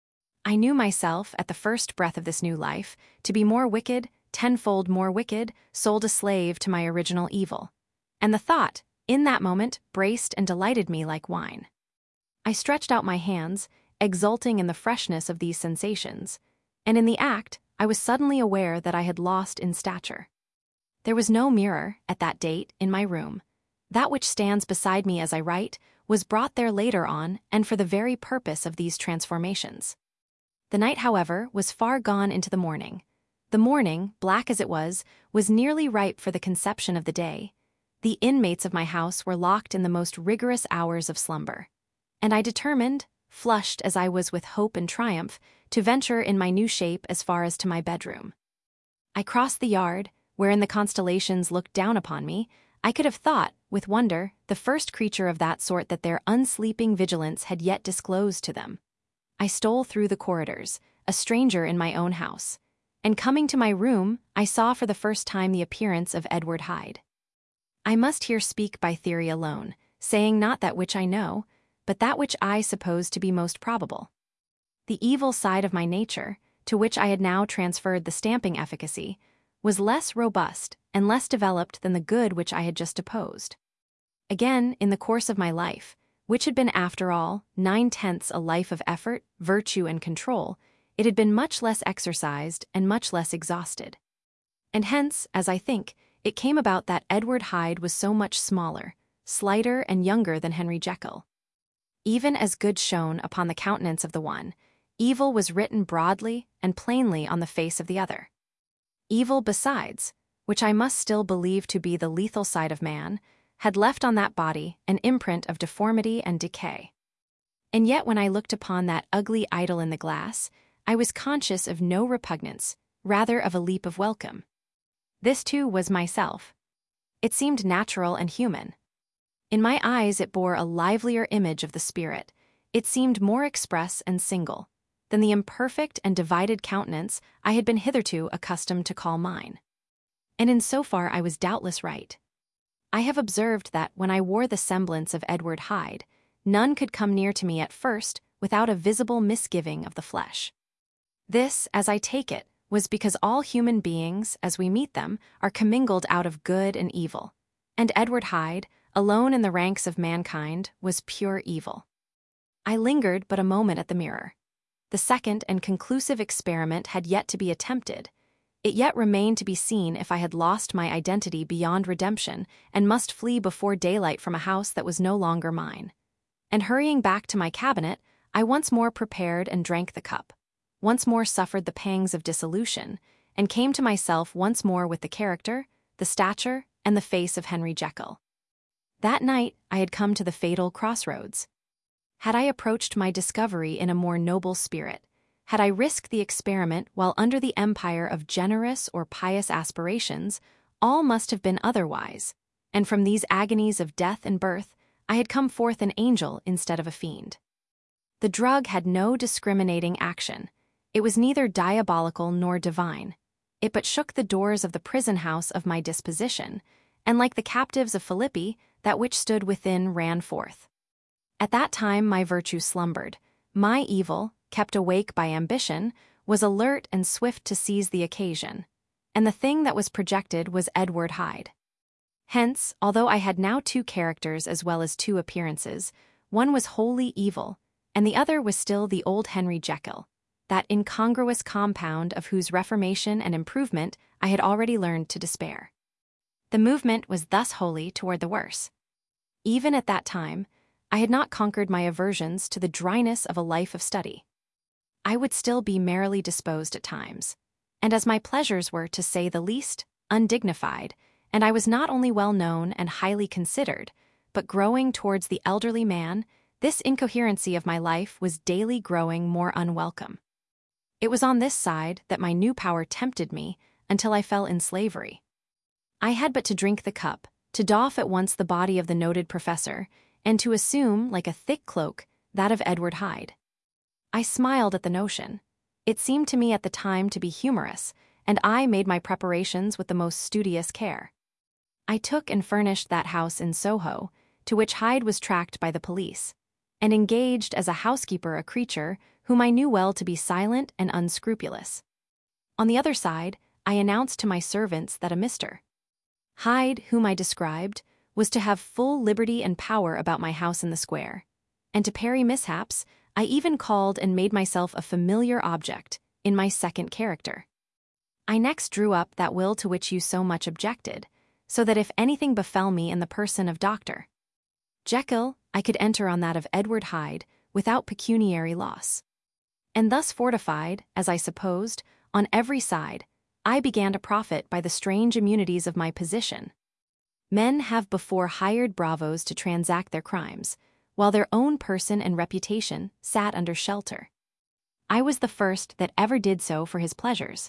I knew myself, at the first breath of this new life, to be more wicked, tenfold more wicked, sold a slave to my original evil. And the thought, in that moment, braced and delighted me like wine. I stretched out my hands, exulting in the freshness of these sensations, and in the act, I was suddenly aware that I had lost in stature. There was no mirror, at that date, in my room. That which stands beside me as I write was brought there later on and for the very purpose of these transformations. The night, however, was far gone into the morning. The morning, black as it was, was nearly ripe for the conception of the day. The inmates of my house were locked in the most rigorous hours of slumber. And I determined, flushed as I was with hope and triumph, to venture in my new shape as far as to my bedroom. I crossed the yard, wherein the constellations looked down upon me. I could have thought, with wonder, the first creature of that sort that their unsleeping vigilance had yet disclosed to them. I stole through the corridors, a stranger in my own house, and coming to my room, I saw for the first time the appearance of Edward Hyde. I must here speak by theory alone, saying not that which I know, but that which I suppose to be most probable. The evil side of my nature, to which I had now transferred the stamping efficacy, was less robust and less developed than the good which I had just opposed. Again, in the course of my life, which had been after all nine-tenths a life of effort, virtue, and control, it had been much less exercised and much less exhausted. And hence, as I think, it came about that Edward Hyde was so much smaller, slighter, and younger than Henry Jekyll. Even as good shone upon the countenance of the one, evil was written broadly and plainly on the face of the other. Evil, besides, which I must still believe to be the lethal side of man, had left on that body an imprint of deformity and decay. And yet when I looked upon that ugly idol in the glass, I was conscious of no repugnance, rather of a leap of welcome. This too was myself. It seemed natural and human. In my eyes it bore a livelier image of the spirit. It seemed more express and single than the imperfect and divided countenance I had been hitherto accustomed to call mine. And in so far I was doubtless right. I have observed that when I wore the semblance of Edward Hyde, none could come near to me at first without a visible misgiving of the flesh. This, as I take it, was because all human beings, as we meet them, are commingled out of good and evil, and Edward Hyde, alone in the ranks of mankind, was pure evil. I lingered but a moment at the mirror. The second and conclusive experiment had yet to be attempted. It yet remained to be seen if I had lost my identity beyond redemption and must flee before daylight from a house that was no longer mine. And hurrying back to my cabinet, I once more prepared and drank the cup, once more suffered the pangs of dissolution, and came to myself once more with the character, the stature, and the face of Henry Jekyll. That night I had come to the fatal crossroads. Had I approached my discovery in a more noble spirit, had I risked the experiment while under the empire of generous or pious aspirations, all must have been otherwise, and from these agonies of death and birth, I had come forth an angel instead of a fiend. The drug had no discriminating action. It was neither diabolical nor divine. It but shook the doors of the prison house of my disposition, and like the captives of Philippi, that which stood within ran forth. At that time my virtue slumbered. My evil, kept awake by ambition, was alert and swift to seize the occasion, and the thing that was projected was Edward Hyde. Hence, although I had now two characters as well as two appearances, one was wholly evil, and the other was still the old Henry Jekyll, that incongruous compound of whose reformation and improvement I had already learned to despair. The movement was thus wholly toward the worse. Even at that time, I had not conquered my aversions to the dryness of a life of study. I would still be merrily disposed at times, and as my pleasures were, to say the least, undignified, and I was not only well known and highly considered, but growing towards the elderly man, this incoherency of my life was daily growing more unwelcome. It was on this side that my new power tempted me until I fell in slavery. I had but to drink the cup, to doff at once the body of the noted professor, and to assume, like a thick cloak, that of Edward Hyde. I smiled at the notion. It seemed to me at the time to be humorous, and I made my preparations with the most studious care. I took and furnished that house in Soho, to which Hyde was tracked by the police, and engaged as a housekeeper a creature whom I knew well to be silent and unscrupulous. On the other side, I announced to my servants that a Mister Hyde, whom I described, was to have full liberty and power about my house in the square, and to parry mishaps, I even called and made myself a familiar object, in my second character. I next drew up that will to which you so much objected, so that if anything befell me in the person of Doctor Jekyll, I could enter on that of Edward Hyde without pecuniary loss. And thus fortified, as I supposed, on every side, I began to profit by the strange immunities of my position. Men have before hired bravos to transact their crimes, while their own person and reputation sat under shelter. I was the first that ever did so for his pleasures.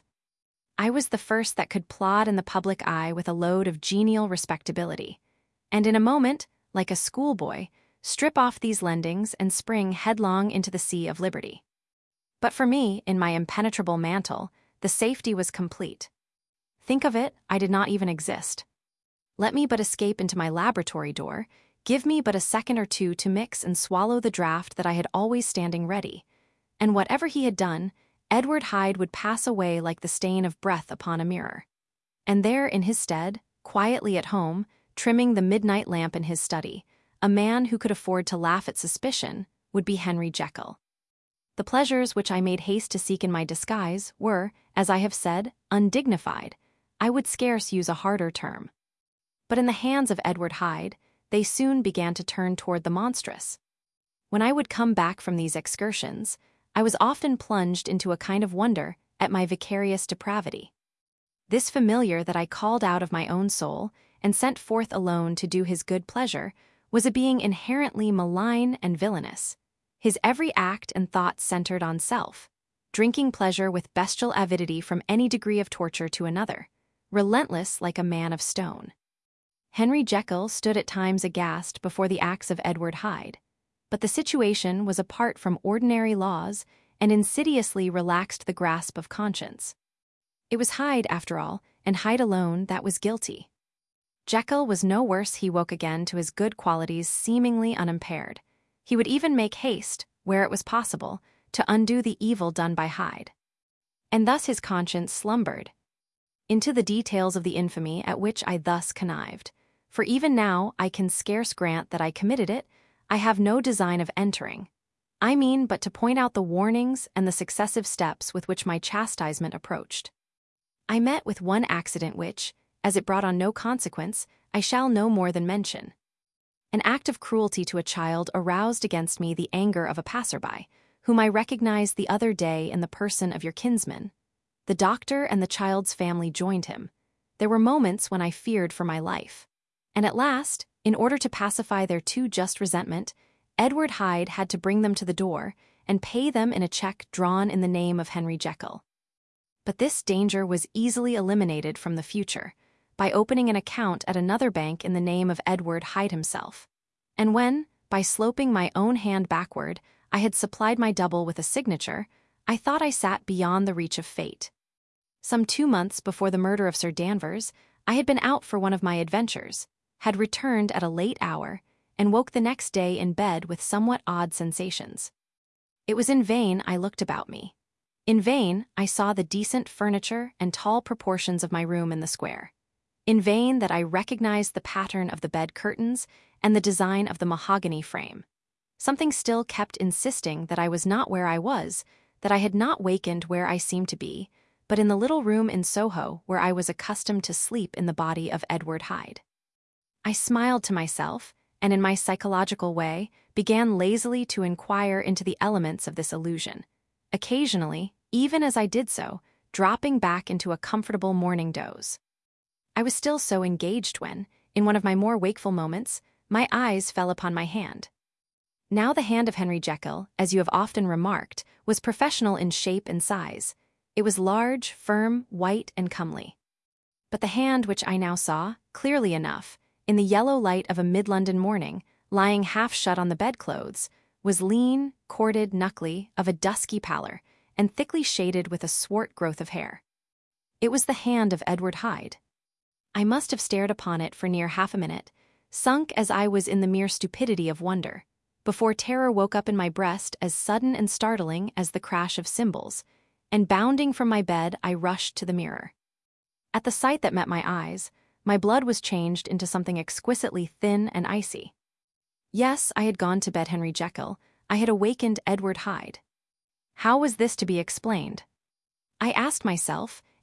I was the first that could plod in the public eye with a load of genial respectability, and in a moment, like a schoolboy, strip off these lendings and spring headlong into the sea of liberty. But for me, in my impenetrable mantle, the safety was complete. Think of it, I did not even exist. Let me but escape into my laboratory door, give me but a second or two to mix and swallow the draught that I had always standing ready, and whatever he had done, Edward Hyde would pass away like the stain of breath upon a mirror. And there in his stead, quietly at home, trimming the midnight lamp in his study, a man who could afford to laugh at suspicion would be Henry Jekyll. The pleasures which I made haste to seek in my disguise were, as I have said, undignified. I would scarce use a harder term. But in the hands of Edward Hyde, they soon began to turn toward the monstrous. When I would come back from these excursions, I was often plunged into a kind of wonder at my vicarious depravity. This familiar that I called out of my own soul and sent forth alone to do his good pleasure was a being inherently malign and villainous. His every act and thought centered on self, drinking pleasure with bestial avidity from any degree of torture to another, relentless like a man of stone. Henry Jekyll stood at times aghast before the acts of Edward Hyde, but the situation was apart from ordinary laws and insidiously relaxed the grasp of conscience. It was Hyde, after all, and Hyde alone, that was guilty. Jekyll was no worse. He woke again to his good qualities seemingly unimpaired. He would even make haste, where it was possible, to undo the evil done by Hyde. And thus his conscience slumbered. Into the details of the infamy at which I thus connived, for even now I can scarce grant that I committed it, I have no design of entering. I mean but to point out the warnings and the successive steps with which my chastisement approached. I met with one accident which, as it brought on no consequence, I shall no more than mention. An act of cruelty to a child aroused against me the anger of a passerby, whom I recognized the other day in the person of your kinsman. The doctor and the child's family joined him. There were moments when I feared for my life. And at last, in order to pacify their too just resentment, Edward Hyde had to bring them to the door and pay them in a check drawn in the name of Henry Jekyll. But this danger was easily eliminated from the future by opening an account at another bank in the name of Edward Hyde himself. And when, by sloping my own hand backward, I had supplied my double with a signature, I thought I sat beyond the reach of fate. Some two months before the murder of Sir Danvers, I had been out for one of my adventures, had returned at a late hour, and woke the next day in bed with somewhat odd sensations. It was in vain I looked about me. In vain I saw the decent furniture and tall proportions of my room in the square. In vain that I recognized the pattern of the bed curtains and the design of the mahogany frame. Something still kept insisting that I was not where I was, that I had not wakened where I seemed to be, but in the little room in Soho where I was accustomed to sleep in the body of Edward Hyde. I smiled to myself, and in my psychological way began lazily to inquire into the elements of this illusion, occasionally, even as I did so, dropping back into a comfortable morning doze. I was still so engaged when, in one of my more wakeful moments, my eyes fell upon my hand. Now the hand of Henry Jekyll, as you have often remarked, was professional in shape and size. It was large, firm, white, and comely. But the hand which I now saw, clearly enough, in the yellow light of a mid-London morning, lying half shut on the bedclothes, was lean, corded, knuckly, of a dusky pallor, and thickly shaded with a swart growth of hair. It was the hand of Edward Hyde. I must have stared upon it for near half a minute, sunk as I was in the mere stupidity of wonder, before terror woke up in my breast as sudden and startling as the crash of cymbals, and bounding from my bed I rushed to the mirror. At the sight that met my eyes, my blood was changed into something exquisitely thin and icy. Yes, I had gone to bed Henry Jekyll, I had awakened Edward Hyde. How was this to be explained? I asked myself,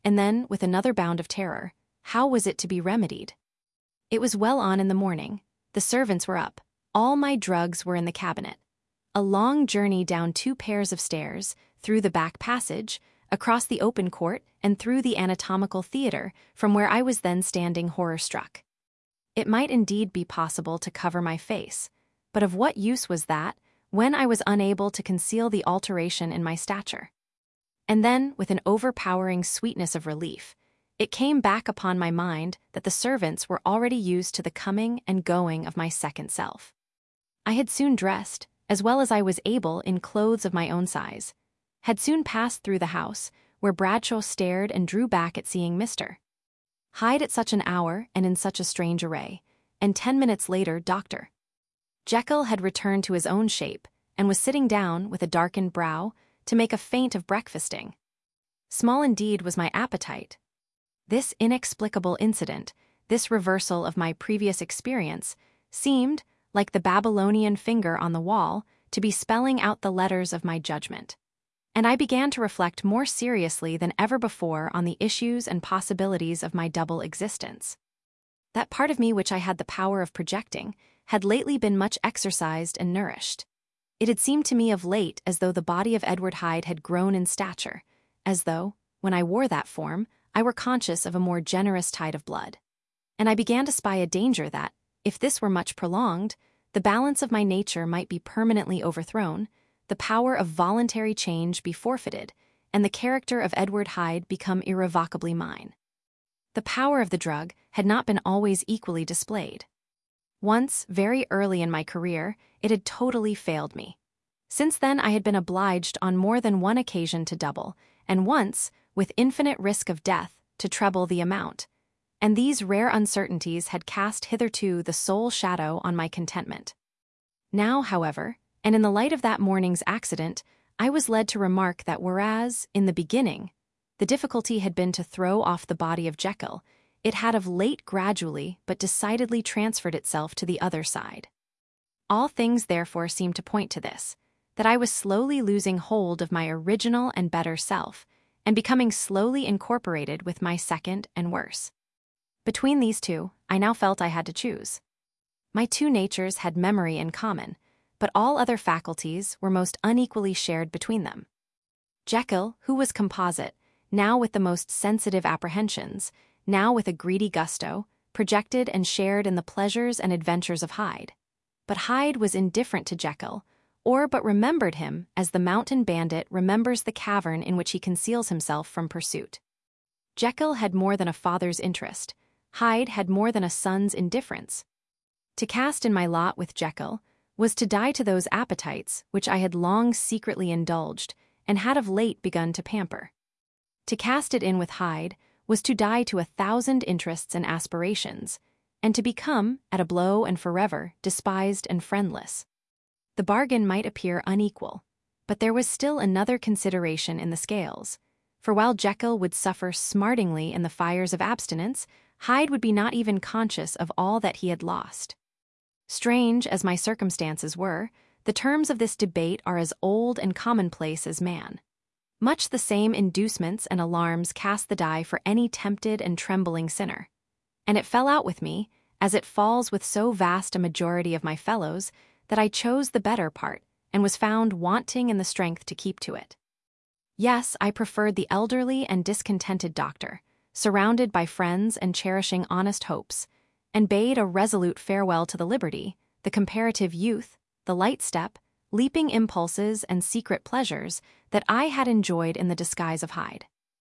and then, with another bound of terror, how was it to be remedied? It was well on in the morning. The servants were up. All my drugs were in the cabinet. A long journey down two pairs of stairs, through the back passage, across the open court, and through the anatomical theater, from where I was then standing horror-struck. It might indeed be possible to cover my face, but of what use was that, when I was unable to conceal the alteration in my stature? And then, with an overpowering sweetness of relief, it came back upon my mind that the servants were already used to the coming and going of my second self. I had soon dressed, as well as I was able in clothes of my own size, had soon passed through the house, where Bradshaw stared and drew back at seeing Mister Hyde at such an hour and in such a strange array, and ten minutes later Doctor Jekyll had returned to his own shape and was sitting down with a darkened brow to make a feint of breakfasting. Small indeed was my appetite. This inexplicable incident, this reversal of my previous experience, seemed, like the Babylonian finger on the wall, to be spelling out the letters of my judgment. And I began to reflect more seriously than ever before on the issues and possibilities of my double existence. That part of me which I had the power of projecting had lately been much exercised and nourished. It had seemed to me of late as though the body of Edward Hyde had grown in stature, as though, when I wore that form, I were conscious of a more generous tide of blood. And I began to spy a danger that, if this were much prolonged, the balance of my nature might be permanently overthrown, the power of voluntary change be forfeited, and the character of Edward Hyde become irrevocably mine. The power of the drug had not been always equally displayed. Once, very early in my career, it had totally failed me. Since then I had been obliged on more than one occasion to double, and once, with infinite risk of death, to treble the amount. And these rare uncertainties had cast hitherto the sole shadow on my contentment. Now, however, and in the light of that morning's accident, I was led to remark that whereas, in the beginning, the difficulty had been to throw off the body of Jekyll, it had of late gradually but decidedly transferred itself to the other side. All things therefore seemed to point to this, that I was slowly losing hold of my original and better self, and becoming slowly incorporated with my second and worse. Between these two, I now felt I had to choose. My two natures had memory in common, but all other faculties were most unequally shared between them. Jekyll, who was composite, now with the most sensitive apprehensions, now with a greedy gusto, projected and shared in the pleasures and adventures of Hyde. But Hyde was indifferent to Jekyll, or but remembered him as the mountain bandit remembers the cavern in which he conceals himself from pursuit. Jekyll had more than a father's interest. Hyde had more than a son's indifference. To cast in my lot with Jekyll was to die to those appetites which I had long secretly indulged and had of late begun to pamper. To cast it in with Hyde was to die to a thousand interests and aspirations, and to become, at a blow and forever, despised and friendless. The bargain might appear unequal, but there was still another consideration in the scales, for while Jekyll would suffer smartingly in the fires of abstinence, Hyde would be not even conscious of all that he had lost. Strange as my circumstances were, the terms of this debate are as old and commonplace as man. Much the same inducements and alarms cast the die for any tempted and trembling sinner. And it fell out with me, as it falls with so vast a majority of my fellows, that I chose the better part, and was found wanting in the strength to keep to it. Yes, I preferred the elderly and discontented doctor, surrounded by friends and cherishing honest hopes, and bade a resolute farewell to the liberty, the comparative youth, the light step, leaping impulses and secret pleasures that I had enjoyed in the disguise of Hyde.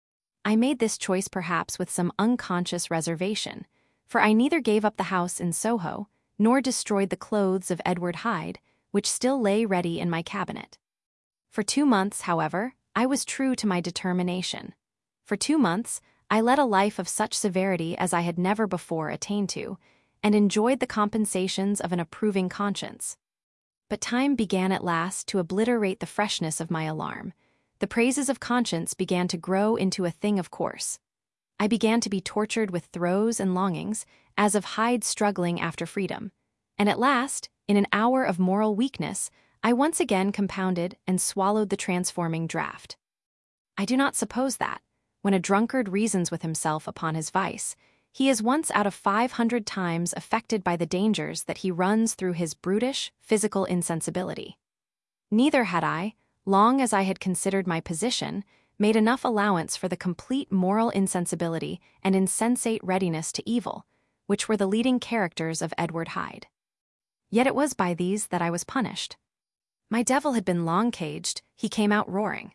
I made this choice perhaps with some unconscious reservation, for I neither gave up the house in Soho, nor destroyed the clothes of Edward Hyde, which still lay ready in my cabinet. For two months, however, I was true to my determination. For two months, I led a life of such severity as I had never before attained to, and enjoyed the compensations of an approving conscience. But time began at last to obliterate the freshness of my alarm. The praises of conscience began to grow into a thing of course. I began to be tortured with throes and longings, as of Hyde struggling after freedom. And at last, in an hour of moral weakness, I once again compounded and swallowed the transforming draught. I do not suppose that, when a drunkard reasons with himself upon his vice, he is once out of five hundred times affected by the dangers that he runs through his brutish, physical insensibility. Neither had I, long as I had considered my position, made enough allowance for the complete moral insensibility and insensate readiness to evil, which were the leading characters of Edward Hyde. Yet it was by these that I was punished. My devil had been long caged, he came out roaring.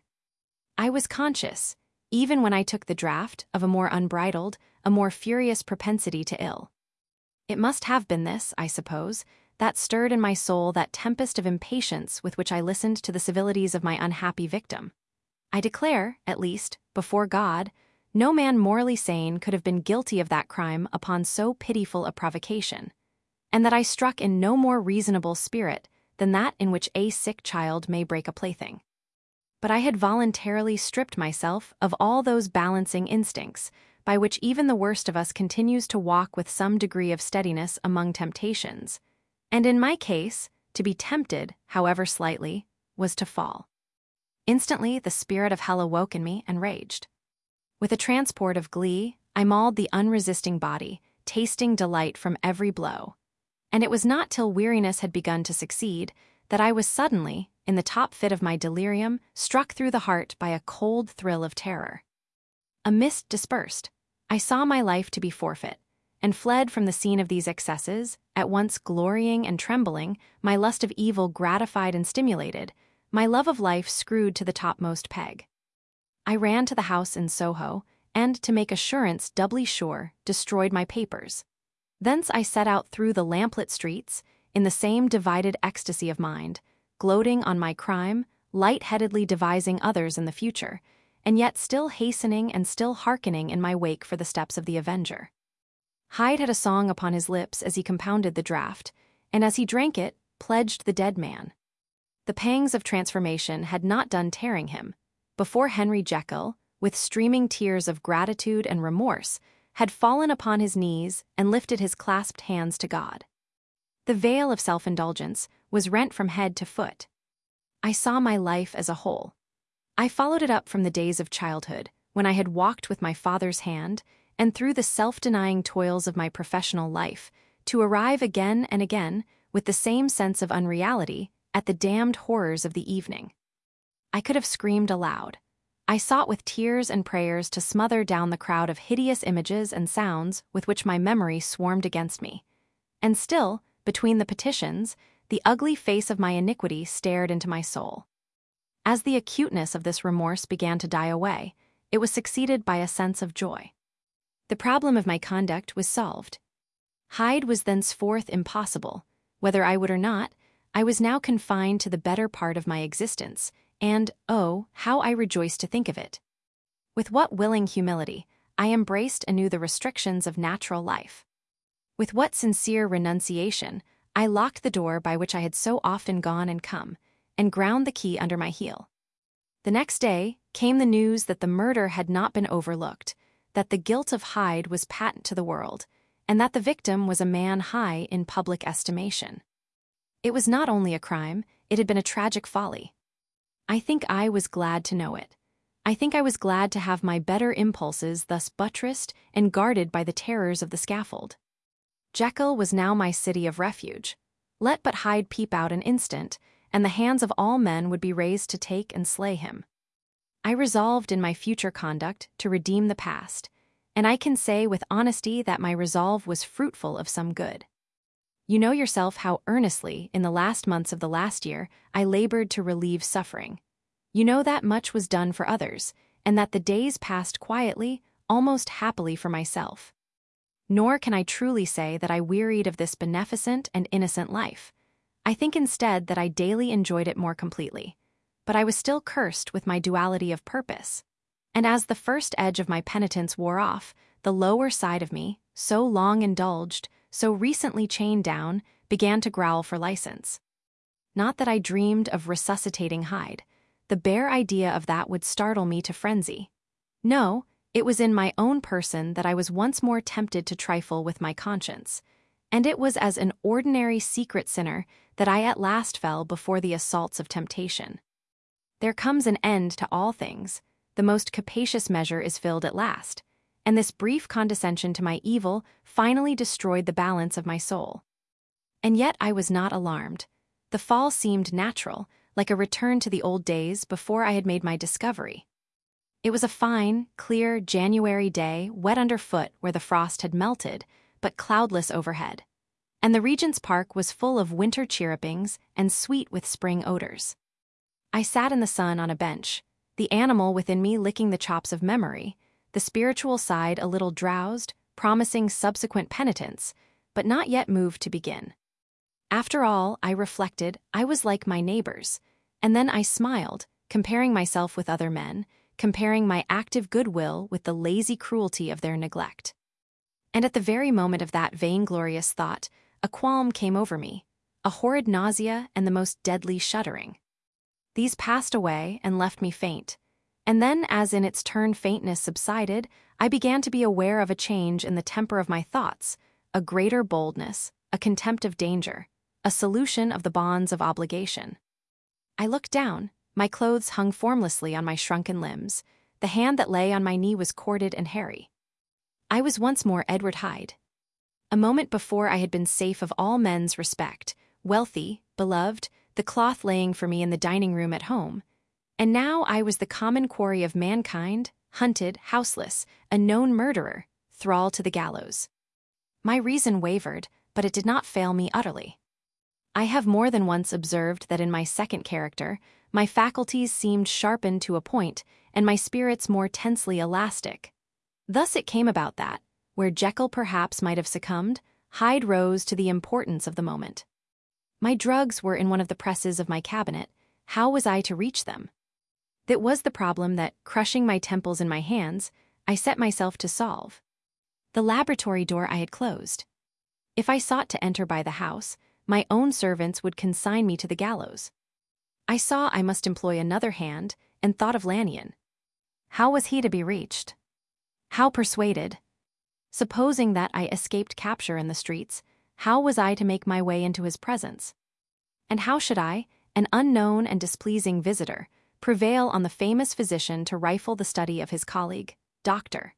I was conscious, even when I took the draught, of a more unbridled, a more furious propensity to ill. It must have been this, I suppose, that stirred in my soul that tempest of impatience with which I listened to the civilities of my unhappy victim. I declare, at least, before God, no man morally sane could have been guilty of that crime upon so pitiful a provocation, and that I struck in no more reasonable spirit than that in which a sick child may break a plaything. But I had voluntarily stripped myself of all those balancing instincts by which even the worst of us continues to walk with some degree of steadiness among temptations, and in my case, to be tempted, however slightly, was to fall. Instantly the spirit of hell awoke in me and raged. With a transport of glee, I mauled the unresisting body, tasting delight from every blow. And it was not till weariness had begun to succeed that I was suddenly, in the top fit of my delirium, struck through the heart by a cold thrill of terror. A mist dispersed. I saw my life to be forfeit, and fled from the scene of these excesses, at once glorying and trembling, my lust of evil gratified and stimulated, my love of life screwed to the topmost peg. I ran to the house in Soho, and, to make assurance doubly sure, destroyed my papers. Thence I set out through the lamplit streets, in the same divided ecstasy of mind, gloating on my crime, light-headedly devising others in the future, and yet still hastening and still hearkening in my wake for the steps of the avenger. Hyde had a song upon his lips as he compounded the draught, and as he drank it, pledged the dead man. The pangs of transformation had not done tearing him, before Henry Jekyll, with streaming tears of gratitude and remorse, had fallen upon his knees and lifted his clasped hands to God. The veil of self-indulgence was rent from head to foot. I saw my life as a whole. I followed it up from the days of childhood, when I had walked with my father's hand, and through the self-denying toils of my professional life, to arrive again and again, with the same sense of unreality, at the damned horrors of the evening. I could have screamed aloud. I sought with tears and prayers to smother down the crowd of hideous images and sounds with which my memory swarmed against me. And still, between the petitions, the ugly face of my iniquity stared into my soul. As the acuteness of this remorse began to die away, it was succeeded by a sense of joy. The problem of my conduct was solved. Hyde was thenceforth impossible. Whether I would or not, I was now confined to the better part of my existence, and, oh, how I rejoiced to think of it. With what willing humility I embraced anew the restrictions of natural life. With what sincere renunciation I locked the door by which I had so often gone and come, and ground the key under my heel. The next day came the news that the murder had not been overlooked, that the guilt of Hyde was patent to the world, and that the victim was a man high in public estimation. It was not only a crime, it had been a tragic folly. I think I was glad to know it. I think I was glad to have my better impulses thus buttressed and guarded by the terrors of the scaffold. Jekyll was now my city of refuge. Let but Hyde peep out an instant, and the hands of all men would be raised to take and slay him. I resolved in my future conduct to redeem the past, and I can say with honesty that my resolve was fruitful of some good. You know yourself how earnestly, in the last months of the last year, I labored to relieve suffering. You know that much was done for others, and that the days passed quietly, almost happily for myself. Nor can I truly say that I wearied of this beneficent and innocent life. I think instead that I daily enjoyed it more completely. But I was still cursed with my duality of purpose. And as the first edge of my penitence wore off, the lower side of me, so long indulged, so recently chained down, began to growl for license. Not that I dreamed of resuscitating Hyde. The bare idea of that would startle me to frenzy. No, it was in my own person that I was once more tempted to trifle with my conscience, and it was as an ordinary secret sinner that I at last fell before the assaults of temptation. There comes an end to all things. the most capacious measure is filled at last, and this brief condescension to my evil finally destroyed the balance of my soul. And yet I was not alarmed. The fall seemed natural, like a return to the old days before I had made my discovery. It was a fine, clear January day, wet underfoot where the frost had melted, but cloudless overhead. And the Regent's Park was full of winter chirrupings and sweet with spring odors. I sat in the sun on a bench, the animal within me licking the chops of memory, the spiritual side a little drowsed, promising subsequent penitence, but not yet moved to begin. After all, I reflected, I was like my neighbors, and then I smiled, comparing myself with other men, comparing my active goodwill with the lazy cruelty of their neglect. And at the very moment of that vainglorious thought, a qualm came over me, a horrid nausea and the most deadly shuddering. These passed away and left me faint, and then as in its turn faintness subsided, I began to be aware of a change in the temper of my thoughts, a greater boldness, a contempt of danger, a solution of the bonds of obligation. I looked down, my clothes hung formlessly on my shrunken limbs, the hand that lay on my knee was corded and hairy. I was once more Edward Hyde. A moment before I had been safe of all men's respect, wealthy, beloved, the cloth laying for me in the dining room at home, and now I was the common quarry of mankind, hunted, houseless, a known murderer, thrall to the gallows. My reason wavered, but it did not fail me utterly. I have more than once observed that in my second character, my faculties seemed sharpened to a point, and my spirits more tensely elastic. Thus it came about that, where Jekyll perhaps might have succumbed, Hyde rose to the importance of the moment. My drugs were in one of the presses of my cabinet. How was I to reach them? That was the problem that, crushing my temples in my hands, I set myself to solve. The laboratory door I had closed. If I sought to enter by the house, my own servants would consign me to the gallows. I saw I must employ another hand, and thought of Lanyon. How was he to be reached? How persuaded? Supposing that I escaped capture in the streets, how was I to make my way into his presence? And how should I, an unknown and displeasing visitor, prevail on the famous physician to rifle the study of his colleague, Doctor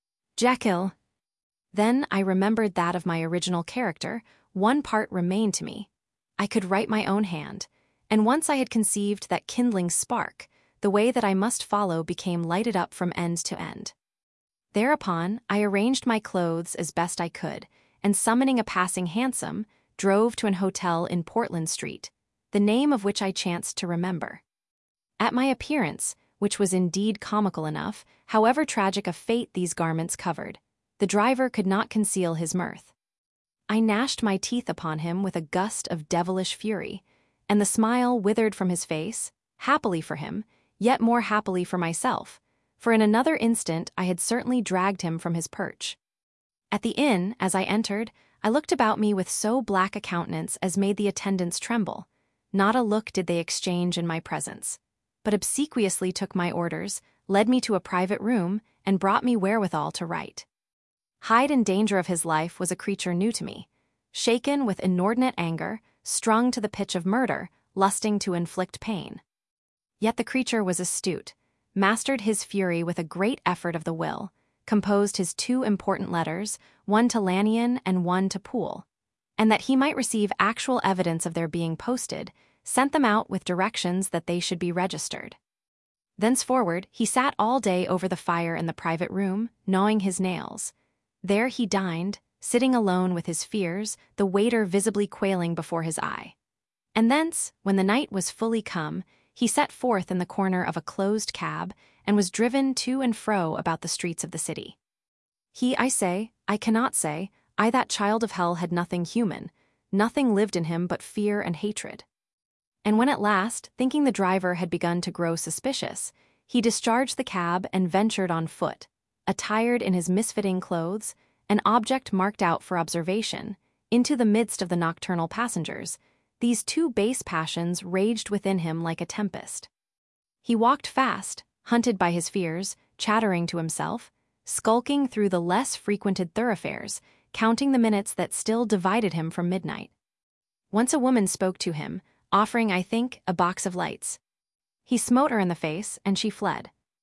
Jekyll? Then I remembered that of my original character. One part remained to me. I could write my own hand, and once I had conceived that kindling spark, the way that I must follow became lighted up from end to end. Thereupon, I arranged my clothes as best I could, and summoning a passing hansom, drove to an hotel in Portland Street, the name of which I chanced to remember. At my appearance, which was indeed comical enough, however tragic a fate these garments covered, the driver could not conceal his mirth. I gnashed my teeth upon him with a gust of devilish fury, and the smile withered from his face, happily for him, yet more happily for myself, for in another instant I had certainly dragged him from his perch. At the inn, as I entered, I looked about me with so black a countenance as made the attendants tremble. Not a look did they exchange in my presence, but obsequiously took my orders, led me to a private room, and brought me wherewithal to write. Hyde in danger of his life was a creature new to me, shaken with inordinate anger, strung to the pitch of murder, lusting to inflict pain. Yet the creature was astute, mastered his fury with a great effort of the will, composed his two important letters, one to Lanyon and one to Poole, and that he might receive actual evidence of their being posted, sent them out with directions that they should be registered. Thenceforward, he sat all day over the fire in the private room, gnawing his nails. There he dined, sitting alone with his fears, the waiter visibly quailing before his eye. And thence, when the night was fully come, he set forth in the corner of a closed cab, and was driven to and fro about the streets of the city. He, I say, I cannot say, I that child of hell had nothing human, nothing lived in him but fear and hatred. And when at last, thinking the driver had begun to grow suspicious, he discharged the cab and ventured on foot, attired in his misfitting clothes, an object marked out for observation, into the midst of the nocturnal passengers, these two base passions raged within him like a tempest. He walked fast, hunted by his fears, chattering to himself, skulking through the less frequented thoroughfares, counting the minutes that still divided him from midnight. Once a woman spoke to him, offering, I think, a box of lights. He smote her in the face, and she fled.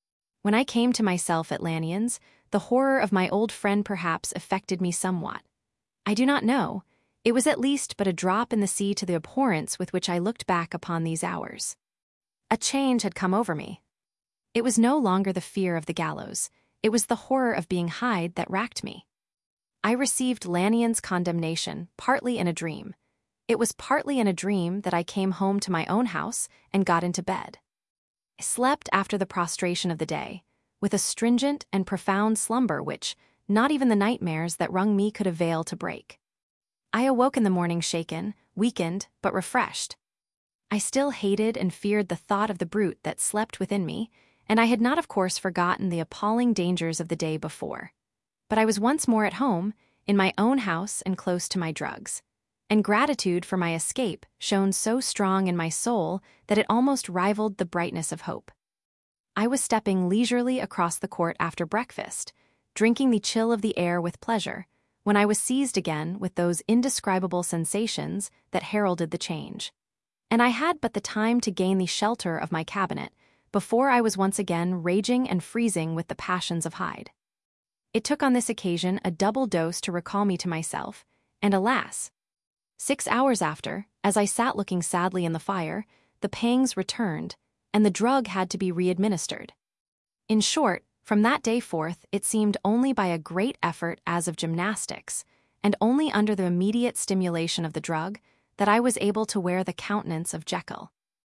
When I came to myself at Lanyon's, the horror of my old friend perhaps affected me somewhat. I do not know. It was at least but a drop in the sea to the abhorrence with which I looked back upon these hours. A change had come over me. It was no longer the fear of the gallows. It was the horror of being Hyde that racked me. I received Lanyon's condemnation partly in a dream. It was partly in a dream that I came home to my own house and got into bed. I slept after the prostration of the day, with a stringent and profound slumber which not even the nightmares that wrung me could avail to break. I awoke in the morning shaken, weakened, but refreshed. I still hated and feared the thought of the brute that slept within me, and I had not of course forgotten the appalling dangers of the day before. But I was once more at home, in my own house and close to my drugs. And gratitude for my escape shone so strong in my soul that it almost rivaled the brightness of hope. I was stepping leisurely across the court after breakfast, drinking the chill of the air with pleasure, when I was seized again with those indescribable sensations that heralded the change. And I had but the time to gain the shelter of my cabinet before I was once again raging and freezing with the passions of Hyde. It took on this occasion a double dose to recall me to myself, and alas! Six hours after, as I sat looking sadly in the fire, the pangs returned, and the drug had to be re-administered. In short, from that day forth, it seemed only by a great effort as of gymnastics, and only under the immediate stimulation of the drug, that I was able to wear the countenance of Jekyll.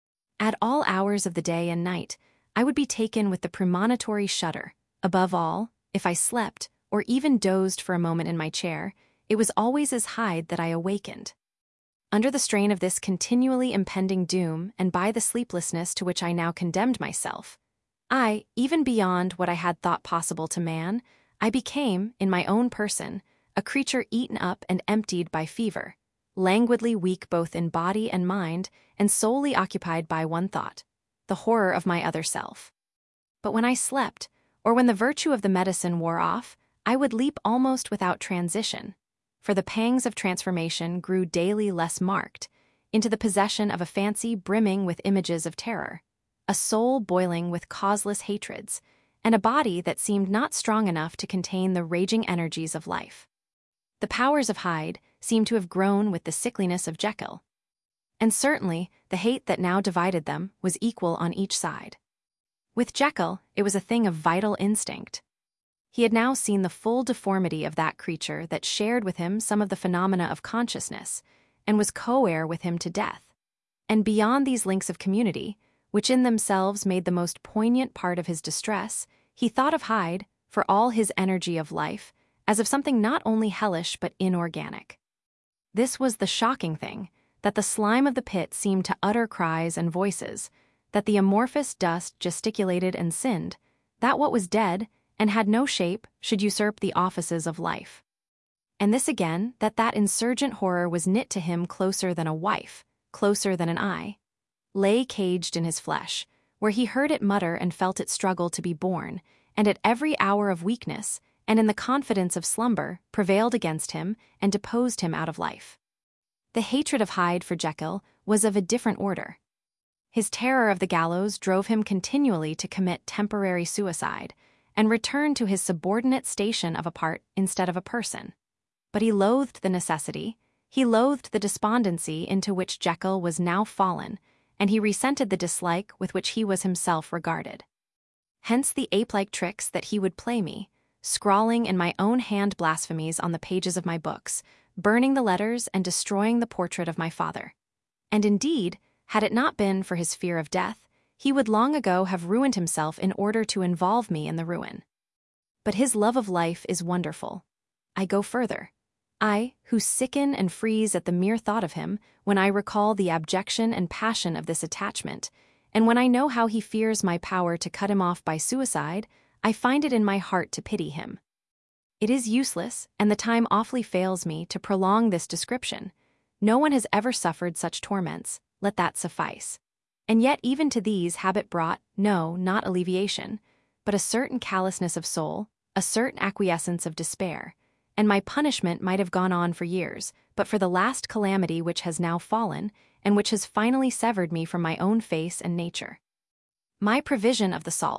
At all hours of the day and night, I would be taken with the premonitory shudder. Above all, if I slept, or even dozed for a moment in my chair, it was always as Hyde that I awakened. Under the strain of this continually impending doom, and by the sleeplessness to which I now condemned myself, I, even beyond what I had thought possible to man, I became, in my own person, a creature eaten up and emptied by fever, languidly weak both in body and mind, and solely occupied by one thought, the horror of my other self. But when I slept, or when the virtue of the medicine wore off, I would leap almost without transition, for the pangs of transformation grew daily less marked, into the possession of a fancy brimming with images of terror, a soul boiling with causeless hatreds, and a body that seemed not strong enough to contain the raging energies of life. The powers of Hyde seemed to have grown with the sickliness of Jekyll, and certainly the hate that now divided them was equal on each side. With Jekyll, it was a thing of vital instinct. He had now seen the full deformity of that creature that shared with him some of the phenomena of consciousness, and was co-heir with him to death. And beyond these links of community, which in themselves made the most poignant part of his distress, he thought of Hyde, for all his energy of life, as of something not only hellish but inorganic. This was the shocking thing, that the slime of the pit seemed to utter cries and voices, that the amorphous dust gesticulated and sinned, that what was dead and had no shape should usurp the offices of life. And this again, that that insurgent horror was knit to him closer than a wife, closer than an eye, lay caged in his flesh, where he heard it mutter and felt it struggle to be born, and at every hour of weakness, and in the confidence of slumber, prevailed against him and deposed him out of life. The hatred of Hyde for Jekyll was of a different order. His terror of the gallows drove him continually to commit temporary suicide, and return to his subordinate station of a part instead of a person. But he loathed the necessity, he loathed the despondency into which Jekyll was now fallen, and he resented the dislike with which he was himself regarded. Hence the ape-like tricks that he would play me, scrawling in my own hand blasphemies on the pages of my books, burning the letters and destroying the portrait of my father. And indeed, had it not been for his fear of death, he would long ago have ruined himself in order to involve me in the ruin. But his love of life is wonderful. I go further. I, who sicken and freeze at the mere thought of him, when I recall the abjection and passion of this attachment, and when I know how he fears my power to cut him off by suicide, I find it in my heart to pity him. It is useless, and the time awfully fails me, to prolong this description. No one has ever suffered such torments, let that suffice. And yet even to these habit brought, no, not alleviation, but a certain callousness of soul, a certain acquiescence of despair, and my punishment might have gone on for years, but for the last calamity which has now fallen, and which has finally severed me from my own face and nature. My provision of the salt,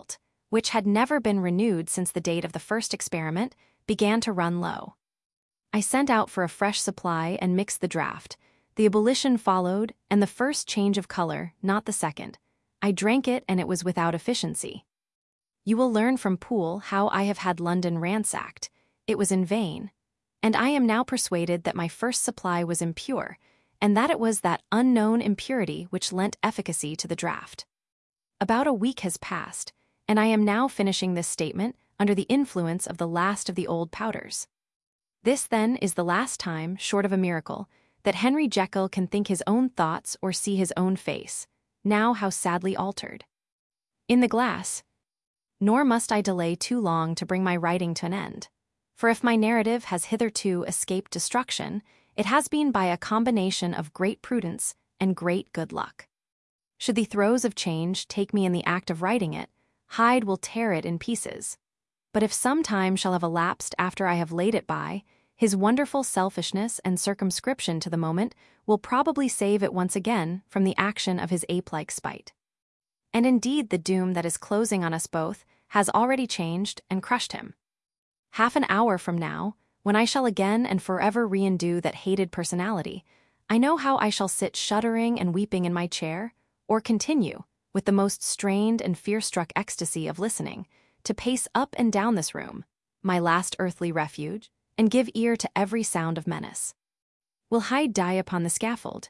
which had never been renewed since the date of the first experiment, began to run low. I sent out for a fresh supply and mixed the draft. The ebullition followed, and the first change of color, not the second. I drank it and it was without efficiency. You will learn from Poole how I have had London ransacked. It was in vain. And I am now persuaded that my first supply was impure, and that it was that unknown impurity which lent efficacy to the draught. About a week has passed, and I am now finishing this statement under the influence of the last of the old powders. This, then, is the last time, short of a miracle, that Henry Jekyll can think his own thoughts or see his own face, now how sadly altered. In the glass. Nor must I delay too long to bring my writing to an end. For if my narrative has hitherto escaped destruction, it has been by a combination of great prudence and great good luck. Should the throes of change take me in the act of writing it, Hyde will tear it in pieces. But if some time shall have elapsed after I have laid it by, his wonderful selfishness and circumscription to the moment will probably save it once again from the action of his ape-like spite. And indeed the doom that is closing on us both has already changed and crushed him. Half an hour from now, when I shall again and forever re-endue that hated personality, I know how I shall sit shuddering and weeping in my chair, or continue, with the most strained and fear-struck ecstasy of listening, to pace up and down this room, my last earthly refuge, and give ear to every sound of menace. Will Hyde die upon the scaffold?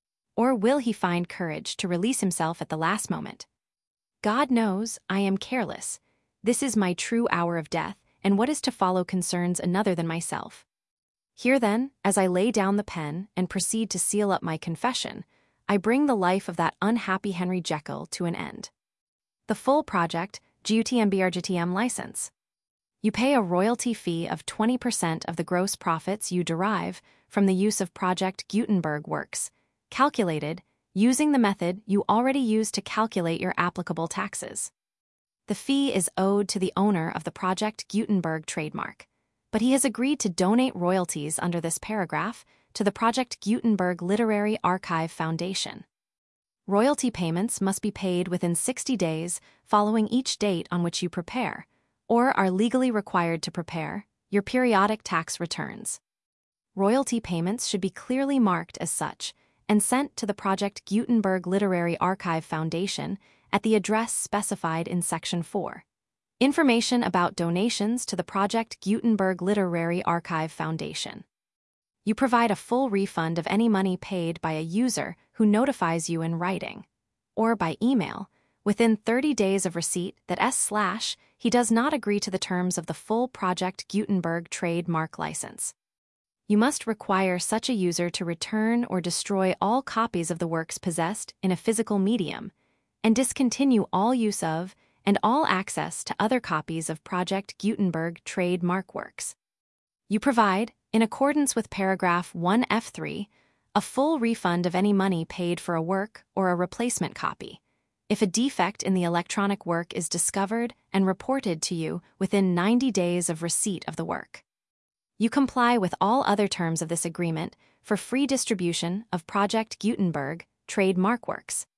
Or will he find courage to release himself at the last moment? God knows I am careless. This is my true hour of death, and what is to follow concerns another than myself. Here then, as I lay down the pen and proceed to seal up my confession, I bring the life of that unhappy Henry Jekyll to an end. The full project, G U T M B R G T M license. You pay a royalty fee of twenty percent of the gross profits you derive from the use of Project Gutenberg works, calculated using the method you already used to calculate your applicable taxes. The fee is owed to the owner of the Project Gutenberg trademark, but he has agreed to donate royalties under this paragraph to the Project Gutenberg Literary Archive Foundation. Royalty payments must be paid within sixty days following each date on which you prepare, or are legally required to prepare, your periodic tax returns. Royalty payments should be clearly marked as such and sent to the Project Gutenberg Literary Archive Foundation at the address specified in Section four. Information about donations to the Project Gutenberg Literary Archive Foundation. You provide a full refund of any money paid by a user who notifies you in writing, or by email, within thirty days of receipt that S slash he does not agree to the terms of the full Project Gutenberg trademark license. You must require such a user to return or destroy all copies of the works possessed in a physical medium, and discontinue all use of and all access to other copies of Project Gutenberg trademark works. You provide, in accordance with paragraph one F three, a full refund of any money paid for a work or a replacement copy, if a defect in the electronic work is discovered and reported to you within ninety days of receipt of the work. You comply with all other terms of this agreement for free distribution of Project Gutenberg trademark works.